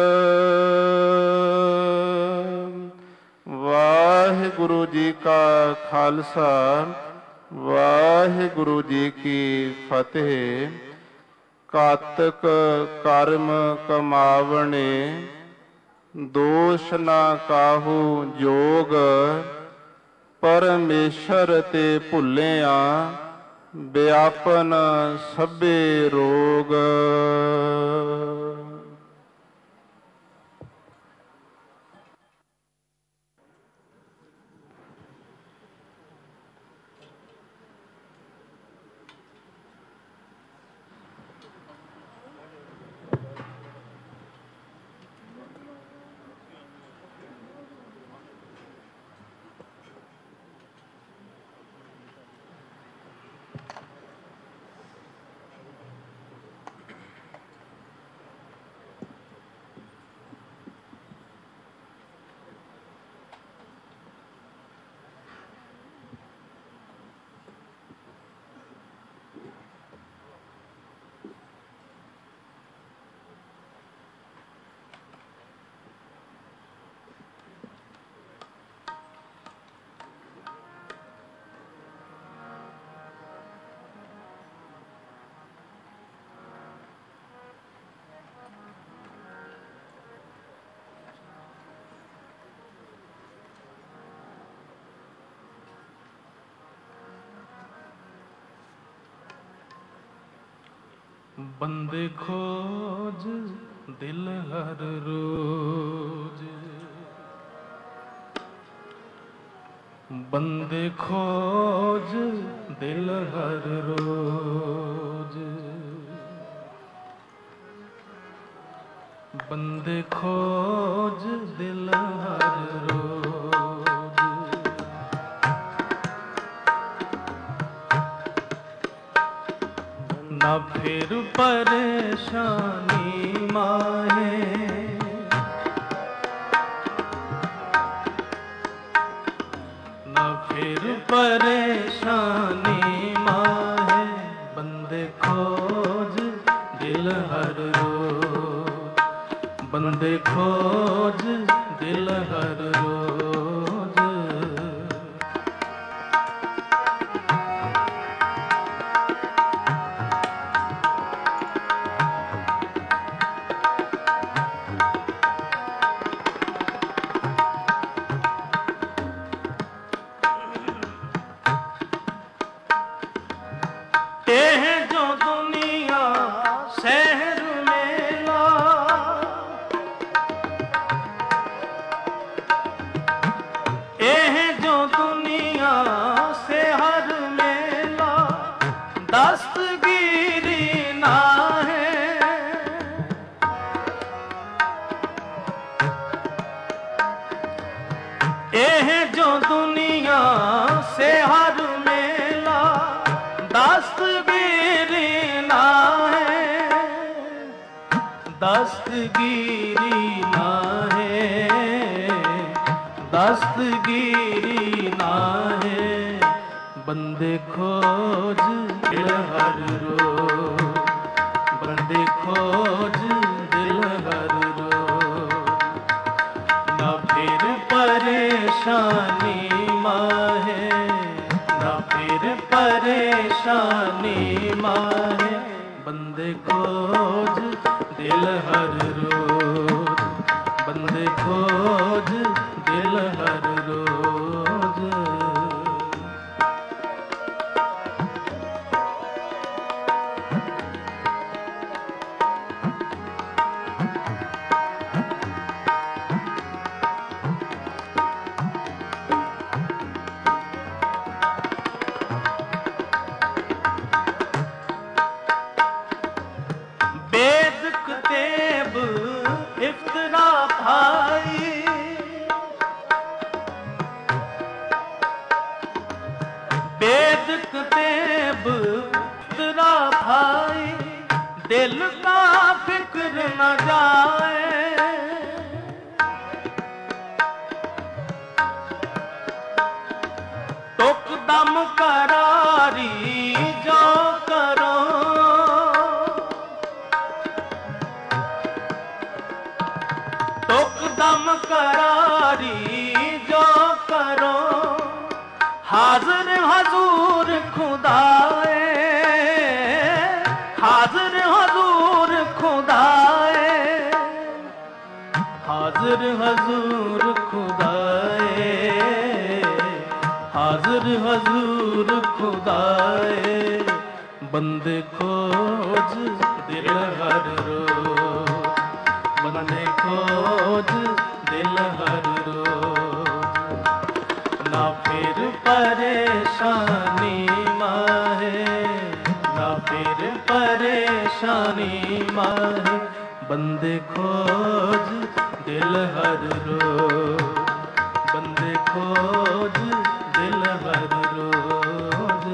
ਵਾਹਿਗੁਰੂ ਜੀ ਕਾ ਖਾਲਸਾ ਵਾਹਿਗੁਰੂ ਜੀ ਕੀ ਫਤਿਹ। ਕਾਤਕ ਕਰਮ ਕਮਾਵਣੇ ਦੋਸ਼ ਨਾ ਕਾਹੂ ਜੋਗ ਪਰਮੇਸ਼ਰ ਤੇ ਭੁੱਲਿਆ ਵਿਆਪਨ ਸਭੇ ਰੋਗ। ਬੰਦੇ ਖੋਜ ਦਿਲ ਹਰ ਰੋਜ, ਬੰਦੇ ਖੋਜ ਦਿਲ ਹਰ ਰੋਜ, ਬੰਦੇ ਖੋਜ ਦਿਲ ਹਰ ਰੋਜ। ਨਾ ਫਿਰ ਪਰੇਸ਼ਾਨੀ ਮਾਹੇ, ਨਾ ਫਿਰ ਪਰੇਸ਼ਾਨੀ ਮਾਹੇ, ਬੰਦੇ ਖੋਜ ਦਿਲ ਹਰ ਰੋਜ, ਬੰਦੇ ਖੋਜ ਦਿਲ ਹਰ ਰੋਜ। दस्तगीरी नाहे। एह जो दुनिया से हर मेला दस्तगीरी नाहे, दस्तगीरी नाहे, दस्तगीरी नाहे। बंदे खोज दिल हर रो, बंदे खोज दिल हर रो। न फिर परेशानी माहे, न फिर परेशानी माहे। बंदे खोज दिल हर रोज, बंदे खोज दिल हर रोज। वेद किताब इफ्तरा भाई, वेद किताब इफ्तरा भाई। दिल का फिक्र न जाए, टुक दम करारी जो करो। टुक दम करारी जो करो। हाजिर हजूर खुदाए, हाजिर हजूर खुदाए, हाजिर हजूर खुदाए, हाजिर हजूर खुदाए। बंदे खोज दिल हर रोज, बंदे खोज दिल हर रोज। ना फिर परेशानी माहे, ना फिर परेशानी माहे। बंदे खोज दिल हर रोज, बंदे खोज दिल हर रोज।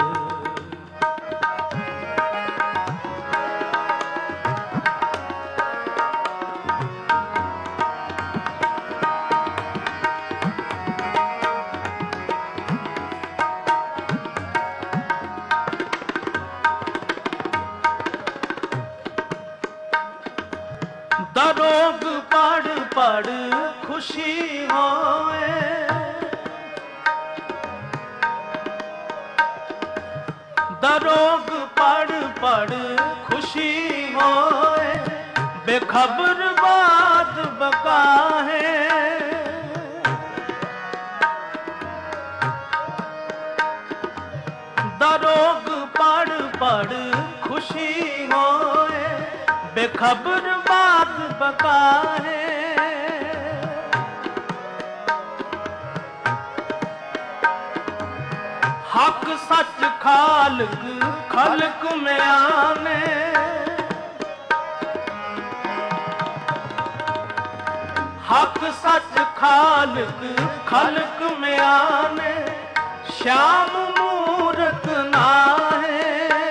दरोग पढ़ पढ़ खुशी होए, दरोग पढ़ पढ़ खुशी होए। बेखबर बात बका है, दरोग पढ़ पढ़ खुशी होए। बेखबर बात बका है, हक सच खालक खलक में आने। हक सच खालक खलक में आने। श्याम मूरत ना है,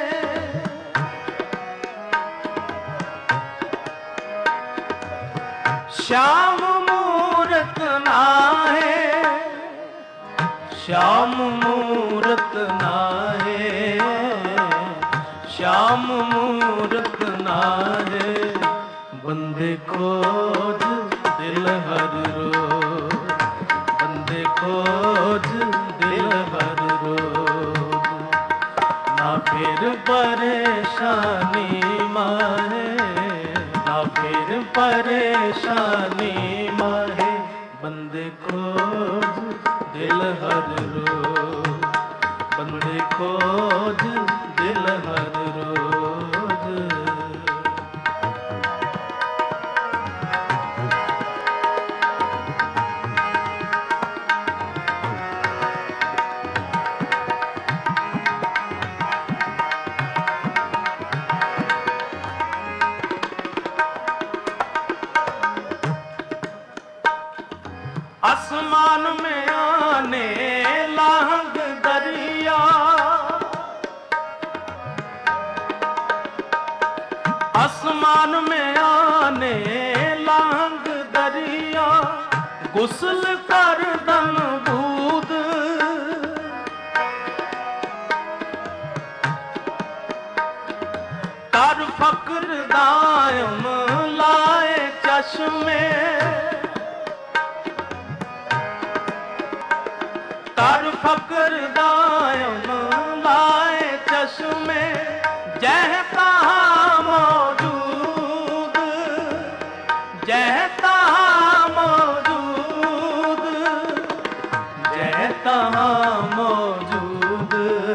श्याम मूरत ना है, श्याम मूरत ना है, श्याम मूरत ना है। बंदे खोज दिल हर रोज, बंदे खोज दिल हर रोज। ना फिर परेशानी माहे, ना फिर परेशानी माहे। बंदे खोज दिल हर रोज, बंदे खोज दिल हर रोज। आसमान में आने लांग दरिया, आसमान में आने लांग दरिया, गुस्ल कर दन बूद, कर फक्र दायम लाए चश्मे, कर फक्र दायम लाए चश्मे, जह कहाँ मौजूद, जह कहाँ मौजूद, जह कहाँ मौजूद,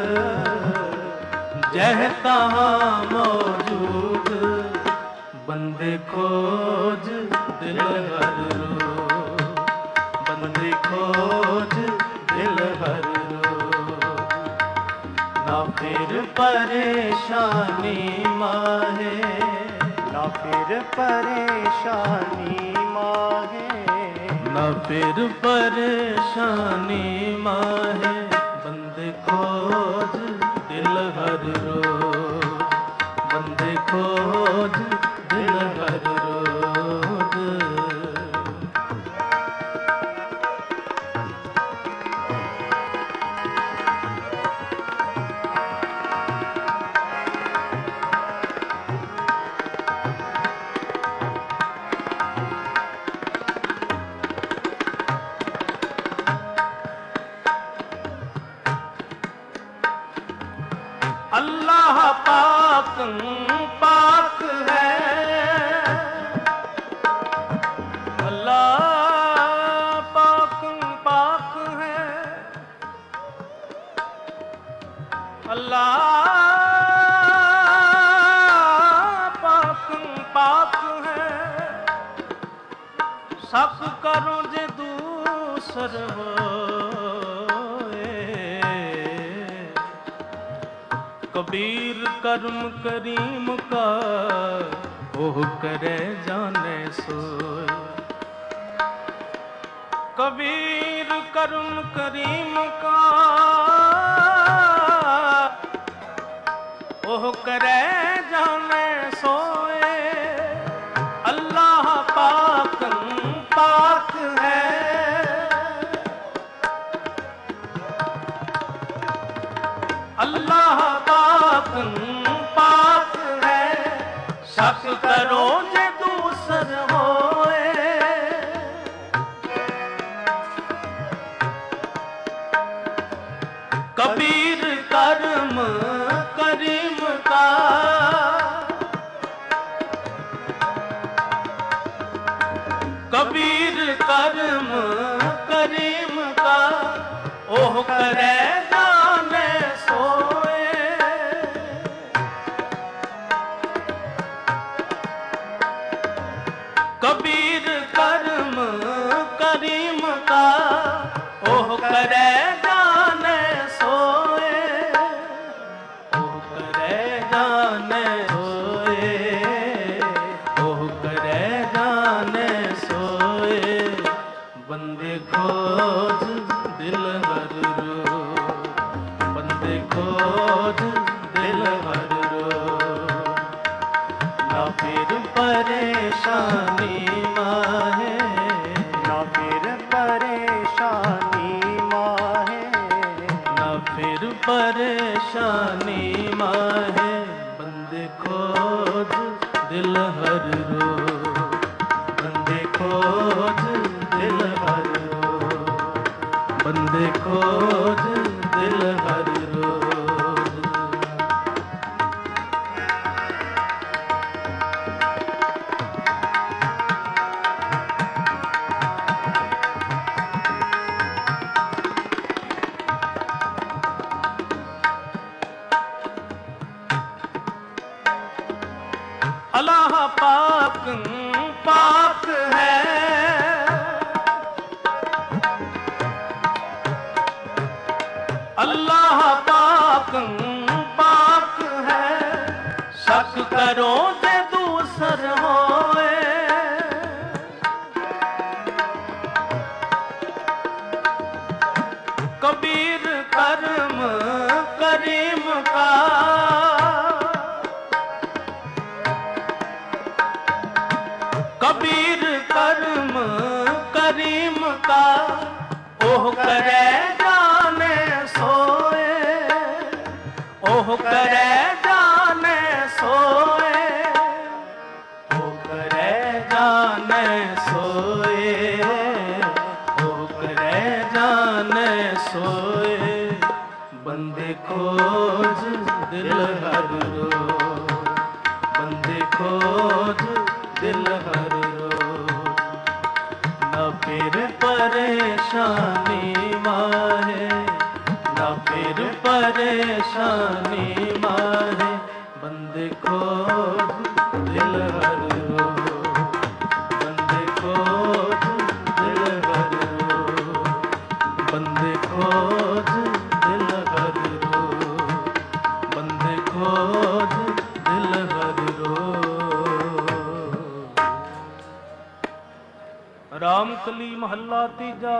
जह कहाँ मौजूद, बंदे खोज दिल हर रोज, बंदे खोज दिल हर रोज, ना फिर परेशानी माहे, ना फिर परेशानी माहे, ना फिर परेशानी माहे, बंदे खोज दिल हर रोज, बंदे खोज दिल हर रोज। अल्लाह पाक पाक है, अल्लाह पाक पाक है, अल्लाह पाक पाक है, शक करो जे दूसर होए, कबीर कर्म करीम का ओह करे जाने सोए, कबीर कर्म करीम का ओह करे जाने सोए, अल्लाह पाक पाक है, अल्लाह पाक पाक है, शक करो जे दूसर होए, कबीर कर्म करीम का, कबीर कर्म करीम का ओह करे जाने सोए, कबीर कर्म करीम का ओह करे जाने सोए, ओह करे जाने सोए, ओह करे जाने सोए, बंदे खोज दिल हर रोज, बंदे खोज दिल हर रोज, ना फिर परेशानी माहे, ना फिर परेशानी माहे, ना फिर परेशानी माहे, बंदे खोज दिल हर रोज, बंदे खोज दिल हर रोज, बंदे खोज दिल हर रोज। अल्लाह पाक पाक है, अल्लाह पाक पाक है, शक करो जे दूसर होए, करे जाने सोए, वो करे जाने सोए, वो करे जाने सोए। बंदे खोज दिल हर रोज, बंदे खोज दिल हर रोज। न फिर परेशानी माहे, न फिर परेशानी माहे। बंदे खोज दिल हर रोज, बंदे खोज दिल हर रोज, बंदे खोज दिल हर रोज, बंदे खोज दिल हर रोज। राम कली महला तीजा।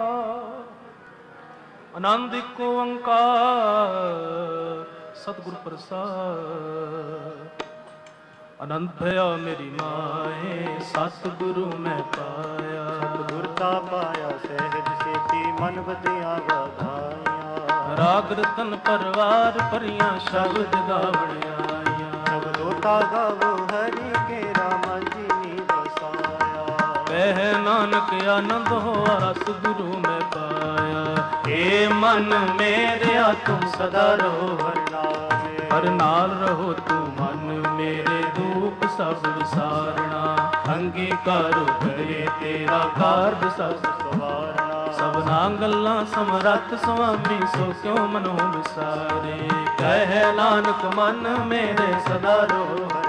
आनंद एक ओंकार सतगुरु प्रसाद। आनंद भया मेरी माए सतगुरु मैं पाया। सतगुरता पाया सहज सेती मन बदिया बधाइया। राग रतन परवार परियां शब्द गावण आया। शब्दोता गावो हरि के राम जी नी बसाया। कह नानक आनंद होआ रस गुरु मैं पाया। हे मन मेरे तुम सदा रहो हर नाम, हर नाल रहो तू मन मेरे दुख सब विसारना। अंगीकार करे तेरा कारज सब सवारना। सबना गल्लां समरथ स्वामी सो क्यों मनो विसारे। कह नानक मन मेरे सदा रहो हर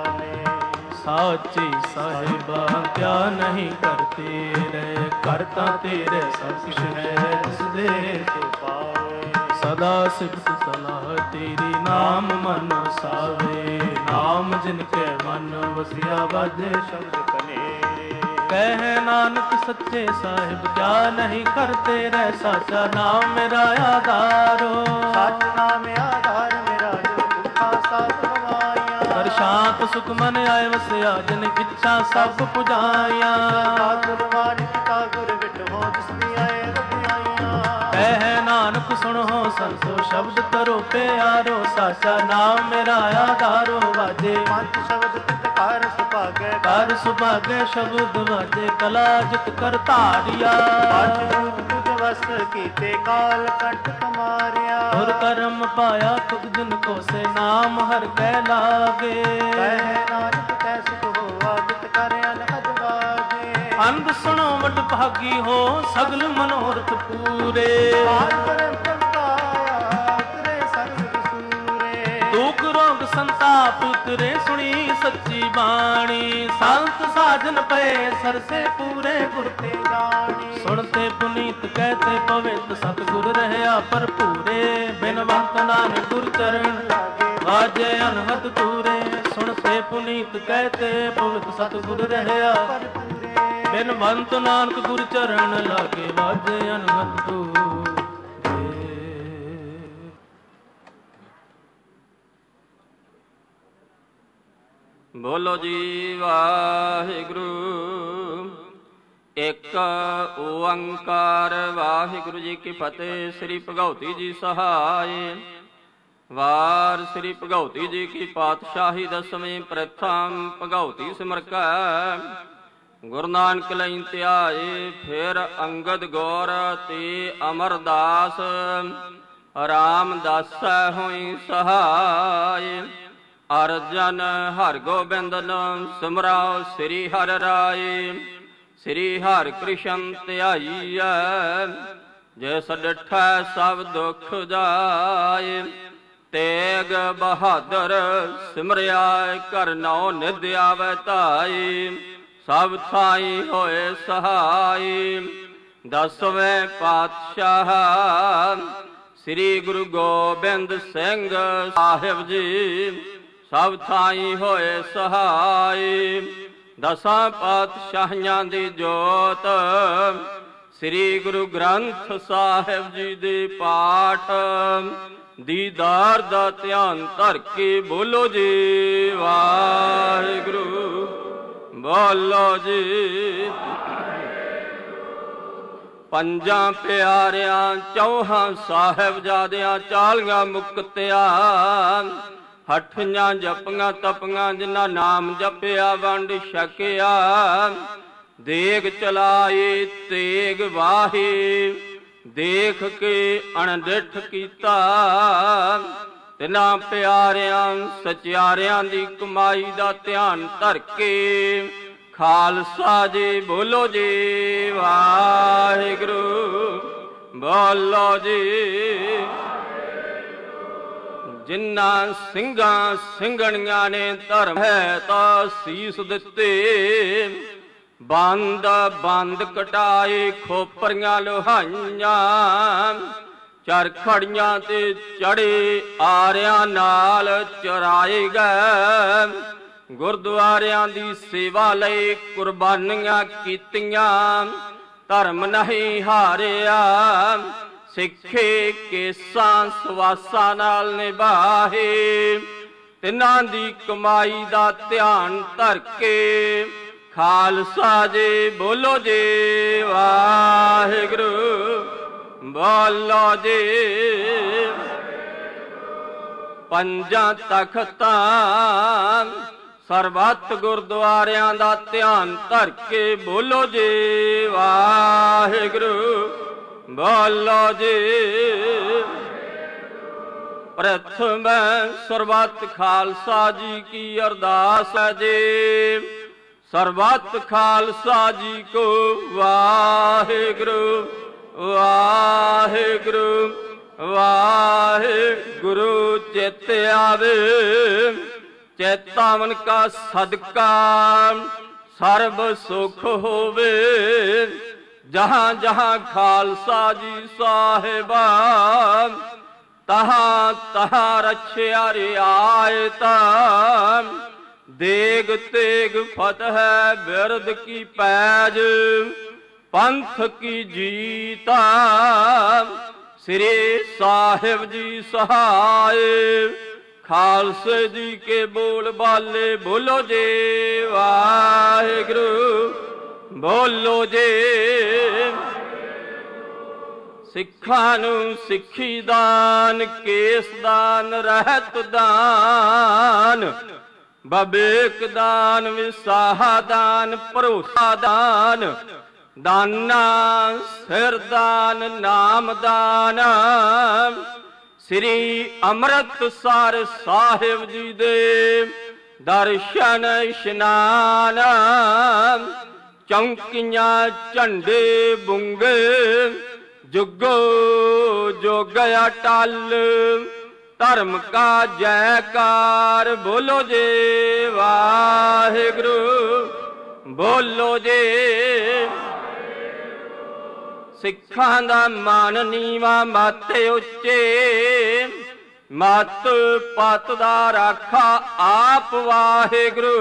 साची साहिबा क्या नहीं करते रे। करता तेरे सब कुछ है जिस दे तो पावे। सदा सिफत सलाह तेरी नाम मन सावे। नाम जिनके मन वसिया बाजे शब्द कनेरे। कह नानक सच्चे साहिब क्या नहीं करते रे। साचा नाम मेरा आधारो, सच नाम आधार मेरा जो दुखा साथ कर शांत सुख मन आए वसिया जिन इच्छा सब पुजाया। कह नानक सुनो संतो शब्द करो प्यारो। साचा नाम मेरा आधारो बाजे पंच शब्द तित कार सुभागे। कार सुभागे शब्द बाजे कला जित कर धारिया। बस कीते काल कंठ कमारिया। और कर्म पाया खुद जिन को से नाम हर कह लागे। कह नानक तै सुख होआ जित कर अनहद बागे। अंध सुनो वड भागी हो सगल मनोरथ पूरे। दुख रोग संताप उतरे सुनी सच्ची बाणी। संत साधन पे सर से पूरे गुर ते जानी। सुनते पुनीत कहते पवित्र सतगुर रहया भरपूरे। बिनवंत नानक गुर चरण वाजे अनहद तूरे। सुनते पुनीत कहते पवित्र सतगुर रहया बिनवंत नानक गुर चरण लागे वाजे अनहद तूरे। ਬੋਲੋ ਜੀ ਵਾਹਿਗੁਰੂ। ਇੱਕ ਓੰਕਾਰ ਵਾਹਿਗੁਰੂ ਜੀ ਕੀ ਫਤਿਹ। ਸ੍ਰੀ ਭਗਉਤੀ ਜੀ ਸਹਾਏ। ਵਾਰ ਸ੍ਰੀ ਭਗਉਤੀ ਜੀ ਕੀ ਪਾਤਸ਼ਾਹੀ ਦਸਵੇਂ ਪ੍ਰਥਮ ਭਗਉਤੀ ਸਿਮਰਕੈ। ਗੁਰੂ ਨਾਨਕ ਲਈ ਧਿਆਏ ਫਿਰ ਅੰਗਦ ਗੌਰ ਤੇ ਅਮਰਦਾਸ। ਰਾਮਦਾਸੈ ਹੋਈ ਸਹਾਏ। ਅਰਜਨ ਹਰ ਗੋਬਿੰਦਨ ਸਿਮਰਾਓ ਸ੍ਰੀ ਹਰਿ ਰਾਏ। ਸ੍ਰੀ ਹਰਿ ਕ੍ਰਿਸ਼ਨ ਧਿਆਈਐ ਜਿਸ ਡਿਠੈ ਸਭ ਦੁਖ ਜਾਏ। ਤੇਗ ਬਹਾਦਰ ਸਿਮਰਿਆ ਕਰ ਨੌ ਨਿਧ ਆਵੈ ਧਾਈ। ਸਭ ਥਾਈ ਹੋਏ ਸਹਾਈ। ਦਸਵੇਂ ਪਾਤਸ਼ਾਹ ਸ੍ਰੀ ਗੁਰੂ ਗੋਬਿੰਦ ਸਿੰਘ ਸਾਹਿਬ ਜੀ ਸਭ ਥਾਈ ਹੋਏ ਸਹਾਈ। ਦਸਾਂ ਪਾਤਸ਼ਾਹੀਆਂ ਦੀ ਜੋਤ ਸ੍ਰੀ ਗੁਰੂ ਗ੍ਰੰਥ ਸਾਹਿਬ ਜੀ ਦੇ ਪਾਠ ਦੀਦਾਰ ਦਾ ਧਿਆਨ ਧਰ ਕੇ ਬੋਲੋ ਜੀ ਵਾਹਿਗੁਰੂ। ਬੋਲੋ ਜੀ ਪੰਜਾਂ ਪਿਆਰਿਆਂ ਚੌਹਾਂ ਸਾਹਿਬਜ਼ਾਦਿਆਂ ਚਾਲੀਆਂ ਮੁਕਤਿਆ ਹੱਠੀਆਂ ਜਪੀਆਂ ਤਪੀਆਂ ਜਿਨ੍ਹਾਂ ਨਾਮ ਜਪਿਆ ਵੰਡ ਛਕਿਆ ਦੇਗ ਚਲਾਏ ਤੇਗ ਵਾਹੇ ਦੇਖ ਕੇ ਅਣਡਿੱਠ ਕੀਤਾ ਤਿਨਾਂ ਪਿਆਰਿਆਂ ਸਚਿਆਰਿਆਂ ਦੀ ਕਮਾਈ ਦਾ ਧਿਆਨ ਧਰ ਕੇ ਖਾਲਸਾ ਜੀ ਬੋਲੋ ਜੀ ਵਾਹਿਗੁਰੂ ਬੋਲੋ ਜੀ। ਜਿਨ੍ਹਾਂ ਸਿੰਘਾਂ ਸਿੰਘਣੀਆਂ ਨੇ ਧਰਮ ਹੈ ਤਾਂ ਸੀਸ ਦਿੱਤੇ ਬੰਦ ਬੰਦ ਕਟਾਏ ਖੋਪਰੀਆਂ ਲੋਹਾਈਆਂ ਚਰਖੜੀਆਂ ਤੇ ਚੜੇ ਆਰਿਆਂ ਨਾਲ ਚਰਾਏ ਗਏ ਗੁਰਦੁਆਰਿਆਂ ਦੀ ਸੇਵਾ ਲਈ ਕੁਰਬਾਨੀਆਂ ਕੀਤੀਆਂ ਧਰਮ ਨਹੀਂ ਹਾਰਿਆ ਸਿੱਖੇ ਕੇਸਾਂ ਸਵਾਸਾਂ ਨਾਲ ਨਿਭਾਏ ਤਿਨਾਂ ਦੀ ਕਮਾਈ ਦਾ ਧਿਆਨ ਧਰ ਕੇ ਖਾਲਸਾ ਜੀ ਬੋਲੋ ਜੀ ਵਾਹਿਗੁਰੂ ਬੋਲੋ ਜੀ। ਪੰਜਾਂ ਤਖਤਾਂ ਸਰਬੱਤ ਗੁਰਦੁਆਰਿਆਂ ਦਾ ਧਿਆਨ ਧਰ ਕੇ ਬੋਲੋ ਜੀ ਵਾਹਿਗੁਰੂ ਬੋਲੋ ਜੀ। ਪ੍ਰਥਮ ਸਰਬੱਤ ਖਾਲਸਾ ਜੀ ਕੀ ਅਰਦਾਸ ਹੈ ਜੀ ਸਰਬੱਤ ਖਾਲਸਾ ਜੀ ਕੋ ਵਾਹਿਗੁਰੂ ਵਾਹਿਗੁਰੂ ਵਾਹਿਗੁਰੂ ਚਿਤ ਆਵੇ ਚੇਤਾਵਨ ਕਾ ਸਦਕਾ ਸਰਬ ਸੁਖ ਹੋਵੇ ਜਹਾਂ ਜਹਾਂ ਖਾਲਸਾ ਜੀ ਸਾਹਿਬਾ ਤਹਾਂ ਤਹਾਂ ਰਛਿਆ ਰਿਆਇਤ ਦੇਗ ਤੇਗ ਫਤਿਹ ਬਿਰਦ ਕੀ ਪੈਜ ਪੰਥ ਕੀ ਜੀਤਾ ਸ੍ਰੀ ਸਾਹਿਬ ਜੀ ਸਹਾਏ ਖਾਲਸੇ ਜੀ ਕੇ ਬੋਲ ਬਾਲੇ ਬੋਲੋ ਜੀ ਵਾਹਿਗੁਰੂ ਬੋਲੋ ਜੀ। ਸਿੱਖਾਂ ਨੂੰ ਸਿੱਖੀ ਦਾਨ ਕੇਸ ਦਾਨ ਰਹਿਤ ਦਾਨ ਬਬੇਕ ਦਾਨ ਵਿਸਾਹਾ ਦਾਨ ਭਰੋਸਾ ਦਾਨ ਦਾਨਾ ਸਿਰ ਦਾਨ ਨਾਮ ਦਾਨ ਸ੍ਰੀ ਅੰਮ੍ਰਿਤਸਰ ਸਾਹਿਬ ਜੀ ਦੇ ਦਰਸ਼ਨ ਇਸ਼ਨਾਨ ਚੌਂਕੀਆਂ ਝੰਡੇ ਬੁੰਗੇ ਜੁਗੋ ਜੁਗ ਅਟਲ ਧਰਮ ਕਾ ਜੈਕਾਰ ਬੋਲੋ ਜੀ ਵਾਹਿਗੁਰੂ ਬੋਲੋ ਜੀ। ਸਿੱਖਾਂ ਦਾ ਮਨ ਨੀਵਾਂ ਮੱਤ ਉੱਚੇ ਮੱਤ ਪਤ ਦਾ ਰਾਖਾ ਆਪ ਵਾਹਿਗੁਰੂ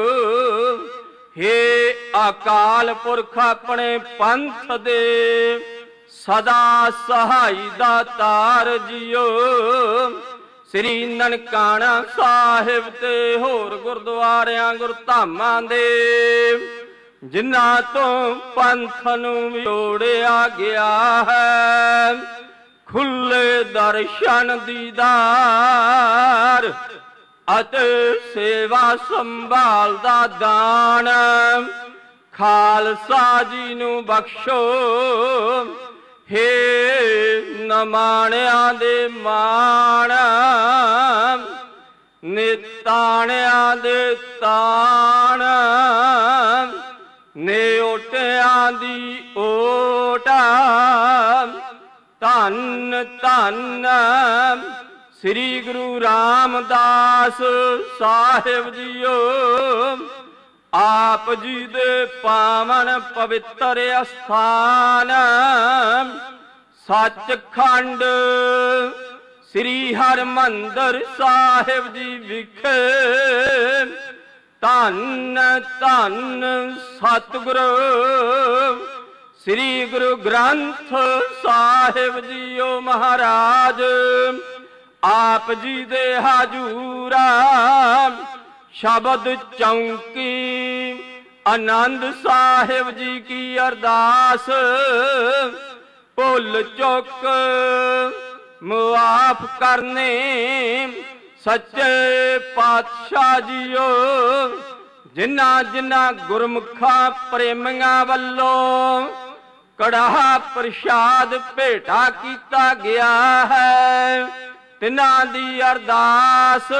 ਹੇ ਅਕਾਲ ਪੁਰਖ ਆਪਣੇ ਪੰਥ ਦੇ ਸਦਾ ਸਹਾਈ ਦਾ ਤਾਰ ਜਿਓ ਸ੍ਰੀ ਨਨਕਾਣਾ ਸਾਹਿਬ ਤੇ ਹੋਰ ਗੁਰਦੁਆਰਿਆਂ ਗੁਰਧਾਮਾਂ ਦੇ ਜਿਨ੍ਹਾਂ ਤੋਂ ਪੰਥ ਨੂੰ ਵਿਛੋੜਿਆ ਗਿਆ ਹੈ ਖੁੱਲੇ ਦਰਸ਼ਨ ਦੀਦਾਰ ਅਤੇ ਸੇਵਾ ਸੰਭਾਲ ਦਾ ਦਾਨ ਖਾਲਸਾ ਜੀ ਨੂੰ ਬਖਸ਼ੋ ਹੇ ਨਮਾਣਿਆਂ ਦੇ ਮਾਣ ਨਿਤਾਣਿਆਂ ਦੇ ਤਾਣ ਨਿਓਟਿਆਂ ਦੀ ਓਟ ਧੰਨ ਧੰਨ ਸ੍ਰੀ ਗੁਰੂ ਰਾਮਦਾਸ ਸਾਹਿਬ ਜੀਓ ਆਪ ਜੀ ਦੇ ਪਾਵਨ ਪਵਿੱਤਰ ਅਸਥਾਨ ਸੱਚਖੰਡ ਸ੍ਰੀ ਹਰਿਮੰਦਰ ਸਾਹਿਬ ਜੀ ਵਿਖੇ ਧੰਨ ਧੰਨ ਸਤਿਗੁਰੂ ਸ੍ਰੀ ਗੁਰੂ ਗ੍ਰੰਥ ਸਾਹਿਬ ਜੀਓ ਮਹਾਰਾਜ ਆਪ ਜੀ ਦੇ ਹਜੂਰਾ ਸ਼ਬਦ ਚੌਂਕੀ ਆਨੰਦ ਸਾਹਿਬ ਜੀ ਕੀ ਅਰਦਾਸ ਭੁੱਲ ਚੁੱਕ ਮੁਆਫ ਕਰਨੇ ਸੱਚੇ ਪਾਤਸ਼ਾਹ ਜੀਓ। ਜਿਨ੍ਹਾਂ ਜਿਨ੍ਹਾਂ ਗੁਰਮੁਖਾਂ ਪ੍ਰੇਮੀਆਂ ਵੱਲੋਂ ਕੜਾਹ ਪ੍ਰਸ਼ਾਦ ਭੇਟਾ ਕੀਤਾ ਗਿਆ ਹੈ, ਤਿਨਾਂ ਦੀ ਅਰਦਾਸ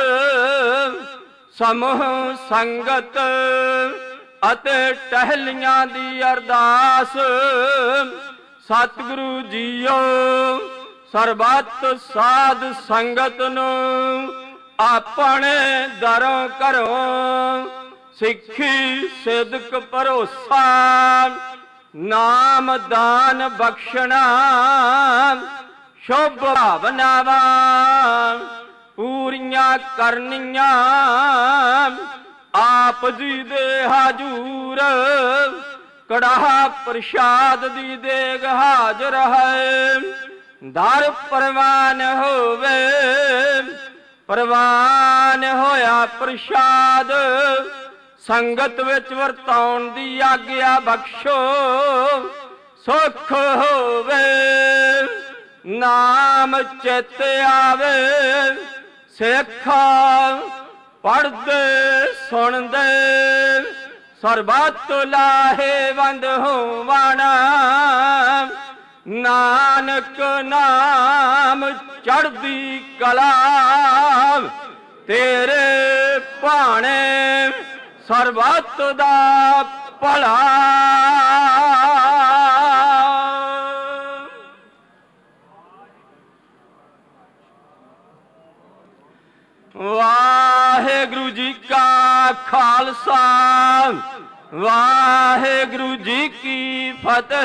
ਸਮੂਹ ਸੰਗਤ ਅਤੇ ਟਹਿਲੀਆਂ ਦੀ ਅਰਦਾਸ ਸਤਿਗੁਰੂ ਜੀਓ ਸਰਬੱਤ ਸਾਧ ਸੰਗਤ ਨੂੰ ਆਪਣੇ ਦਰੋਂ ਘਰੋਂ ਸਿੱਖੀ ਸਿਦਕ ਭਰੋਸਾ ਨਾਮ ਦਾਨ ਬਖਸ਼ਣਾ ਸ਼ੁਭ ਭਾਵਨਾਵਾਂ ਪੂਰੀਆਂ ਕਰਨੀਆਂ ਆਪ ਜੀ ਦੇ ਹਾਜ਼ੂਰ ਕੜਾਹ ਪ੍ਰਸ਼ਾਦ ਦੀ ਦੇਗ ਹਾਜ਼ਰ ਹੈ। ਦਰ ਪ੍ਰਵਾਨ ਹੋਵੇ ਪ੍ਰਵਾਨ ਹੋਇਆ ਪ੍ਰਸ਼ਾਦ ਸੰਗਤ ਵਿੱਚ ਵਰਤਾਉਣ ਦੀ ਆਗਿਆ ਬਖਸ਼ੋ। ਸੁਖ ਹੋਵੇ ਨਾਮ ਚਿਤ ਆਵੇ ਸਿੱਖਾ ਪੜ੍ਹਦੇ ਸੁਣਦੇ ਸਰਬੱਤ ਲਾਹੇਵੰਦ ਹੋਵਣ। ਨਾਨਕ ਨਾਮ ਚੜ੍ਹਦੀ ਕਲਾ ਤੇਰੇ ਭਾਣੇ ਸਰਬੱਤ ਦਾ ਭਲਾ। ਵਾਹਿਗੁਰੂ ਜੀ ਕਾ ਖਾਲਸਾ ਵਾਹਿਗੁਰੂ ਜੀ ਕੀ ਫਤਿਹ।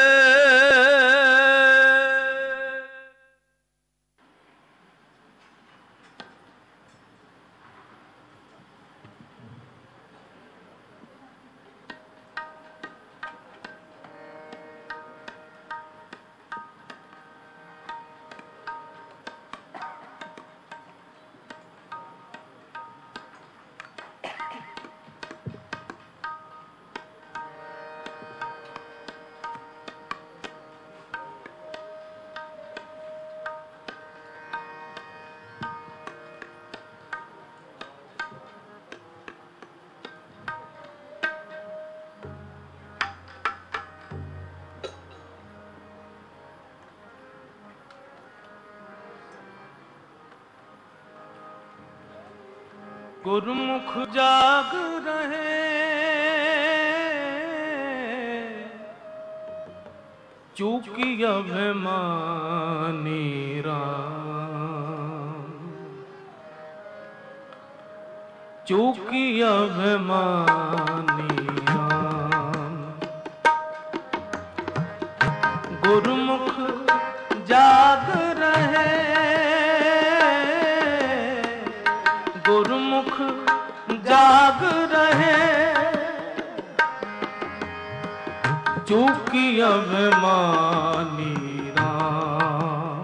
ਗੁਰਮੁਖ ਜਾਗ ਰਹੇ ਚੂਕੀ ਅਭਿਮਾਨੀ ਰਾਮ, ਚੂਕੀ ਅਭਿਮਾਨੀ ਰਾਮ। ਗੁਰਮੁਖ ਜਾਗ ਰਹੇ ਗੁਰਮੁਖ ਜਾਗ ਰਹੇ ਚੂਕੀ ਅਭਿਮਾਨੀ ਰਾਮ,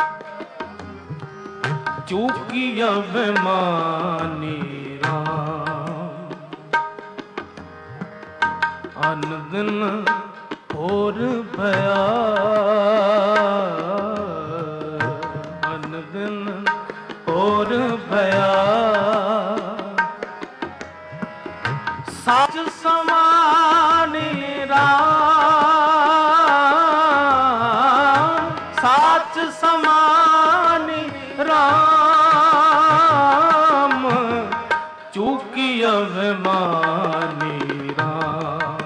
ਚੂਕੀ ਅਭਿਮਾਨੀ ਰਾਮ। ਅਨ ਦਿਨ ਹੋਰ ਭਇਆ ਅਨ ਦਿਨ ਹੋਰ ਭਇਆ ਸੱਚ ਸਮਾਨੀ ਰਾਮ, ਸੱਚ ਸਮਾਨੀ ਰਾਮ। ਚੂਕੀ ਅਭਿਮਾਨੀ ਰਾਮ।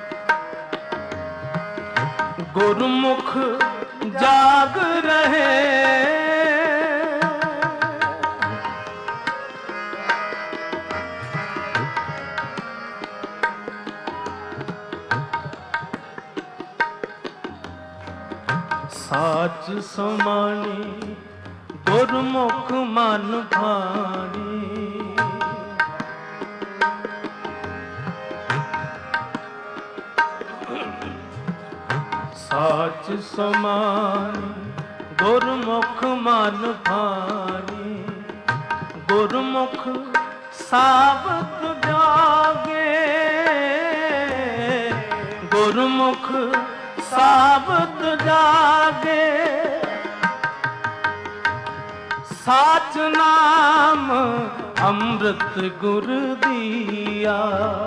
ਗੁਰਮੁਖ ਜਾਗ ਰਹੇ ਸਾਚ ਸਮਾਣੀ ਗੁਰਮੁਖ ਮਨ ਭਾਣੀ। ਸਾਚ ਸਮਾਣੀ ਗੁਰਮੁਖ ਮਨ ਭਾਣੀ। ਗੁਰਮੁਖ ਸਾਬਤ ਜਾਗੇ ਗੁਰਮੁਖ ਸਾਬਤ ਜਾਗੇ ਸਾਚ ਨਾਮ ਅੰਮ੍ਰਿਤ ਗੁਰ ਦੀਆ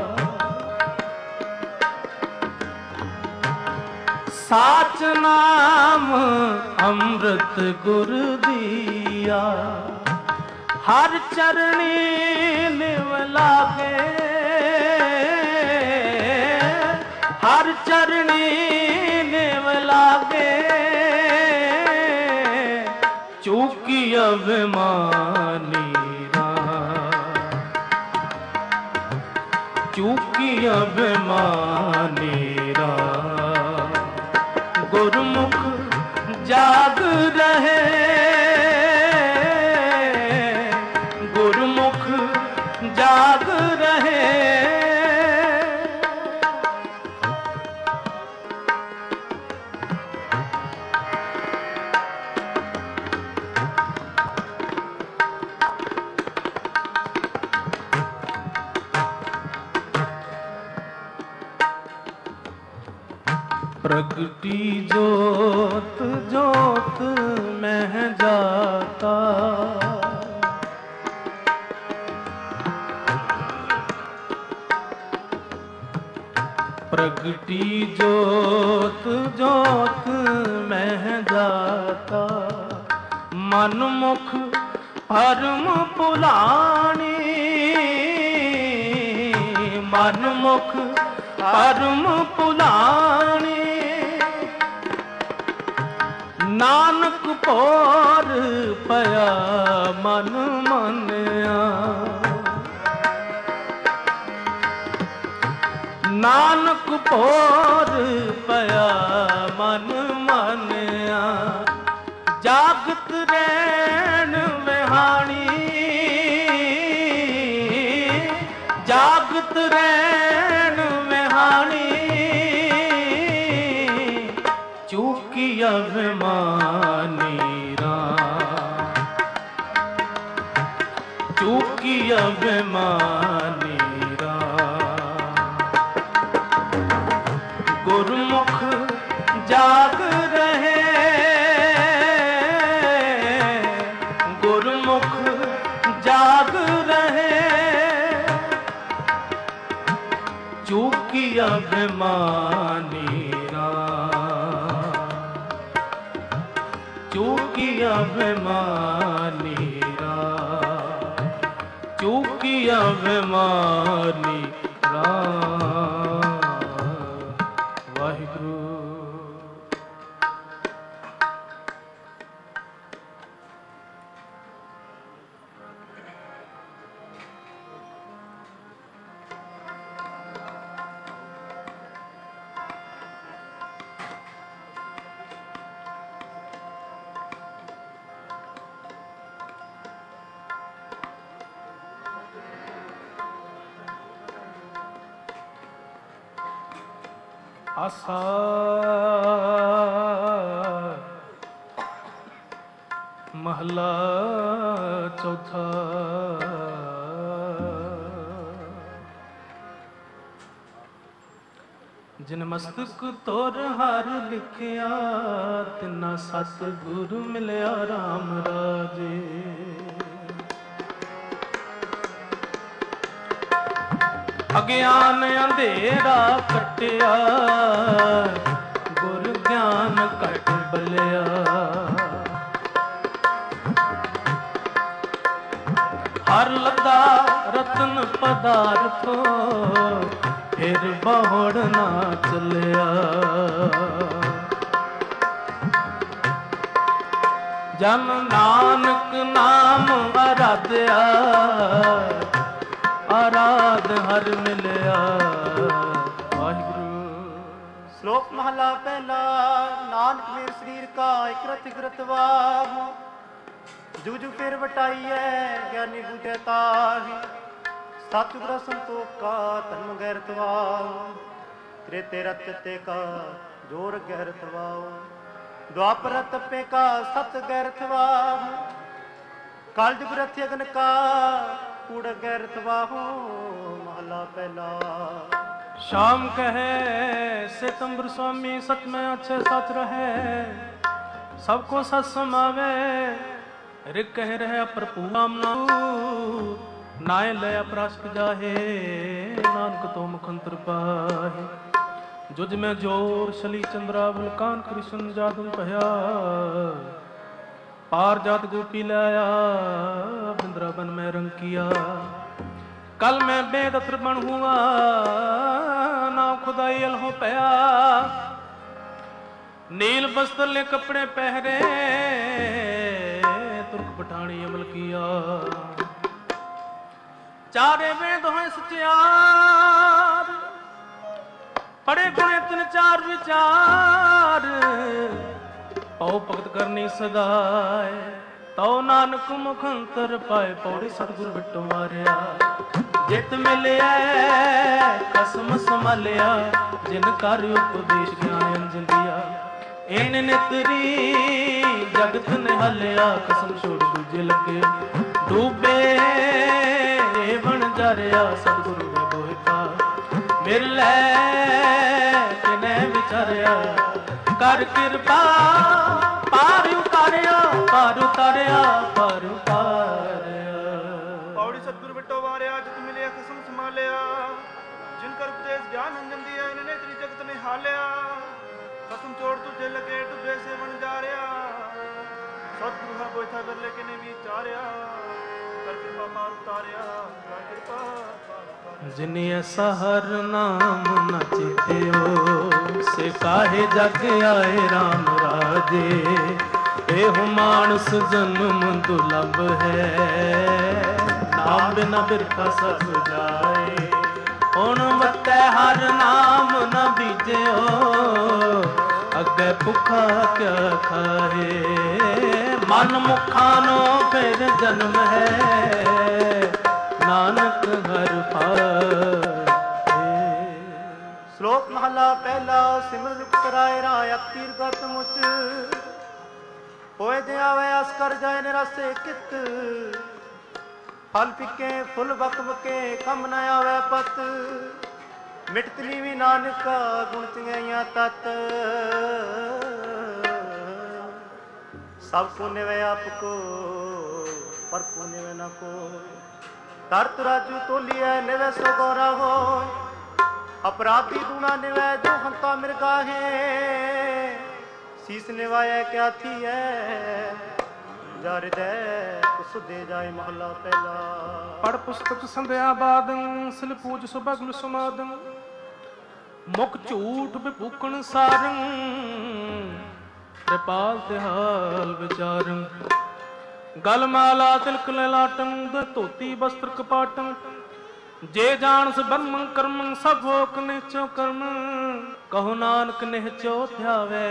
ਸਾਚ ਨਾਮ ਅੰਮ੍ਰਿਤ ਗੁਰ ਦੀਆ ਹਰ ਚਰਣੀ ਨਿਵ ਲਾਗੇ ਹਰ ਚਰਣੀ ਨਿਵ ਲਾਗੇ ਚੂਕੀ ਅਭਿਮਾਨੀ ਚੂਕੀ ਅਭਿਮਾਨੀ ਰਾ ਗੁਰਮੁਖ ਜਾਗ ਰਹੇ ਗੁਰਮੁਖ ਜਾਗ ਰਹੇ प्रगटी जोत जोत मह जाता प्रगटी जोत जोत मह जाता मन मुख भरम भुलानी मन मुख भरम भुलानी नानक भोर पया मन मनिया नानक भोर पया मन मनिया जागत रैन विहाणी जागत रैन विहाणी चूकी अभिमानी रा चूकी अभिमानी रा गुरमुख जाग रहे गुरमुख जाग रहे चूकी अभिमानी चूकी अभिमानी रा चूकी अभिमानी रा वाहिगुरु। आसा महला चौथा जिन मस्तक तोर हर लिखिया तिना सतगुरु मिलिया राम राजे अज्ञान अंधेरा कटिया गुर ज्ञान कट बलिया हर लदा रतन पदार्थो फिर बहुड़ ना चलिया जन नानक नाम आराध्या आराध हर मिलिया वाहिगुरु। श्लोक महला पहला। नानक मेरे शरीर का एक रथ कृतवाह जूझ फिर बटाइए ज्ञानी बूझे ताही सतगुर संतोख का धर्म गैरतवाह त्रेते रत ते का जोर गैरतवाह द्वापर तपे का सत गैरतवाह कालजुग रथ अग्न का कूड़ गैरतवाहो महला पहला। शाम कहे सितंबर स्वामी सत में अच्छे सच रहे, सबको सत समावे रिक कह रहे प्रभुआम नाय ले अपराश्क जाहे, नानक तो मुखंतर पाहे। जुज में जोर शली चंद्रावल कान कृष्ण जादू भया, पार जात गोपी लाया वृंदावन में रंग किया। कल मैं बेदत्र बन हुआ ना खुदाई हो पया, नील वस्त्र ले कपड़े पहरे तुर्क पठानी अमल किया। चारे वेद हैं सचार पड़े गुणे तीन चार विचार, पौ भगत करनी सदाए तो नानक मुखंतर पाए। पौड़ी सतगुरु बिट्टो मारिया जित मिलिया कसम संभालिया, जिन कर उपदेश ज्ञान अंजन दिया। इन नितरी जगत ने हलिया, कसम छोड़ दूजे लगे डूबे बन जा रहा। सतगुरु ने बोए पा मिल लै किने विचारिया, कर कृपा पार उतारिया पार उतारिया पार उतारिया। पौड़ी सतगुरु बिट्टो वारिया जित मिले कसम संभालिया, जिन कर उपदेश ज्ञान अंजन दिया। इन्हें तेरी जगत ने हालिया, कसम छोड़ तुझे लगे डुबे से बन जा रहा। सतगुरु है बोथा कर लेके ने विचारिया, कर कृपा पार उतारिया कर कृपा पार उतारिया। जिन्हें ऐसा हर नाम न चेत्यो, से काहे जग आए राम राजे। एहु मानस जन्म दुर्लभ है, नाम बिना बिरखा सब जाए। हुण मत्तै हर नाम न बीजो, अगे भुखा क्या खाए। मन मुखानो फिर जन्म है, नानक हर पाए। श्लोक महला पहला सिमर रुख सराय राय तीर गौतम उच। होए दे आवे अस कर जाए निरासे कित, फल पिके फुल बक बके कम न आवे पत। मिटतली भी नानका गुण चंगाइया तत, सब को निवे आपको पर को निवे न को। तरत राजू तोलिए निवे सो गौरा हो, अपराधी दूना निवे जो हंता मिर्गा है। शीस निवाया क्या थी है, जा हृदय कुछ दे जाए महला पहला। पढ़ पुस्तक संध्या बादं, सिल पूज सुबगल सुमादं। मुख झूठ बिभूखण सारं, कृपाल तिहाल विचारं। गल माला तिलक ललाटं, धोती वस्त्र कपाटं। जे जानस ब्रह्म कर्म सब होक निचो कर्म, कहो नानक निहचो ध्यावे।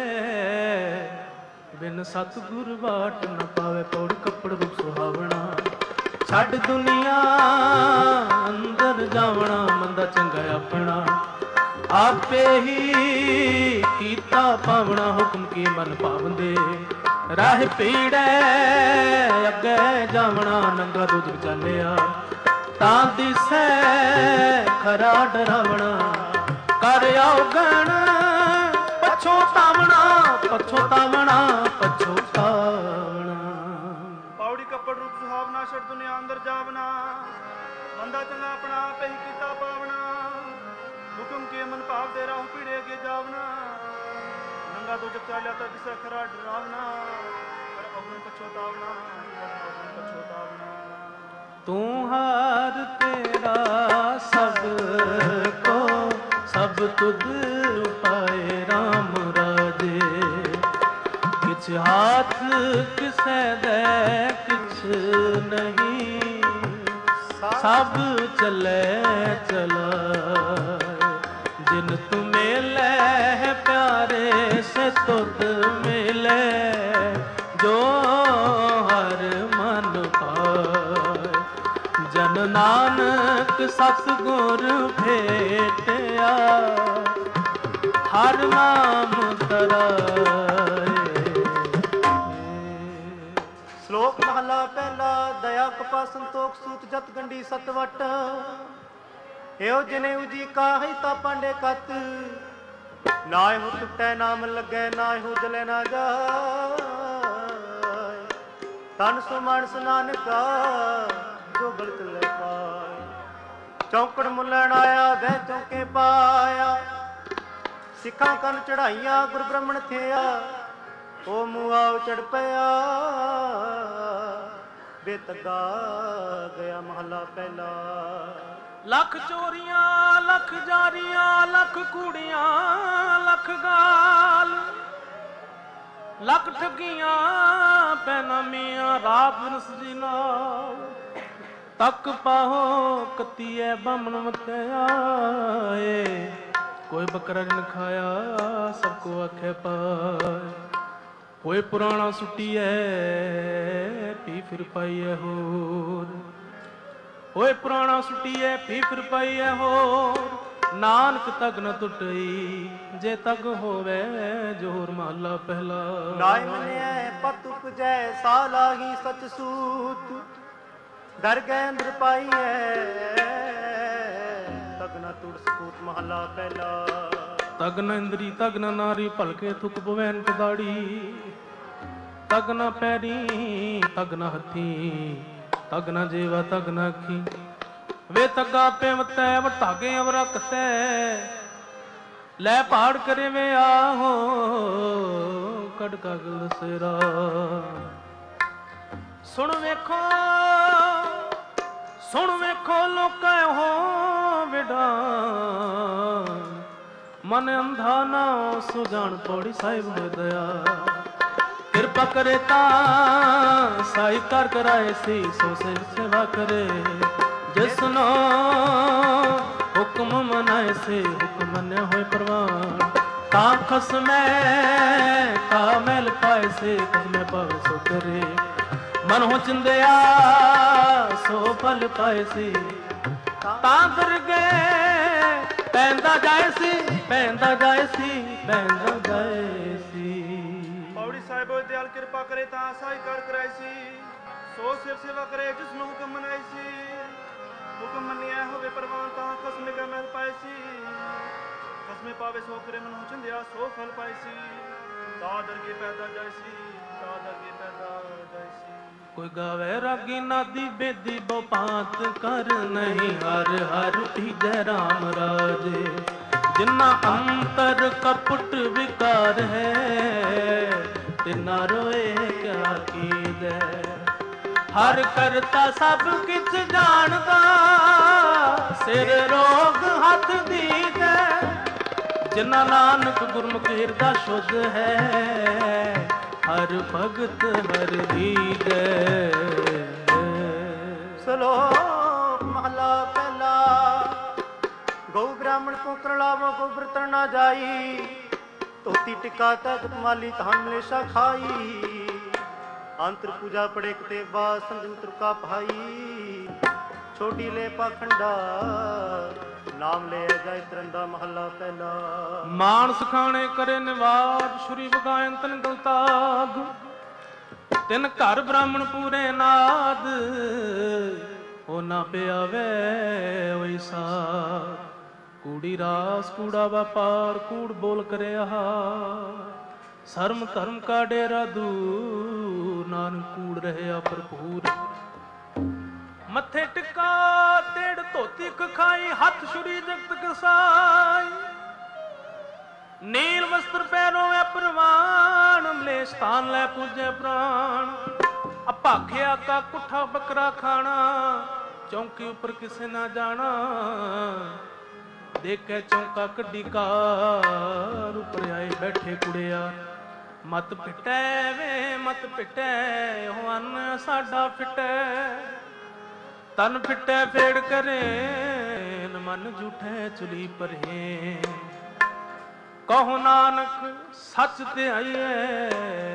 बिन सतगुर बाट न पावे। पौड़ कपड़ रूप सुहावना, छड़ दुनिया अंदर जावना। मंदा चंगा अपना आपे ही कीता पावना। हुक्म की मन पावंदे राह पीड़े, अगे जावना। नंगा दूध चालिया तां दिसै खरा डरावना। कर अवगण पछोतावना पछोतावना पछोतावना। पौड़ी कपड़ रूप सुहावना, छड़ दुनिया अंदर जावना। मंदा चंगा अपना आपे ही कीता पावना। हुक्म के मन भाव दे राह पीड़े अगे जावना। नंगा तो जब चालिया तो दिसै खरा डरावना। कर अवगण पछोतावना अवगण पछोतावना। तू हार तेरा सब को सब तुझ पाए राम राजे। किछ हाथ किसे दे किछ नहीं, सब चले चला। जिन तू मिले प्यारे से तुद मिले, जो हर मन पाए। जन नानक सतगुर भेटिया, हर नाम तराए। श्लोक महला पहला दया कपा संतोख सूत जत गंडी सतवट। ਇਹੋ ਜਿਨੇ ਉਜੀ ਕਾਹੀ ਤਾਂ ਪਾਂਡੇ ਕਤ ਨਾ ਇਹੋ ਟੁੱਟੈ ਨਾਮ ਲੱਗੈ ਨਾ ਇਹੋ ਜਲੇ ਨਾ ਜਾਏ ਤਨ ਸੋ ਮਾਨਸ ਨਾਨਕਾ ਜੋ ਗਲਤ ਲੈ ਪਾਏ ਚੌਕੜ ਮੁੱਲਣ ਆਇਆ ਬਹਿ ਚੌਕੇ ਪਾਇਆ ਸਿੱਖਾਂ ਕੰਨ ਚੜਾਈਆਂ ਗੁਰ ਬ੍ਰਹਮਣ ਥਿਆ ਉਹ ਮੂਆ ਚੜ ਪਿਆ ਬੇਤਗਾ ਗਿਆ ਮਹੱਲਾ ਪਹਿਲਾ। ਲੱਖ ਚੋਰੀਆਂ ਲੱਖ ਜਾਰੀਆਂ ਲੱਖ ਕੂੜੀਆਂ ਲੱਖ ਗਾਲ ਲੱਖ ਠੱਗੀਆਂ ਬੇਨਾਮੀਆਂ ਰਾਤ ਵਿਰਸ ਜੀ ਨਾਲ ਤੱਕ ਪਾਹੋ ਕੱਤੀਏ ਬਾਮਣ ਮਤਿਆ ਏ ਕੋਈ ਬੱਕਰਾ ਨ ਖਾਇਆ ਸਭ ਕੋ ਆਖੇ ਪਾਏ ਹੋਏ ਪੁਰਾਣਾ ਸੁੱਟੀਐ ਪੀ ਫਿਰ ਪਾਈਐ ਹੋਰ ਹੋਏ ਪੁਰਾਣਾ ਸੁੱਟੀਐ ਪੀ ਫਿਰ ਪਾਈਐ ਹੋਰ ਨਾਨਕ ਤਗ ਨ ਟੁੱਟਈ ਜੇ ਤਗ ਹੋਵੇ ਜੋਰ ਮਹਲਾ ਪਹਿਲਾ। ਨਾਇ ਮੰਨਿਐ ਪਤ ਉਪਜੈ ਸਾ ਲਾਹੀ ਸਚ ਸੂਤ ਡਰ ਗਏ ਅੰਦਰ ਪਾਈਐ ਤਗ ਨ ਟੁੱਟ ਸਕੂਤ ਮਹਲਾ ਪਹਿਲਾ। ਤਗ ਨ ਇੰਦਰੀ ਤਗ ਨ ਨਾਰੀ ਭਲਕੇ ਥੁਕ ਪਵੈਨ ਕਦਾੜੀ ਤਗ ਨ ਪੈਰੀ ਤਗ ਨ ਹੱਥੀ ਤਗ ਨ ਜੀਵਾ ਤਗ ਨ ਅੱਖੀ ਵੇ ਤਗਾ ਪਿਵਤੈ ਵਟਾਗੇ ਅਵਰਾ ਕਤੈ ਲੈ ਪਹਾੜ ਕਰੇ ਵੇ ਆਹੋ ਕੜ ਕਗਲ ਸਿਰਾ। ਸੁਣ ਵੇਖੋ ਸੁਣ ਵੇਖੋ ਲੋਕਾਂ ਹੋ ਵਿਡਾ ਮਨ ਅੰਧਾ ਨਾ ਸੋ ਜਾਣ ਪੌੜੀ ਸਾਹਿਬ ਹੋ ਦਇਆ ਕਿਰਪਾ ਕਰੇ ਤਾਂ ਸਾਈ ਕਰ ਕਰਾਏ ਸੀ ਸੋ ਸੇ ਸੇਵਾ ਕਰੇ ਜਿਸਨੋ ਹੁਕਮ ਮਨਾਏ ਸੇ ਹੁਕਮ ਮੰਨੇ ਹੋਏ ਪ੍ਰਵਾਨ ਤਾਂ ਖਸਮੈ ਤਾ ਮੈਲ ਪਾਏ ਸੇ ਖਸਮੈ ਪਾਵੇ ਸੋ ਕਰੇ ਮਨ ਹੋ ਚਿੰਦਿਆ ਸੋ ਫਲ ਪਾਏ ਸੀ ਤਾਂ ਦਰ ਗਏ ਪੈਂਦਾ ਜਾਏ ਸੀ ਪੈਂਦਾ ਜਾਏ ਸੀ ਪੈਂਦਾ ਜਾਏ ਸੀ। ਪੌੜੀ ਸਾਹਿਬੋ ਦਿਆਲ ਕਿਰਪਾ ਕਰੇ ਤਾਂ ਸਾਈ ਕਰ ਕਰਾਈ ਸੀ ਸੋ ਸਿਰ ਸੇਵਾ ਕਰੇ ਜਿਸ ਨੂੰ ਹੁਕਮ ਮਨਾਈ ਸੀ ਹੁਕਮ ਮੰਨਿਆ ਹੋਵੇ ਪ੍ਰਵਾਨ ਤਾਂ ਖਸਮੇ ਕਾ ਮਹਿਲ ਪਾਏ ਸੀ ਖਸਮੇ ਪਾਵੇ ਸੋ ਕਰੇ ਮਨ ਹੋ ਚਿੰਦਿਆ ਸੋ ਫਲ ਪਾਏ ਸੀ ਤਾਂ ਦਰਗੇ ਪੈਦਾ ਜਾਏ ਸੀ ਤਾਂ ਦਰਗੇ ਪੈਦਾ ਜਾਏ ਸੀ। ਕੋਈ ਗਾਵੇ ਰਾਗੀ ਨਾਦੀ ਬੇਦੀ ਬੋਪਾਤ ਕਰ ਨਹੀਂ ਹਰ ਹਰ ਠੀਜੈ ਰਾਮ ਰਾਜੇ ਜਿਨਾ ਅੰਤਰ ਕਪਟ ਵਿਕਾਰ ਹੈ ਤਿਨਾ ਰੋਏ ਕਿਆ ਕੀਜੈ ਹਰ ਕਰਤਾ ਸਭ ਕਿਛ ਜਾਣਦਾ ਸਿਰ ਰੋਗ ਹੱਥ ਦੀਜੈ ਜਿਨਾ ਨਾਨਕ ਗੁਰਮੁਖ ਹਿਰਦਾ ਸ਼ੁੱਧ ਹੈ ਹਰ ਭਗਤ ਹਰ ਦੀਜੈ। ਸਲੋਕ ਮਹਲਾ ਪਹਿਲਾ। ਗਊ ਬ੍ਰਾਹਮਣ ਕੋ ਕਰਲਾਵੋ ਗੋਬਰ ਤਰ ਨਾ ਜਾਈ ਧੋਤੀ ਟਿਕਾ ਤਖਤ ਮਾਲੀ ਧਨ ਮਲੇਸ਼ਾ ਖਾਈ ਅੰਤਰ ਪੂਜਾ ਪੜੇ ਕਤੇ ਬਾਦ ਸੰਜਮ ਤੁਰਕਾ ਭਾਈ ਛੋਟੀ ਲੈ ਪਾਖੰਡਾ ਨਾਮ ਲੈ ਜਾਇ ਤਰੰਦਾ ਮਹੱਲਾ ਪਹਿਲਾ। ਮਾਨਸ ਖਾਣੇ ਕਰੇ ਨਿਵਾਜ ਸ਼੍ਰੀ ਵਗਾਇਨ ਤਨ ਗਲਤਾਗ ਤਿਨ ਘਰ ਬ੍ਰਾਹਮਣ ਪੂਰੇ ਨਾਦ ਉਹ ਨਾ ਪਿਆਵੇ ਓਈ ਸਾ ਕੂੜੀ ਰਾਸ ਕੂੜਾ ਵਪਾਰ ਕੂੜ ਬੋਲ ਕਰਿਆ ਸਰਮ ਧਰਮ ਕਾ ਡੇਰਾ ਦੂਰ ਨਾਨਕ ਕੂੜ ਰਹਿਆ ਭਰਪੂਰ ਮੱਥੇ ਟਿਕਾ ਤੇੜ ਧੋਤੀ ਖਾਈ ਹੱਥ ਛੁਰੀ ਜਗਤ ਕਸਾਈ ਨੀਲ ਵਸਤਰ ਪੈਰੋਂ ਐ ਪ੍ਰਵਾਨ ਮਲੇ ਸਥਾਨ ਲੈ ਪੂਜੇ ਪ੍ਰਾਣ ਅਭਾਖਿਆ ਕਾ ਕੁੱਠਾ ਬੱਕਰਾ ਖਾਣਾ ਚੌਂਕੀ ਉੱਪਰ ਕਿਸੇ ਨਾ ਜਾਣਾ ਦੇਖੇ ਚੌਂਕਾ ਕੱਢੀ ਕਾਰ ਉੱਪਰ ਆਏ ਬੈਠੇ ਕੁੜਿਆ ਮਤ ਪਿਟੈ ਵੇ ਮਤ ਪਿਟੈ ਉਹ ਅੰਨ ਸਾਡਾ ਫਿਟੈ ਤਨ ਫਿਟੈ ਫੇੜ ਕਰੇ ਮਨ ਝੂਠੇ ਚੁਲੀ ਪਰੇ ਕਹੋ ਨਾਨਕ ਸੱਚ ਤੇ ਆਈਏ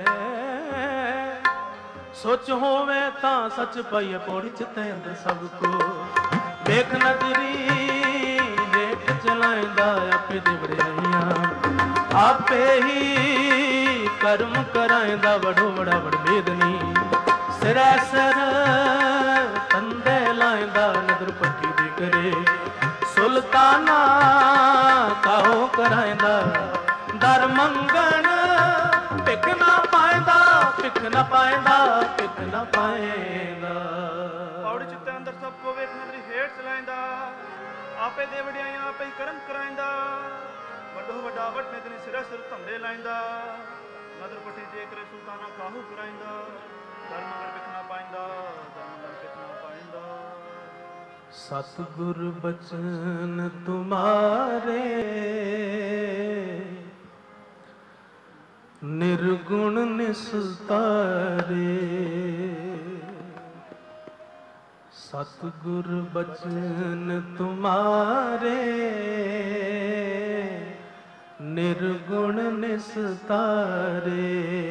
ਸੋਚ ਹੋਵੇ ਤਾਂ ਸੱਚ ਪਾਈਏ ਪੌੜੀ ਚਿੱਤੇ ਅੰਦਰ ਸਭ ਕੋ ਵੇਖ ਨਜ਼ਰੀ ਵੇਖ ਚਲਾਇਂਦਾ ਆਪੇ ਦੇ ਵੜਾਈਆਂ ਆਪੇ ਹੀ ਕਰਮ ਕਰਾਇਂਦਾ ਵਡੋ ਵੜਾ ਵਡ ਬੇਦਨੀ ਸਿਰੈ ਸਿਰ ਤੰਦੇ ਲਾਇਂਦਾ ਨਦਰ ਪੱਟੀ ਦੇ ਕਰੇ ਸੁਲ ਸੁਲਤਾਨਾ ਕਾਹੋ ਕਰਾਂਦਾ ਦਰ ਮੰਗਣ ਭਿਖ ਨਾ ਪਾਇਂਦਾ ਭਿਖ ਨਾ ਪਾਇਂਦਾ ਭਿਖ ਨਾ ਪਾਇਂਦਾ। ਪੌੜੀ ਚਿੱਤੇ ਅੰਦਰ ਸਭ ਕੋ ਵੇਖ ਨਜ਼ਰੀ ਹੇਠ ਚਲਾਇਂਦਾ ਆਪੇ ਦੇ ਵਡਿਆਈਆਂ ਆਪੇ ਹੀ ਕਰਮ ਕਰਾਇਂਦਾ ਵੱਡੋ ਵੱਡਾ ਵੱਟਨੇ ਤੇਨੇ ਸਿਰਾ ਸਿਰ ਧੰਦੇ ਲਾਇਂਦਾ ਨਦਰ ਪੱਟੀ ਜੇ ਕਰੇ ਸੁਲਤਾਨਾ ਕਾਹੂ ਕਰਾਇਂਦਾ ਦਰ ਮੰਗਣ ਭਿਖ ਨਾ ਪਾਇਂਦਾ ਦਰ ਮੰਗਣ ਭਿਖ ਨਾ ਪਾਇਂਦਾ। ਸਤਿਗੁਰ ਬਚਨ ਤੁਮਾਰੇ ਨਿਰਗੁਣ ਨਿਸਤਾਰੇ ਸਤਿਗੁਰ ਬਚਨ ਤੁਮਾਰੇ ਨਿਰਗੁਣ ਨਿਸਤਾਰੇ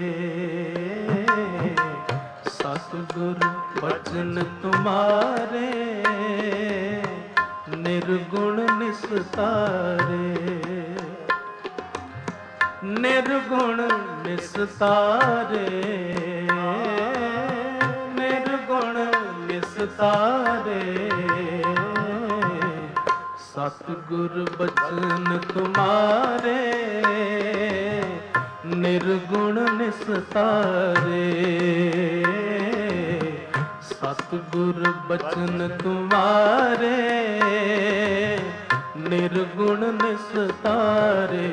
ਸਤਿਗੁਰ ਬਚਨ ਤੁਮਾਰੇ ਨਿਰਗੁਣ ਨਿਸਤਾਰੇ ਨਿਰਗੁਣ ਨਿਸਤਾਰੇ ਨਿਰਗੁਣ ਨਿਸਤਾਰੇ ਸਤਿਗੁਰ ਬਚਨ ਤੁਮਾਰੇ ਨਿਰਗੁਣ ਨਿਸਤਾਰੇ ਸਤਿਗੁਰ ਬਚਨ ਤੁਮਾਰੇ ਨਿਰਗੁਣ ਨਿਸਤਾਰੇ।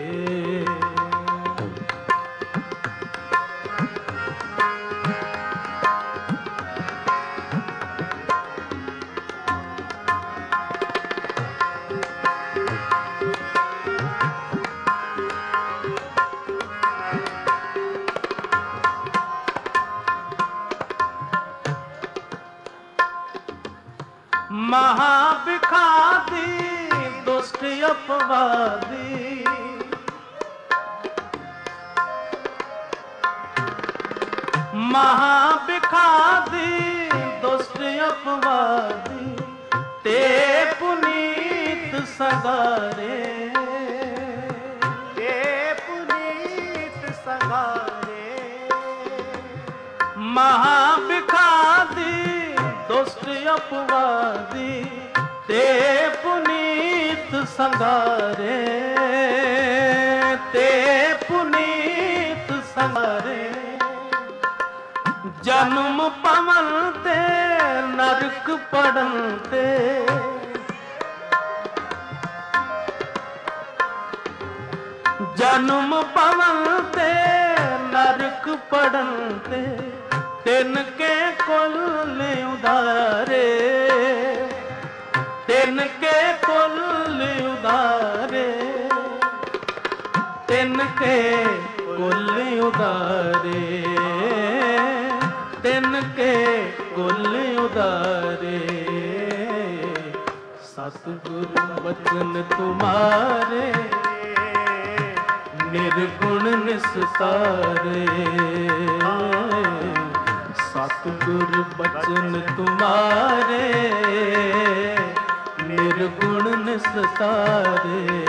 ਮਹਾਂਭਿਖਾਦੀ ਦੁਸ਼ਟ ਅਪਵਾਦੀ ਮਹਾਂਭਿਖਾਦੀ ਦੁਸ਼ਟ ਅਪਵਾਦੀ ਤੇ ਪੁਨੀਤ ਸਗਾਰੇ ਤੇ ਪੁਨੀਤ ਸਗਾਰੇ ਮਹਾਂਭਿਖਾਦੀ ਦੁਸ਼ਟ ਅਪਵਾਦੀ ਤੇ ਪੁਨੀਤ ਸੰਗਾਰੇ ਤੇ ਪੁਨੀਤ ਸੰਗਾਰੇ ਜਨਮ ਪਵਨ ਤੇ ਨਰਕ ਪੜਨ ਤੇ ਜਨਮ ਪਵਨ ਤੇ ਨਰਕ ਪੜਨ ਤੇ ਤਿੰਨ ਕੇ ਕੁਲ ਉਧਾਰੇ ਤਿੰਨ ਕੇ ਕੁਲ ਉਧਾਰੇ ਤਿੰਨ ਕੇ ਕੁਲ ਉਧਾਰੇ ਤਿੰਨ ਕੇ ਕੁਲ ਉਧਾਰੇ ਸਤਿਗੁਰ ਬਚਨ ਤੁਮਾਰੇ ਨਿਰਗੁਣ ਨਿਸਤਾਰੇ ਸਤਿਗੁਰ ਬਚਨ ਤੁਮਾਰੇ ਨਿਰਗੁਣ ਨਿਸਤਾਰੇ।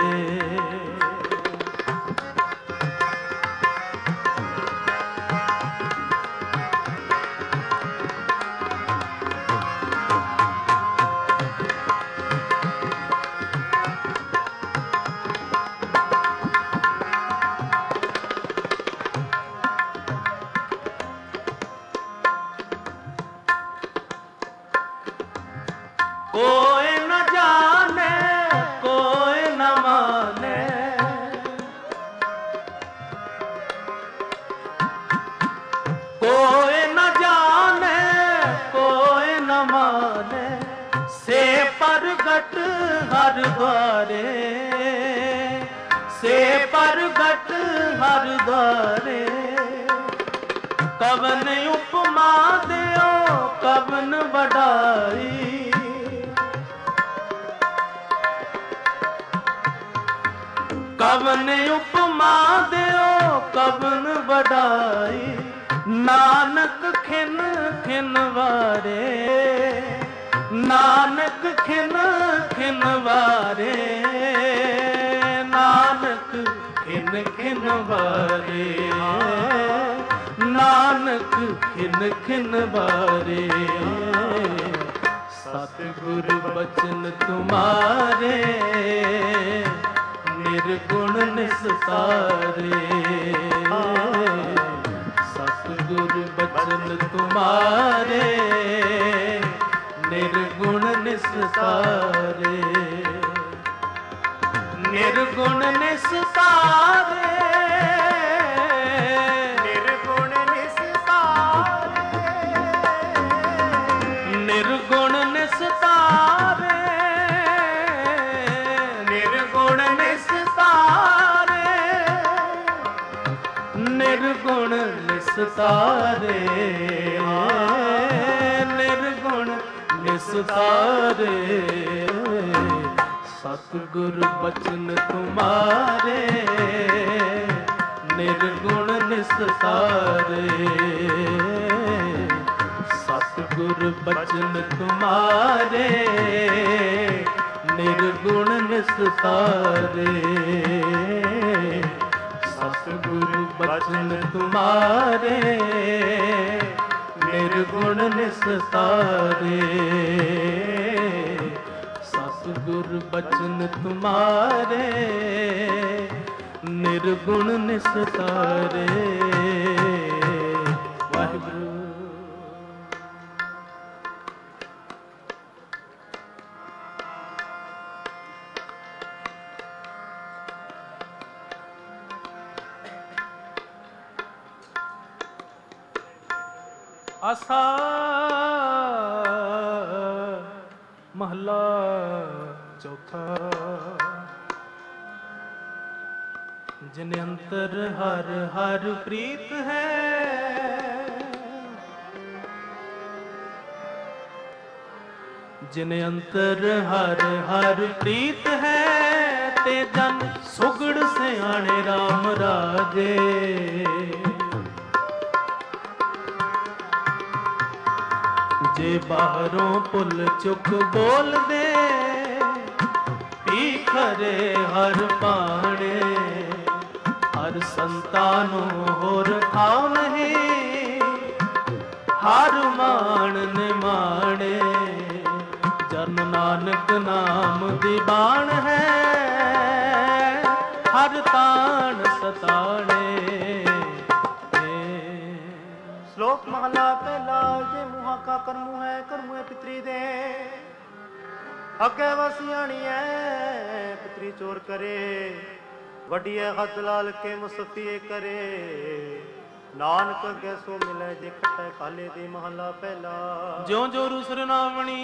कोई न जाने कोई न माने कोई न जाने कोई न माने से प्रगट हर द्वारे से प्रगट हर द्वारे कवन उपमा दियो कवन बढ़ाई कवन उपमा दियो कवन बढ़ाई नानक खिन खिन वारे नानक खिन खिन वारे नानक खिन खिन वारे नानक खिन खिन वारे सतगुर बचन तुम्हारे निर्गुण निस्तारे। सतगुर बचन तुम्हारे निर्गुण निस्तारे। निर्गुण निस्तारे निर्गुण निस्तारे निर्गुण निस्तारे निर्गुण निस्तारे निर्गुण निस्तारे निर्गुण निस्तारे। सतगुर बचन तुम्हारे निर्गुण निस्तारे। सतगुर बचन तुम्हारे निर्गुण निस्तारे। सतगुर बचन तुम्हारे निर्गुण निस्तारे। सतगुर बचन तुम्हारे निर्गुण निस्तारे। वाहिगुरु। आसा महला चौथा। जिन अंतर हर हर प्रीत है जिन अंतर हर हर प्रीत है ते जन सुगड़ सियाणे राम राजे। जे बाहरों पुल चुक बोल दे पीखरे हर पाणे। हर संतानो होर ठाव नहीं हर मान निमाणे। जन नानक नाम दीवान है हर तान सताणे। श्लोक महला पहला। जे मुहा का करमू है करमू है पितरी दे। अगे वसियाणी है पितरी चोर करे। वडी है हथ लाल के मुसफिए करे। नानक अगे सो मिले जे खटे काले दी महला पहला। ज्यों जो रूसर नावणी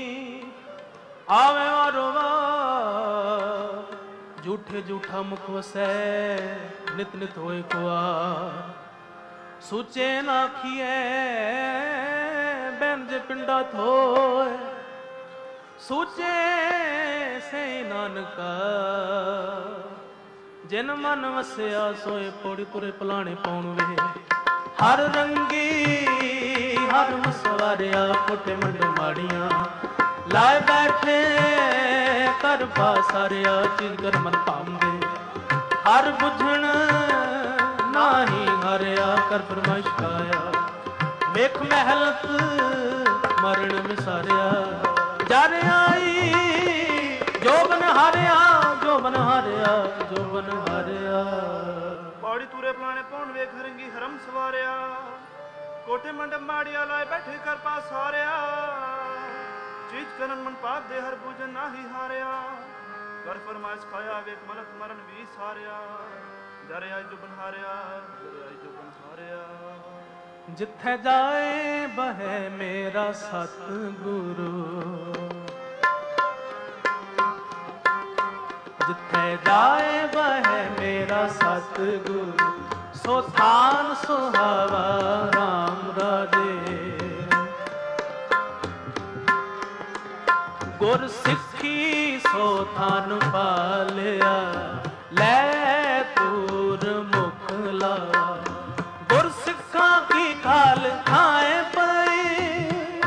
आवे वारो वार। झूठे झूठा मुख वसै नित नित होए कुआर। सूचे नाखिए बैन जे पिंडा थोए। सूचे से नानका जिन मन वसया सोए पौड़ी तुरे पलाने पाउण वे। हर रंगी हर मसवारिया कोटे मंड माड़िया। लाए बैठे कर पासारिया चीज कर मन पाਉਂਦੇ। हर बुझण नाही हारिया कर फरमाइश खाया। वेख महलत मरण विसारिया। जर आई जो बन हारिया जो बन हारिया जो बन हारिया। पौड़ी तूरे पलाने पौन वेख हरंगी हरम सवारिया। कोठे मंडप माड़िया लाए बैठे कर पास हारिया। चीज करन मन पाप दे हर बुझन नाही हारिया। कर फरमाइश खाया वेख मलत मरण भी सारिया। जर आई जो बन हारिया जर आई जो बन हारिया। जिथे जाए बहे मेरा सतगुरु। जिथे जाए बहे मेरा सतगुरु। सो थान सुहावा राम राजे। गुर सिखी सो थान पालिया। लै तूर मुख ला। गुर सिखा की खाल खाए पई।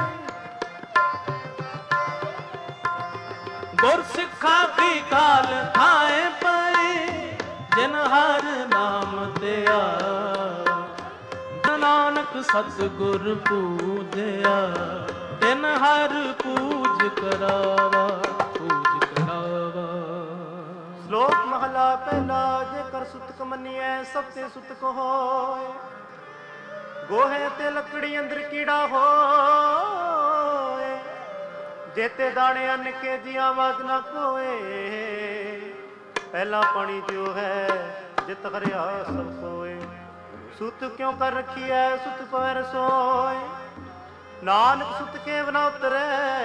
गुर सिखा की खाल खाए पई। जिन हर नाम दिया नानक सतगुर पूजया। तिन ਹਰ ਪੂਜ ਕਰਾਵਾ ਪੂਜ ਕਰਾਵਾ। ਸ਼ਲੋਕ ਮਹਲਾ ਪਹਿਲਾ। ਜੇਕਰ ਸੁਤਕ ਮੰਨੀਐ ਸਭ ਤੇ ਸੁਤਕ ਹੋਏ, ਗੋਹੇ ਤੇ ਲੱਕੜੀ ਅੰਦਰ ਕੀੜਾ ਹੋਏ, ਜੇਤੇ ਦਾਣੇ ਅੰਨ ਕੇ ਜੀ ਆਵਾਜ਼ ਨਾ ਕੋਏ, ਪਹਿਲਾ ਪਾਣੀ ਜੋ ਹੈ ਜਿਤ ਹਰਿਆ ਸਭ ਸੋਏ। ਸੁਤ ਕਿਉਂ ਕਰ ਰੱਖੀ ਐ ਸੁਤ ਪਵੈ ਰਸੋਏ, ਨਾਨਕ ਸੁਤ ਕੇ ਬਨਾ ਉਤਰੈ,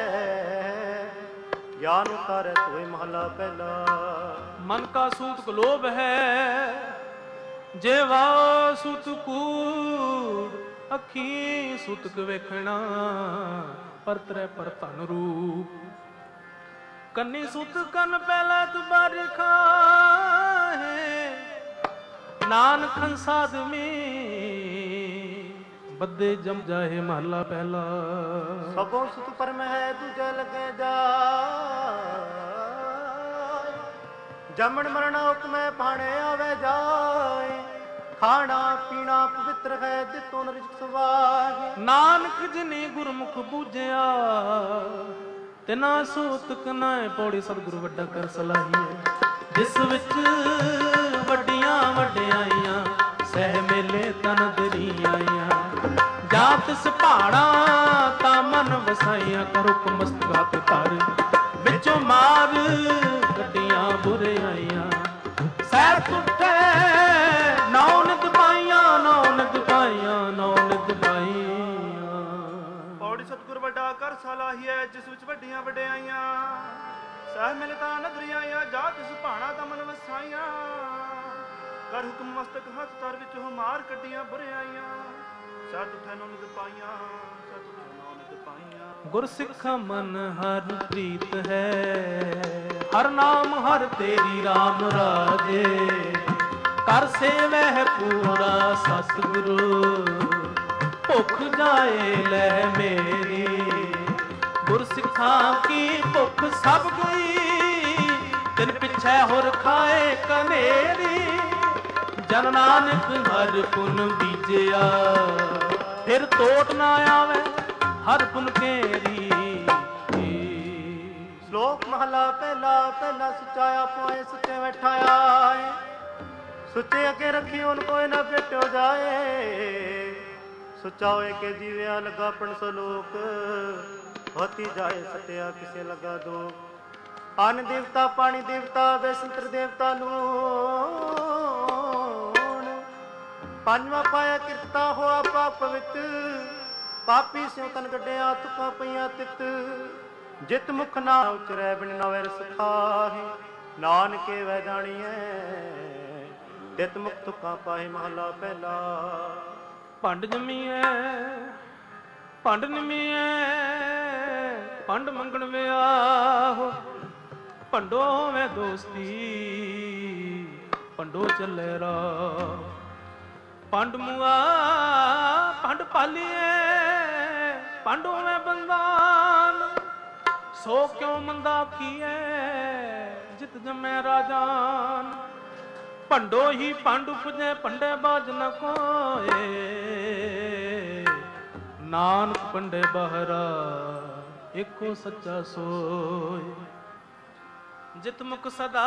ਗਿਆਨ ਉਤਾਰੈ ਤੋਏ ਮਹਲਾ ਪਹਿਲਾ। ਮਨ ਕਾ ਸੂਤਕ ਲੋਭ ਹੈ, ਜੇਵਾ ਸੁਤ ਕੂੜ, ਅੱਖੀ ਸੁਤਕ ਵੇਖਣਾ, ਪਰਤਰੈ ਪਰ ਧਨ ਰੂਪ। ਕੰਨੀ ਸੁਤ ਕੰਨ ਪਹਿਲਾ ਤੁਬਾਰ ਖਾਹੇ, ਨਾਨਕ ਹੰਸਾਦ ਮੇ ਬੱਦੇ ਜਮ ਜਾਏ ਮਹਲਾ ਪਹਿਲਾ। ਸਭੋ ਸੁਤ ਪਰਮ ਹੈ ਦੂਜਾ ਲੱਗੇ ਜਾ, ਜਮਣ ਮਰਣਾ ਹੁਕਮੈ ਭਾਣੇ ਆਵੇ ਜਾਏ, ਖਾਣਾ ਪੀਣਾ ਪਵਿੱਤਰ ਹੈ ਦਿੱਤੋ ਨ ਰਿਜਕ ਸਵਾਹੇ। ਨਾਨਕ ਜਿਨੇ ਗੁਰਮੁਖ ਬੂਝਿਆ, ਤਿਨਾ ਸੂਤਕ ਨਾ ਪੌੜੀ ਸਤਿਗੁਰੂ ਵੱਡਾ ਕਰ ਸਲਾਹੀਐ। ਜਿਸ ਵਿੱਚ ਵੱਡੀਆਂ ਵਡਿਆਈਆਂ, ਸਹਿ ਮੇਲੇ ਤਨ ਦਰੀਆਈਆਂ, ਜਾਂ ਤਿਸ ਭਾਣਾ ਤਾਂ ਮਨ ਵਸਾਈਆਂ, ਕਰੋ ਕਮਸਤਗਾ ਤੇ ਧਰ, ਵਿੱਚੋਂ ਮਾਰ ਕੱਢੀਆਂ ਬੁਰਿਆਈਆਂ। ਸਹਿ ਟੁੱਟੇ ਨੌ ਨਿਤ ਪਾਈਆਂ, ਨੌ ਨਿਤ ਪਾਈਆਂ, ਨੌ ਨਿਤ ਪਾਈਆਂ। ਪੌੜੀ ਸਤਿਗੁਰ ਵੱਡਾ ਕਰ ਸਲਾਹੀਐ, ਜਿਸ ਵਿੱਚ ਵੱਡੀਆਂ ਵਡਿਆਈਆਂ, ਸਹਿ ਮਿਲ ਤਾਂ ਨਦਰੀਆਈਆਂ, ਜਾ ਤਿਸ ਭਾਣਾ ਤਾਂ ਮਨ ਵਸਾਈਆਂ, ਕਰ ਹੁਕਮ ਮਸਤਕ ਹੱਥ ਧਰ, ਵਿੱਚੋਂ ਮਾਰ ਕੱਢੀਆਂ ਬੁਰਿਆਈਆਂ। ਸਤ ਉਠੈ ਨੌ ਨਿਤ ਪਾਈਆਂ, ਸਤ ਉਠੈ ਨੌ ਨਿਤ ਪਾਈਆਂ। ਗੁਰਸਿੱਖਾ ਮਨ ਹਰ ਪ੍ਰੀਤ ਹੈ, ਹਰ ਨਾਮ ਹਰ ਤੇਰੀ ਰਾਮ ਰਾਜੇ, ਕਰ ਸੇਵਹਿ ਪੂਰਾ ਸਤਿਗੁਰੂ, ਭੁੱਖ ਜਾਏ ਲੈ ਮੇਰੀ। ਗੁਰਸਿੱਖਾਂ ਕੀ ਭੁੱਖ ਸਭ ਗਈ, ਤਿਨ ਪਿੱਛੇ ਹੋਰ ਖਾਏ ਕਨੇਰੀ। ਜਨ ਨਾਨਕ ਹਰ ਪੁਨ ਬੀਜਿਆ, ਫਿਰ ਟੋਟ ਨਾ ਆਵੇ ਹਰ ਪੁਨ ਕੇਰੀ। ਸ਼ਲੋਕ ਮਹਲਾ ਪਹਿਲਾ। ਪਹਿਲਾ ਸੁਚਾਇਆ ਪੋਏ ਸੁੱਚੇ ਬੈਠਾ ਆਏ, ਸੁੱਚੇ ਅੱਗੇ ਰੱਖੀ ਉਹਨ ਕੋਈ ਨਾ ਭੇਟੋ ਜਾਏ। ਸੁੱਚਾ ਹੋਏ ਕੇ ਜੀਵਿਆ ਲੱਗਾ ਪਣ ਸਲੋਕ, ਹੋਤੀ ਜਾਏ ਸਤਿਆ ਕਿਸੇ ਲਗਾ ਦੋ। ਅੰਨ ਦੇਵਤਾ ਪਾਣੀ ਦੇਵਤਾ ਬੇਸੰਤਰ ਦੇਵਤਾ ਨੂੰ, ਪੰਜਵਾਂ ਪਾਇਆ ਕਿਰਤਾ ਹੋਆ ਪਾਪ ਵਿੱਚ, ਪਾਪੀ ਸਿਉ ਤਨ ਕੱਢਿਆ ਤੁਕਾਂ ਪਈਆਂ ਤਿੱਤ। ਜਿਤ ਮੁਖ ਨਾ ਉਚਰੈ ਬਿਨ ਨਵੈ ਰਸ ਖਾਹੇ, ਨਾਨਕੇ ਵੈ ਜਾਣੀਐ ਤਿਤ ਮੁਖ ਤੁਕਾਂ ਪਾਹੇ ਮਹਲਾ ਪਹਿਲਾ। ਭੰਡ ਜੰਮੀਐ ਭੰਡ ਨਿਮੀਐ, ਭੰਡ ਮੰਗਣ ਵਿਆਹੋ, ਭੰਡੋ ਹੋਵੇ ਦੋਸਤੀ, ਭੰਡੋ ਚੱਲੇ ਰਾਹ। ਭੰਡ ਮੁਆ ਭੰਡ ਪਾਲੀਏ, ਭੰਡ ਹੋਵੇ ਬੰਦਾਨ, ਸੋ ਕਿਉ ਮੰਦਾ ਕੀਏ, ਜਿਤ ਜਮੈ ਰਾਜਾਨ। ਭੰਡੋ ਹੀ ਭੰਡ ਉਪਜੇ, ਭੰਡੇ ਬਾਜ ਨ ਕੋਏ, ਨਾਨਕ ਭੰਡੇ ਬਹਰਾ ਏਕੋ ਸੱਚਾ ਸੋਏ। ਜਿਤ ਮੁਖ ਸਦਾ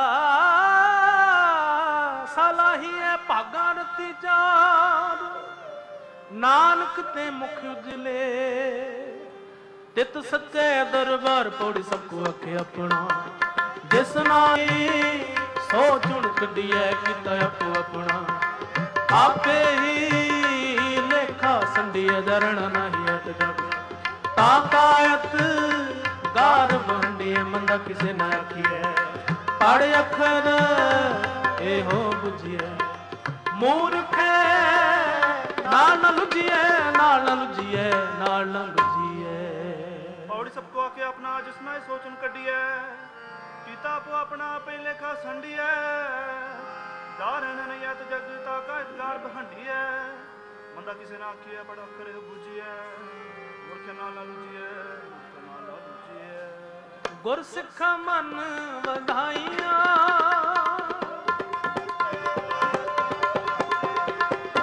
ਸਲਾਹੀਐ, ਭਾਗਾ ਰਤੀ ਚਾਰ, ਨਾਨਕ ਤੇ ਮੁਖ ਉਜਲੇ। ਤਿਤ ਸੱਚੇ ਦਰਬਾਰ ਪੌੜੀ ਸਭ ਕੋ ਆਖੇ ਆਪਣਾ, ਜਿਸ ਨਾਈ ਸੋ ਚੁਣ ਕੱਢੀਐ ਕੀਤਾ ਆਪੋ ਆਪਣਾ। ਆਪੇ ਹੀ ਲੇਖਾ ਸੰਡੀਐ ਜਰਣਾ ਨਹੀਂ ਅਟ ਜਗ, ਤਾਂ ਕਾਇਤ ਗਾਰ ਵੰਡੀਐ ਮੰਦਾ ਕਿਸੇ ਨਾ ਆਖੀਐ। ਪੜ ਅੱਖਰ ਇਹੋ ਬੁਝੀਐ, ਮੂਰਖੈ ਨਾਲ ਨ ਲੁਝੀਐ, ਨਾਲ ਨ ਲੁਝੀਐ, ਨਾਲ ਨ ਲੁਝੀਐ। ਪੌੜੀ ਸਭ ਕੋ ਆਖੇ ਆਪਣਾ, ਜਿਸ ਨਾ ਸੋਚਣ ਕੱਢੀਐ, ਕੀਤਾ ਆਪੋ ਆਪਣਾ ਆਪੇ ਲੇਖਾ ਸੰਡੀਐ। ਦਾਰਨ ਨਯਤ ਜਗ ਤਾ ਕਾਇਤ ਗਾਰ ਬਹੰਡੀਐ, ਮੰਦਾ ਕਿਸੇ ਨਾ ਆਖੀਐ, ਪੜ ਅੱਖਰ ਇਹੋ ਬੁਝੀਐ। ਮੂਰਖ ਨਾਲ ਨ ਲੁਝੀਐ, ਨਾਲ ਨ ਲੁਝੀਐ। ਗੁਰਸਿੱਖਾ ਮਨ ਵਧਾਈਆਂ,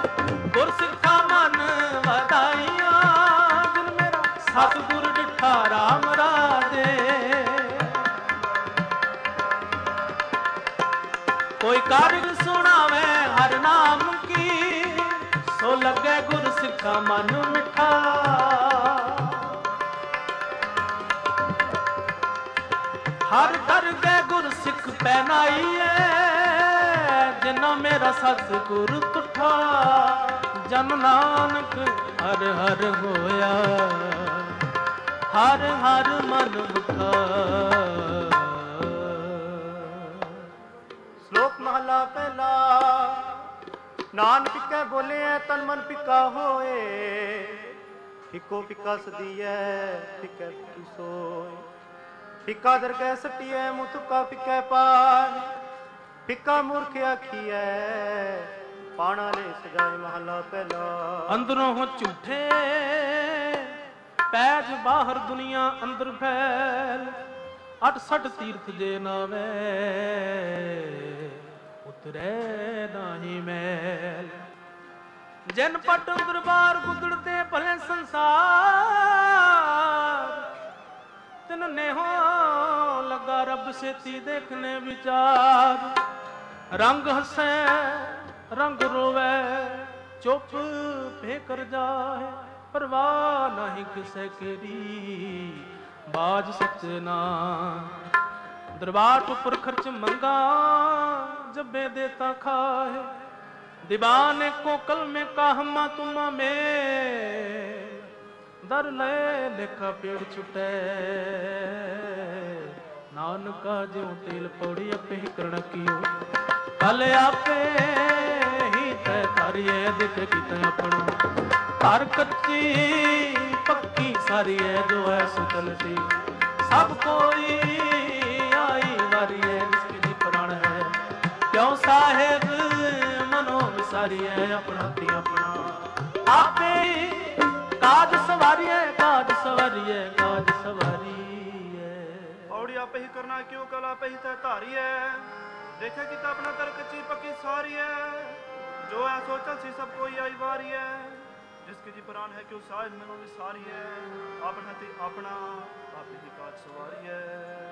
ਗੁਰਸਿੱਖਾ ਮਨ ਵਧਾਈਆਂ, ਜਿਨ ਮੇਰਾ ਸਤਿਗੁਰ ਡਿਠਾ कोई कारग सुनावे हर नाम की, सो लगे गुर सिखा मन मिठा। हर कर गए गुर सिख पहनाइए, जिन्ना मेरा सतगुर तुठा। जन नानक हर हर होया, हर हर मन उठा। श्लोक महला पहला। नान पिकै बोले तन मन पिका होए, फिको फिका सदियै फिकै फिकी सोए। फिका दरगह सटियै मुँह तुका फिकै पार, फिका मूर्ख आखियै पाना ले सजाए महला पहला। अंदरों हो झूठे पैज बाहर दुनिया अंदर फैल। अठसठ तीर्थ जे नावे उतरे नाही मैल। जिन पट दरबार गुदड़ते भले संसार, तिन ने हो लगा रब सेती देखने विचार। रंग हसे रंग रोवे चुप फेकर जाए, परवाह नहीं किसे केरी बाज सचना। दरबार उपर खर्च मंगा जबे देता खाए, दीवाने को कल में काहमा तुमा में। दर ले लेखा पेड़ छुटे, नानका ज्यों तेल पौड़ी अपे ही करण कियो। कल आपे ही तय तारिए दिख कित अपना। हर कच्ची पक्की सारी है जो है सुचलती। सब कोई आई वारी है जिसकी जी प्राण है। क्यों साहेब मनो विसारी है अपना ती अपना। आपे काज सवारी है काज सवारी है काज सवारी है। पौड़ी आपे ही करना क्यों कल आपे ही तय धारी है। देखे कि अपना कर कच्ची पक्की सारी है। जो है सोचा सी सब कोई आई वारी है। जिसकी जी प्राण है क्यों साज मनो विसारी है। अपना ती अपना आप ही काज सवारी है।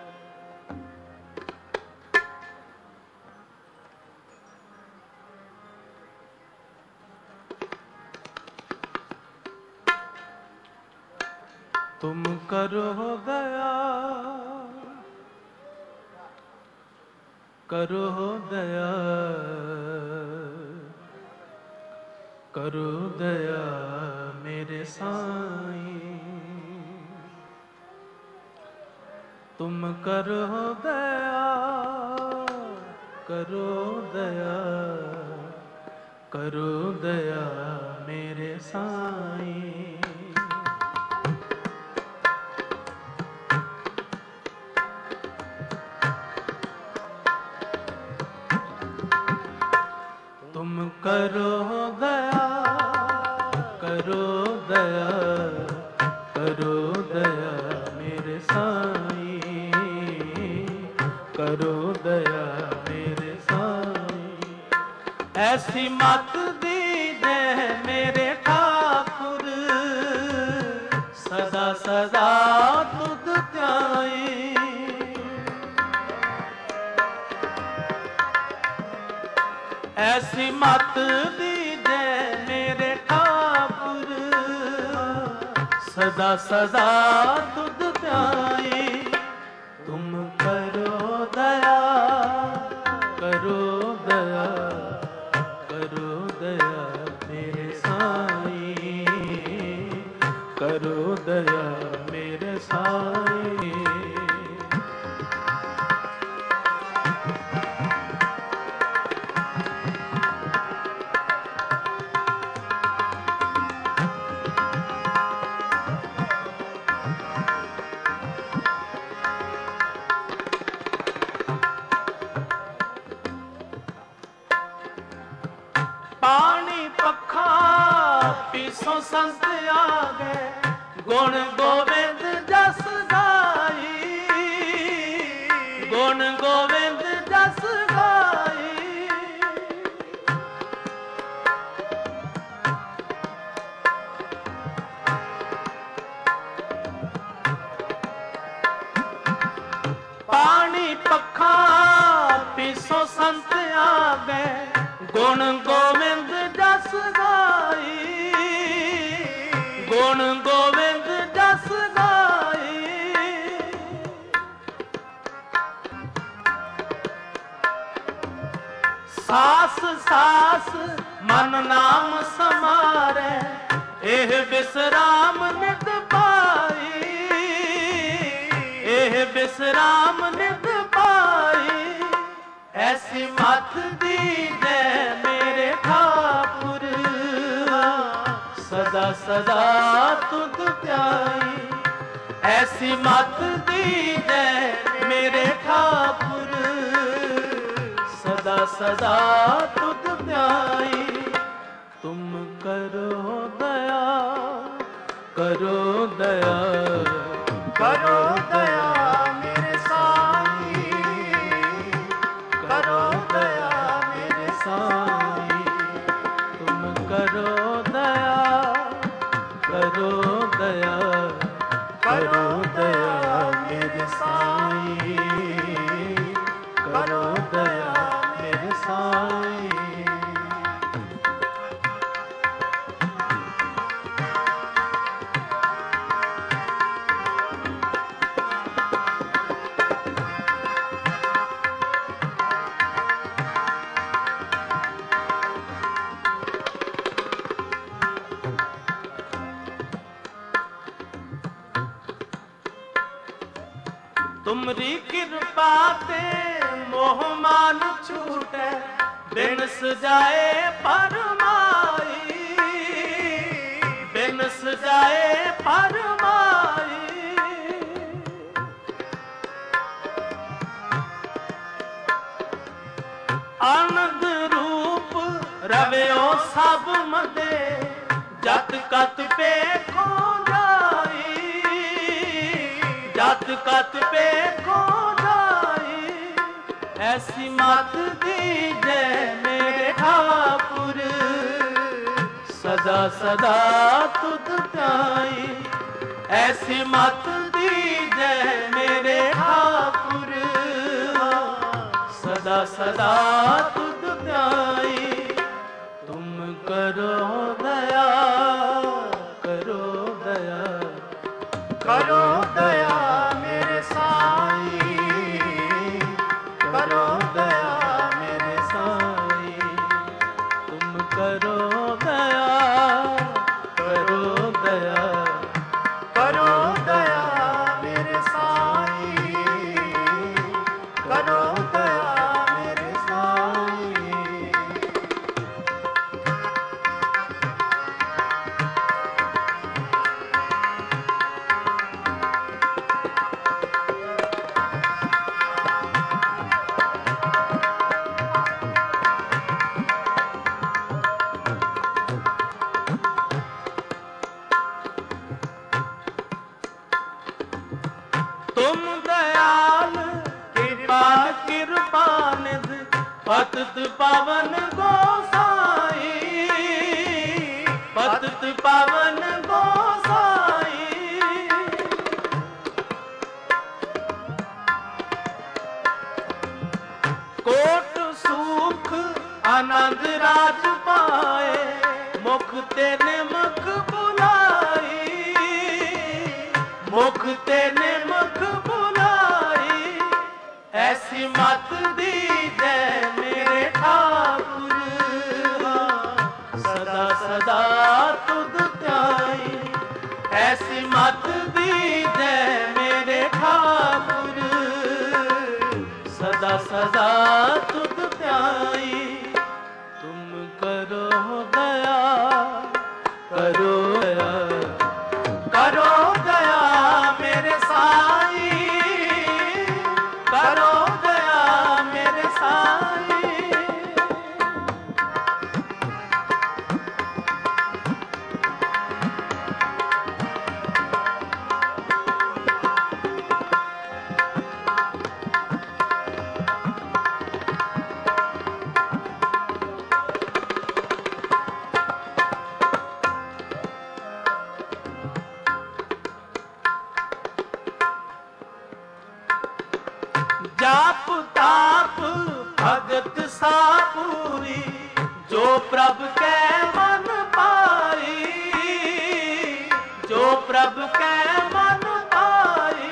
तुम करो दया करो दया करो दया मेरे साईं। तुम करो दया करो दया करो दया मेरे साईं। तुम करो दया करो दया करो दया मेरे साईं। करो दया मेरे साईं। ऐसी मत दीजे मेरे ठाकुर सदा सदा तुध ध्याई। ऐसी मत दीजे मेरे ठाकुर सदा सदा तुध ध्याई। तुम करो दया करो दया करो दया मेरे साईं। करो दया मेरे साईं। पानी पखा पीसो संत आगे गुण गोविंद जस गाई। गुण गोविंद जस गाई। पानी पखा पीसो संत गुण गोविंद जस गाई, गुण गोविंद जस गाई। सास सास मन नाम समारे, एह विश्राम नित पाई, एह विश्राम नित पाई। ऐसी मत दीजे मेरे ठाकुर, सदा सदा तुध ध्याई। ऐसी मत दीजे मेरे ठाकुर, सदा सदा तुध ध्याई। तुम करो दया, करो दया, करो दया मेरे साईं, करो दया मेरे साईं। तुम करो दया, करो दया, करो दया मेरे साईं, करो दया मेरे साईं। तुमरी कृपा ते मोह मान छूटे, बिन सजाए फरमाई, बिन सजाए फरमाई। आनंद रूप रव्यो सब मदे, जत कत पे खो जाई, जत कत पे खो जाई। ऐसी मत दीजे मेरे ठाकुर, सदा सदा तुध ध्याई। ऐसी मत दीजे मेरे ठाकुर, सदा सदा तुध ध्याई। तुम करो दया, करो दया, करो दया मेरे साईं, करो दया मेरे साईं। तुम करो दया, करो दया, करो दया मेरे साईं, करो दया मेरे साईं। तुम दयाल कृपाल कृपा निध, पतित पावन गोसाई, पतित पावन गोसाई। कोट सुख आनंद राज पाए, मुख तेने मुख बुलाई, मुख तेने मुख बुलाई। ऐसी मत दीजे मेरे ठाकुर, सदा सदा तुध ध्याई। ऐसी मत दीजे मेरे ठाकुर, सदा सदा तुध ध्याई। तुम करो दया, करो दया, करो दया मेरे साईं, करो दया मेरे साईं। जाप ताप भगत सापूरी, जो प्रभ कै मन पाई, जो प्रभ कै मन पाई।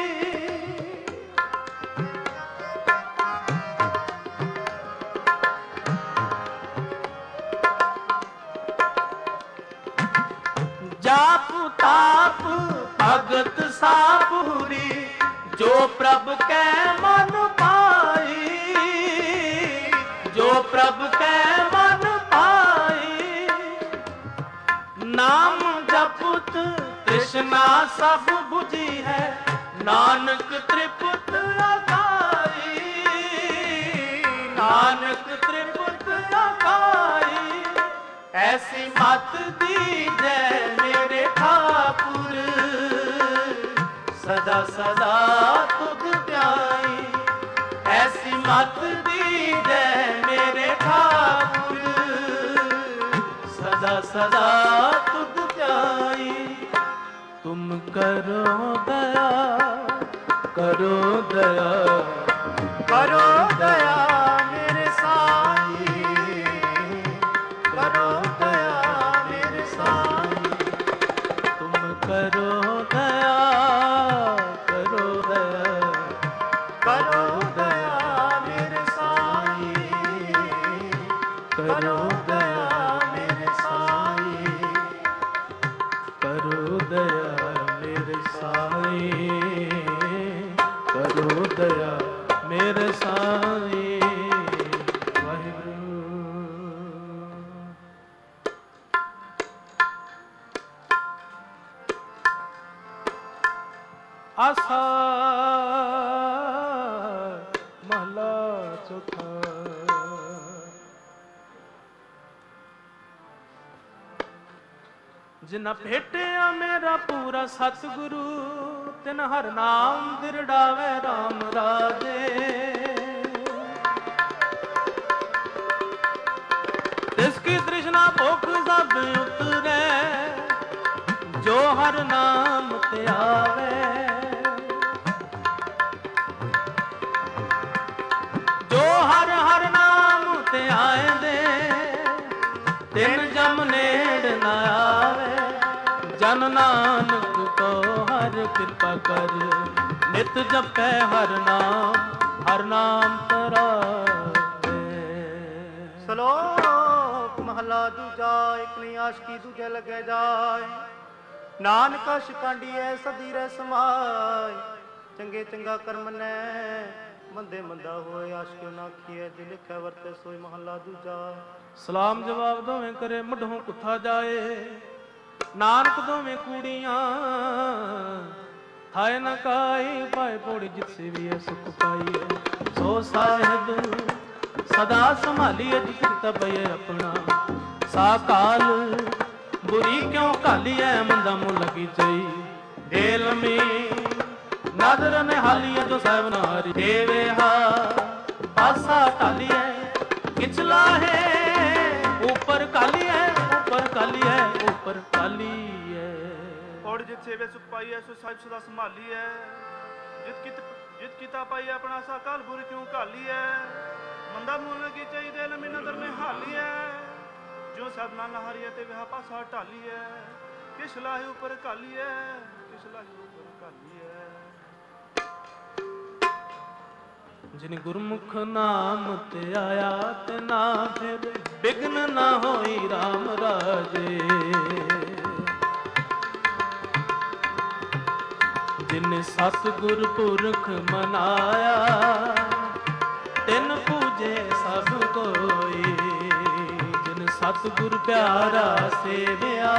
जाप ताप भगत सापुरी, जो प्रभ कै मन पाई, जो प्रभ कै मन पाई। नाम जपत तृष्णा सब बुझी है, नानक तृप्त अगाई, नानक तृप्त अगाई। ऐसी मत दीजै मेरे ठाकुर, सदा सदा तुध प्याई। ऐसी मत दीजै मेरे ठाकुर, सदा सदा तुध प्याई। तुम करो दया, करो दया, करो दया मेरे साईं, करो दया मेरे साईं। तुम करो दया, करो दया, करो दया मेरे साईं, करो दया मेरे साईं, करो दया मेरे साईं, करो दया मेरे साईं। वाहिगुरू। आसा महला चौथा। जिन्ना भेटिया मेरा पूरा सतगुरु, तिन हर नाम दिरड़ावे राम राजे। तिसकी तृष्णा भुख सब उतरे, जो हर नाम ते आवे। जो हर हर नाम ते आए दे, तिन जम नेड़ न आवे। जन नानक को हर कृपा कर, नित जपै हर नाम, हर नाम तरावे। श्लोक महला दूजा। एक नहीं आशकी दूजे लगे जाए, नानक शिकांडिए सदी रे समाय। चंगे चंगा कर्म ने मंदे मंदा होए, आशकियो ना खिए दिल लिखे वरते सोई। महला दूजा। सलाम जवाब दोवें करे, मढों कुथा जाए। नानक दोवें कूड़ियां थाए न काई, पाए पौड़ी जितसे भी है सुख पाई। सो साहेब सदा संभालिए, जित पये अपना सा काल। बुरी क्यों कालिए मंदा मुँह लगी चई, ढेल में नदर ने हालिए जो साहब नारी। देवे हा पासा टालिए, किचला है ऊपर काली है, ऊपर काली है, ऊपर काली है। और जित सेवे सुख पाई है, सो साहिब सदा संभाली है। जित कित जित किता पाई है, अपना सा काल। बुरी क्यों काली है मंदा मुँह लगी चई, दिल में नदर में हाली है। जो साधना नहारी है, ते वह पासा टाली है। किस लाहे ऊपर काली है, किस लाहे ऊपर काली है। जिन गुरमुख नाम ते आया, ते ना फिर बिघ्न ना होई राम राजे। जिन सतगुर पुरख मनाया, तिन पूजे सब कोई। जिन सतगुर प्यारा सेविया,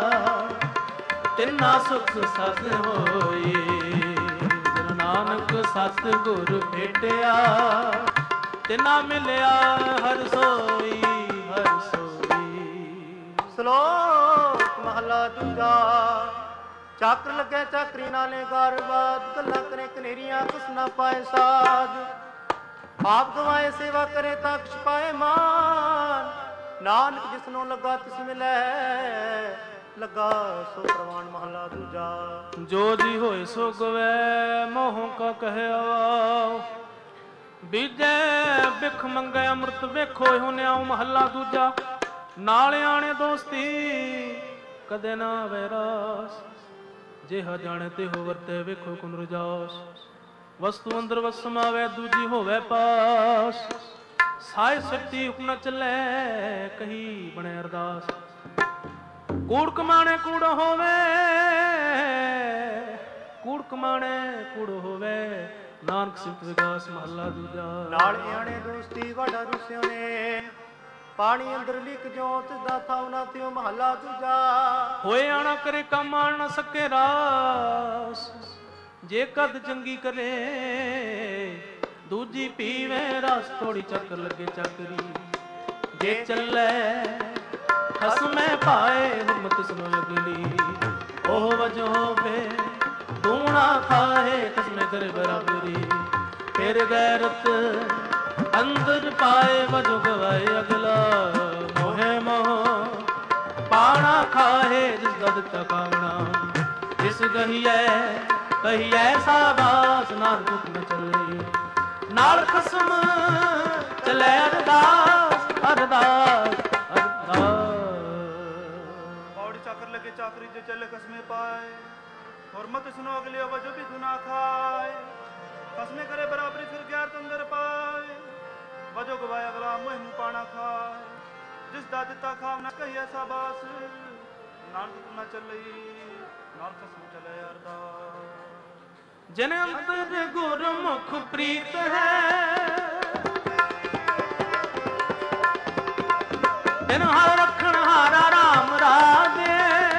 तिना सुख सद होई। नानक सतगुर भेटिया, तिना मिलिया हर सोई, हर सोई। श्लोक महला दूजा। चाकर लगे चाकरी नाले गारबाद, गल्ला करे कनेरियां कुछ ना पाए साध। आप गवाए सेवा करे तक्ष पाए मान। नानक जिसनो लगा तिस मिले, लगा सो प्रवान। महला दूजा। जो जी होए सो गवे, मोह का कहे आओ। ਬੀਜੈ ਬਿਖ ਮੰਗੈ ਅੰਮ੍ਰਿਤ ਵੇਖੋ ਇਹੋ ਨਿਆਉ ਮਹੱਲਾ ਦੂਜਾ। ਨਾਲ ਆਣੇ ਦੋਸਤੀ ਕਦੇ ਨਾ ਵੈਰਾਸ, ਜਿਹਾ ਜਾਣੇ ਤੇ ਹੋ ਵਰਤੇ ਵੇਖੋ ਕੁਨ ਰਜਾਸ। ਵਸਤੂ ਅੰਦਰ ਵਸ ਸਮਾਵੈ ਦੂਜੀ ਹੋਵੇ ਪਾਸ, ਸਾਇ ਸਤੀ ਹੁਕਮ ਨ ਚੱਲੈ ਕਹੀ ਬਣੇ ਅਰਦਾਸ। ਕੂੜ ਕਮਾਣੇ ਕੂੜ ਹੋਵੇ, ਕੂੜ ਕਮਾਣੇ ਕੂੜ ਹੋਵੇ, ਨਾਨਕ ਸਿਫਤ ਵਿਗਾਸ ਮਹੱਲਾ ਦੂਜਾ। ਨਾਲ ਆਣੇ ਦੋਸਤੀ ਵਾਡਾ ਰੁਸਿਓ ਨੇ, ਪਾਣੀ ਅੰਦਰ ਲਿਖ ਜੋਤ ਦਾ ਥਾਉ ਤਿਉ ਮਹੱਲਾ ਦੂਜਾ। ਹੋਏ ਆਣਾ ਕਰੇ ਕੰਮ ਆਣ ਨਾ ਸਕੇ ਰਾਸ, ਜੇ ਕਦ ਚੰਗੀ ਕਰੇ ਦੂਜੀ ਪੀਵੇ ਰਸ। ਥੋੜੀ ਚੱਕਰ ਲੱਗੇ ਚੱਕਰੀ ਜੇ ਚੱਲੇ ਖਸਮੇ ਪਾਏ, ਹਿੰਮਤ ਸੁਨੋ ਅਗਲੀ ਉਹ ਵਜੋ ਹੋਵੇ ਦੂਣਾ ਖਾਏ। ਖਸਮੇ ਕਰੇ ਬਰਾਬਰੀ ਫਿਰ ਗੈਰਤ ਅੰਦਰ ਪਾਏ, ਵਜੋ ਗਵਾਏ ਅਗਲਾ ਮੋਹੇ ਮੋਹ ਪਾਣਾ ਖਾਏ। ਜਿਸ ਦਾ ਦਿੱਤਾ ਕਾਮਣਾ ਜਿਸ ਗਹੀਐ ਕਹੀਐ ਸਾਬਾਸ, ਨਾਨਕ ਹੁਕਮ ਚੱਲੇ ਨਾਲ ਖਸਮ ਚਲੇ ਅਰਦਾਸ ਅਰਦਾਸ ਅਰਦਾਸ। ਪੌੜੀ ਚਾਕਰ ਲਗੇ ਚਾਕਰੀ ਜੇ ਚੱਲੇ ਖਸਮੇ ਪਾਏ, ਹੁਰਮਤ ਸੁਨੋ ਅਗਲੇ ਵਜੋ ਵੀ ਗੁਨਾਹ ਖਾਏ। ਖਸਮੇ ਕਰੇ ਬਰਾਬਰੀ ਫਿਰ ਗੈਰਤ ਅੰਦਰ ਪਾਏ, ਵਜੋ ਗਵਾਏ ਅਗਲਾ ਮੋਹ ਨੂੰ ਪਾਣਾ ਖਾਏ। ਜਿਸ ਦਾ ਦਿੱਤਾ ਖਾਵਨਾ ਕਹੀਏ ਸਾਬਾਸ, ਨਾਨਕ ਹੁਕਮ ਨਾ ਚੱਲੇ ਨਾਲ ਖਸਮ ਚਲੇ ਅਰਦਾਸ। ਜਿਨ ਅੰਤਰ ਗੁਰਮੁਖ ਪ੍ਰੀਤ ਹੈ, ਤਿਨ ਹਰ ਰੱਖਣ ਹਾਰਾ ਰਾਮ ਰਾਜੇ।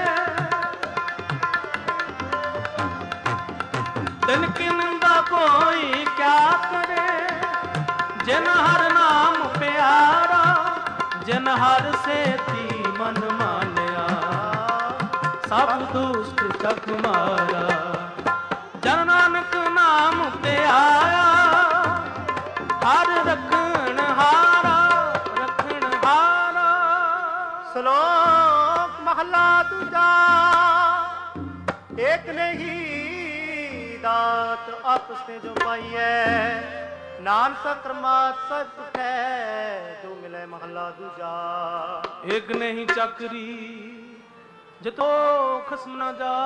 ਤਿਨ ਕੀ ਨਿੰਦਾ ਕੋਈ ਕਿਆ ਕਰੇ, ਜਿਨ ਹਰ ਨਾਮ ਪਿਆਰਾ, ਜਿਨ ਹਰ ਸੇਤੀ ਮਨ ਮਾਨਿਆ। ਸਭ ਦੁਸ਼ਟ ਚੱਕ ਮਾਰਾ, ਜਨ ਨਾਨਕ ਨਾਮ ਤੇ ਆਇਆ। ਹਰ ਰੱਖਣ ਹਾਰਾ ਰੱਖਣ ਹਾਰਾ। ਸ਼ਲੋਕ ਮਹਲਾ ਦੂਜਾ। ਏਕ ਨਹੀਂ ਦਾਤ ਆਪਸ ਨੇ ਜੋ ਪਾਈਐ, ਨਾਨਕ ਕਰਮਾਤ ਸਭ ਸੁਖੈ ਜੋ ਮਿਲੇ ਮਹਲਾ ਦੂਜਾ। ਏਕ ਨਹੀਂ ਚੱਕਰੀ ਜਿਤੋ ਖਸਮ ਨਾ ਜਾ,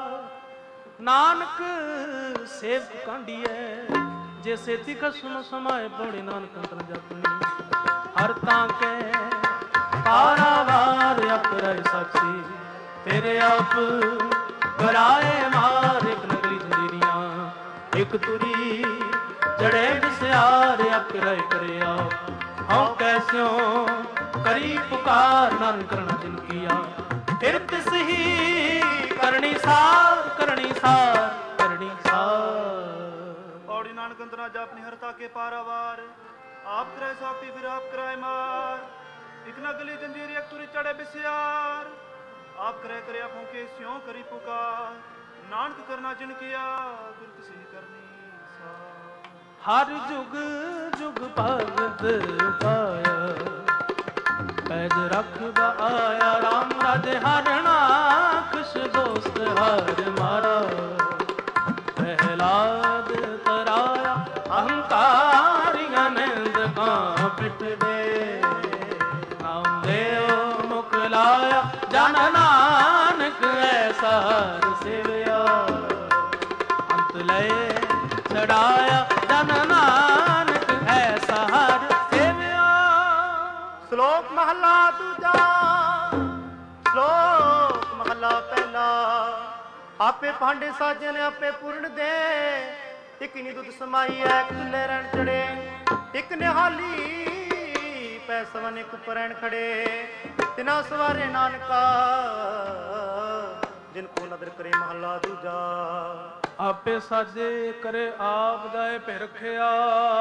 ਨਾਨਕ ਸੇਵਕ ਕਾਂਡੀਐ ਜੇ ਸੇਤੀ ਖਸਮ ਸਮਾਏ। ਪੌੜੀ ਨਾਨਕ ਅੰਤਰ ਜਪਣੀ ਹਰ ਤਾਂ ਕੈ ਪਾਰਾਵਾਰ ਅਪਰੈ ਸਾਚੀ। ਤੇਰੇ ਆਪ ਕਰਾਏ ਮਾਰ ਇੱਕ ਨਗਰੀ ਜੰਜੀਰੀਆਂ, ਇੱਕ ਤੁਰੀ ਜੜੇ ਵਿਸਿਆਰ ਅਪਰੈ ਕਰਿਆ। ਹਉ ਕੈਸਿਓ ਕਰੀ ਪੁਕਾਰ, ਨਾਨਕ ਕਰਣਾ ਜਿਨ ਕੀਆ। ਫਿਰ ਤਿਸ ਹੀ ਕਰਨੀ ਸਾਰ ਕਰਨੀ ਸਾਰ ਕਰਨੀ ਸਾਰ। ਪੌੜੀ ਨਾਨਕ ਅੰਦਰਾ ਜਾਪਨੀ ਹਰਤਾ ਕੇ ਪਾਰਾਵਾਰ, ਆਪ ਕਰਾਏ ਸਾਖੀ ਫਿਰ ਆਪ ਕਰਾਏ ਮਾਰ। ਇੱਕ ਨਗਲੀ ਜੰਜੀਰ ਇੱਕ ਤੁਰੀ ਚੜੇ ਬਿਸਿਆਰ, ਆਪ ਕਰੇ ਕਰਿਆ ਫੂਕੇ ਸਿਉ ਕਰੀ ਪੁਕਾਰ। ਨਾਨਕ ਕਰਨਾ ਜਿਨ ਕੀਆ ਫਿਰ ਤਿਸ ਹੀ ਕਰਨੀ ਸਾਰ। ਹਰ ਜੁਗ ਜੁਗ ਭਗਤ ਪਾਇਆ, ਪੈਜ ਰੱਖਦਾ ਆਇਆ ਰਾਮ ਰਾਜੇ। ਹਰਣਾ ਖੁਸ਼ ਦੋਸਤ ਹਰ ਮਾਰਾ, ਪ੍ਰਹਿਲਾਦ ਤਰਾਇਆ ਅਹੰਕਾਰੀਆਂ ਨਿੰਦ ਕਾਂ ਪਿੱਟ ਦੇ। ਨਾਮ ਦੇਵ ਮੁਖ ਲਾਇਆ ਜਨ ਨਾਨਕ ਐਸਾ ਹਰ ਸੇਵਿਆ। ਅੰਤ ਲਏ ਛੜਾਇਆ ਜਨ ਨਾਨਕ ਐਸਾ ਹਰ ਸੇਵਿਆ। ਸ਼ਲੋਕ ਮਹਲਾ ਦੂਜਾ। ਸ਼ਲੋਕ ਮਹਲਾ ਪਹਿਲਾ। ਆਪੇ ਭਾਂਡੇ ਸਾਜਨ ਆਪੇ ਪੂਰਨ ਦੇ, ਇੱਕ ਨੀ ਦੁੱਧ ਸਮਾਈ ਐ ਚੁੱਲੇ ਰਹਿਣ ਚੜੇ। ਇੱਕ ਨਿਹਾਲੀ ਪੈ ਸਵਨ ਇੱਕ ਪਰੈਣ ਖੜੇ, ਤਿਨਾ ਸਵਾਰੇ ਨਾਨਕਾ ਜਿਨ ਕੋ ਨਦਰ ਕਰੇ ਮਹਲਾ ਦੂਜਾ। ਆਪੇ ਸਾਜੇ ਕਰੇ ਆਪ ਜਾਏ ਭਿ ਰਖਿਆ,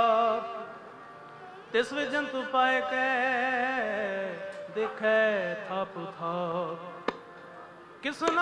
ਤਿਸ ਵਿੱਚ ਜੰਤੂ ਪਾਏ ਕੈ ਦੇਖੈ ਥਾਪ ਥਾਪ। ਕਿਸਨਾ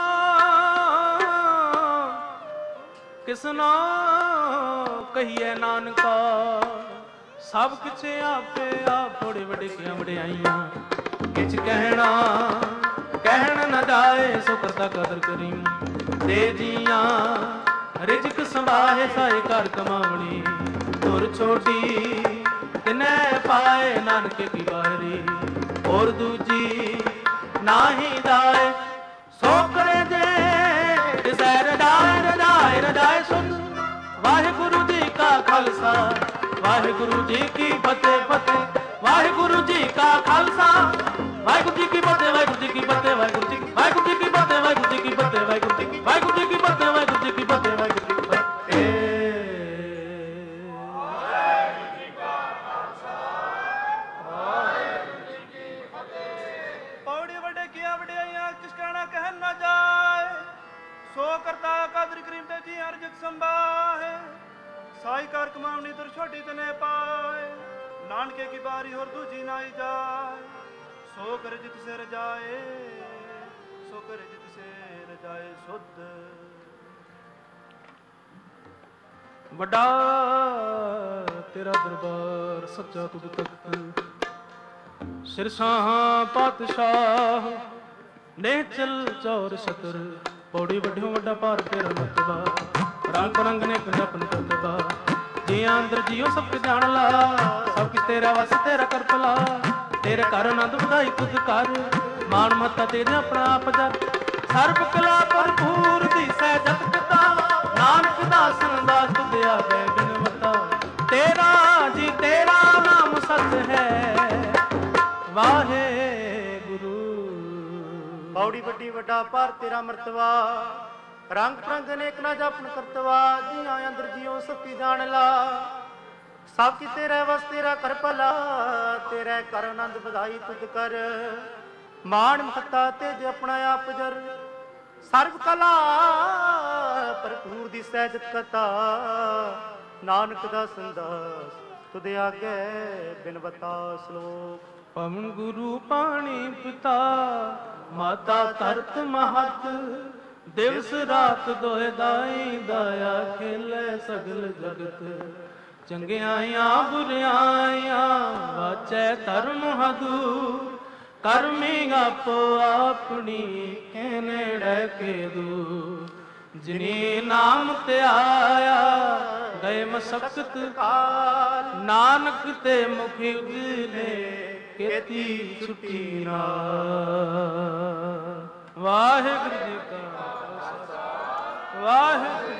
ਕਿਸਨਾ ਕਹੀਏ ਨਾਨਕਾ, ਸਭ ਕਿਛ ਆਪੇ ਆਪ ਥੋੜੇ ਵੱਡੇ ਕਿਆਂ ਵਡਿਆਈਆਂ। ਕਿਛ ਕਹਿਣਾ ਕਹਿਣ ਨਾ ਜਾਏ ਸੋ ਕਰਤਾ ਕਦਰ ਕਰੀ। ਦੇ ਜੀਆਂ ਰਿਜਕ ਸੰਭਾਹੇ ਸਾਏ ਘਰ ਕਮਾਵਣੀ, ਤੁਰ ਛੋਟੀ ਤਿਨੈ ਪਾਏ ਨਾਨਕ ਕੀ ਬਾਰੀ ਹੋਰ ਦੂਜੀ ਨਾਹੀ ਦਾਏ ਸੋ ਕਰੇ ਜੇ ਤਿਸੈ ਰਜਾਏ ਰਜਾਏ ਰਜਾਏ ਸੁਧ ਵਾਹਿਗੁਰੂ ਜੀ ਕਾ ਖਾਲਸਾ ਵਾਹਿਗੁਰੂ ਜੀ ਕੀ ਫਤਿਹ ਫਤਿਹ ਵਾਹਿਗੁਰੂ ਜੀ ਕਾ ਖਾਲਸਾ ਵਾਹਿਗੁਰੂ ਜੀ ਕੀ ਫਤਿਹ ਵਾਹਿਗੁਰੂ ਜੀ ਕੀ ਫਤਿਹ ਵਾਹਿਗੁਰੂ ਜੀ ਵਾਹਿਗੁਰੂ ਜੀ ਕੀ ਫਤਿਹ ਵਾਹਿਗੁਰੂ ਜੀ ਕੀ ਫਤਿਹ ਵਾਹਿਗੁਰੂ ਜੀ ਵਾਹਿਗੁਰੂ ਜੀ ਕੀ ਫਤਿਹ ਵਾਹਿਗੁਰੂ ਜੀ ਕੀ ਫਤਿਹ ਵਾਹਿਗੁਰੂ ਜੀ ਕੀ ਫਤਿਹ ਪੌੜੀ ਵੱਡੇ ਕੀਆਂ ਵਡਿਆਈਆਂ ਕਿਸ ਕਹਿਣਾ ਕਹਿ ਨਾ ਜਾਏ ਸੋ ਕਰਤਾ ਕਾਦਰ ਕਰੀਮ ਤੇ ਜੀ ਅਰਜਕ ਸੰਭਾਏ ਸਾਈ ਕਾਰ ਕਮਾਉਣੀ ਤੁਰ ਛੋਟੀ ਤਨੇ ਪਾਏ ਨਾਨਕੇ ਕੀ ਬਾਰੀ ਹੋਰ ਦੂਜੀ ਨਾਈ ਜਾਏ ਸੋ ਕਰ ਜਿਤ ਸੇ ਰਜਾਏ ਸੋ ਕਰ ਜਿਤ ਸੇ ਰਜਾਏ ਸੁਧ ਵੱਡਾ ਤੇਰਾ ਦਰਬਾਰ ਸੱਚਾ ਤੁਧ ਤਖਤ ਸਿਰਸਾਹਾਂ ਪਾਤਸ਼ਾਹ ਨੇ ਚਲ ਚੌਰ ਛਤਰ ਪੌੜੀ ਵੱਡਿਓ ਵੱਡਾ ਭਾਰ ਤੇਰਾ ਮਤਬਾ ਰੰਗ ਬਰੰਗ ਨੇ ਕੰਡਪਨ ਕਰਤਬਾ ਜੀ ਅੰਦਰ ਜੀਓ ਸਭ ਕੇ ਜਾਣ ਲਾ ਸਭ ਕੀ ਤੇਰਾ ਵਸ ਤੇਰਾ ਕਰ ਭਲਾ ਤੇਰੇ ਘਰ ਆਨੰਦ ਵਧਾਈ ਤੁਧ ਕਰ ਮਾਣ ਮੱਤਾ ਤੇਰੇ ਆਪਣਾ ਆਪ ਜਰ ਸਰਬ ਕਲਾ ਭਰਪੂਰ ਦੀ ਸਹਿ ਜਤ ਪਿਤਾ ਨਾਨਕ ਦਾਸਨ ਦਾ ਤੁਧ ਆਵੇ ਬਿਨਵਤਾ ਤੇਰਾ ਜੀ ਤੇਰਾ ਨਾਮ ਸਤ ਹੈ ਵਾਹਿਗੁਰੂ ਪੌੜੀ ਵੱਡੀ ਵੱਡਾ ਭਾਰ ਤੇਰਾ ਮਰਤਬਾ ਰੰਗ ਪ੍ਰੰਗ ਅਨੇਕ ਨਾ ਜਪਨ ਕਰਤਵਾ ਜੀਆਂ ਅੰਦਰ ਜੀਓ ਸਭ ਕੀ ਜਾਣ ਲਾ ਸਭ ਕੀ ਤੇਰੇ ਵਸ ਤੇਰਾ ਕਰ ਭਲਾ ਤੇਰੇ ਕਰ ਆਨੰਦ ਵਧਾਈ ਤੁਧ ਕਰ ਮਾਣ ਮਹੱਤਾ ਤੇਜ ਆਪਣਾ ਆਪ ਜਰ ਸਰਬ ਕਲਾ ਭਰਪੂਰ ਦੀ ਸਹਿਜਤ ਕਥਾ ਨਾਨਕ ਦਾ ਸੰਦਾਸ ਤੁਧ ਆਗੇ ਬਿਨਵਤਾ ਸ਼ਲੋਕ ਪਵਨ ਗੁਰੂ ਪਾਣੀ ਪਿਤਾ ਮਾਤਾ ਧਰਤ ਮਹਤ ਦਿਵਸ ਰਾਤ ਦੋਇ ਦਾਈ ਦਾਇਆ ਖੇਲੇ ਸਗਲ ਜਗਤ ਚੰਗਿਆਈਆਂ ਬੁਰਿਆਈਆਂ ਵਾਚੈ ਧਰਮ ਹਦੂ ਕਰਮੀ ਆਪੋ ਆਪਣੀ ਕੇ ਨੇੜੇ ਕੇ ਦੂ ਜਿਨੀ ਨਾਮ ਤੇ ਆਇਆ ਗਏ ਮਸਕਤ ਕਾਲ ਨਾਨਕ ਤੇ ਮੁਖੀ ਉਜਲੇ ਕੀਤੀ ਛੁੱਟੀ ਨਾ ਵਾਹਿਗੁਰੂ ਜੀ ਕਾ ਖਾਲਸਾ ਵਾਹਿਗੁਰੂ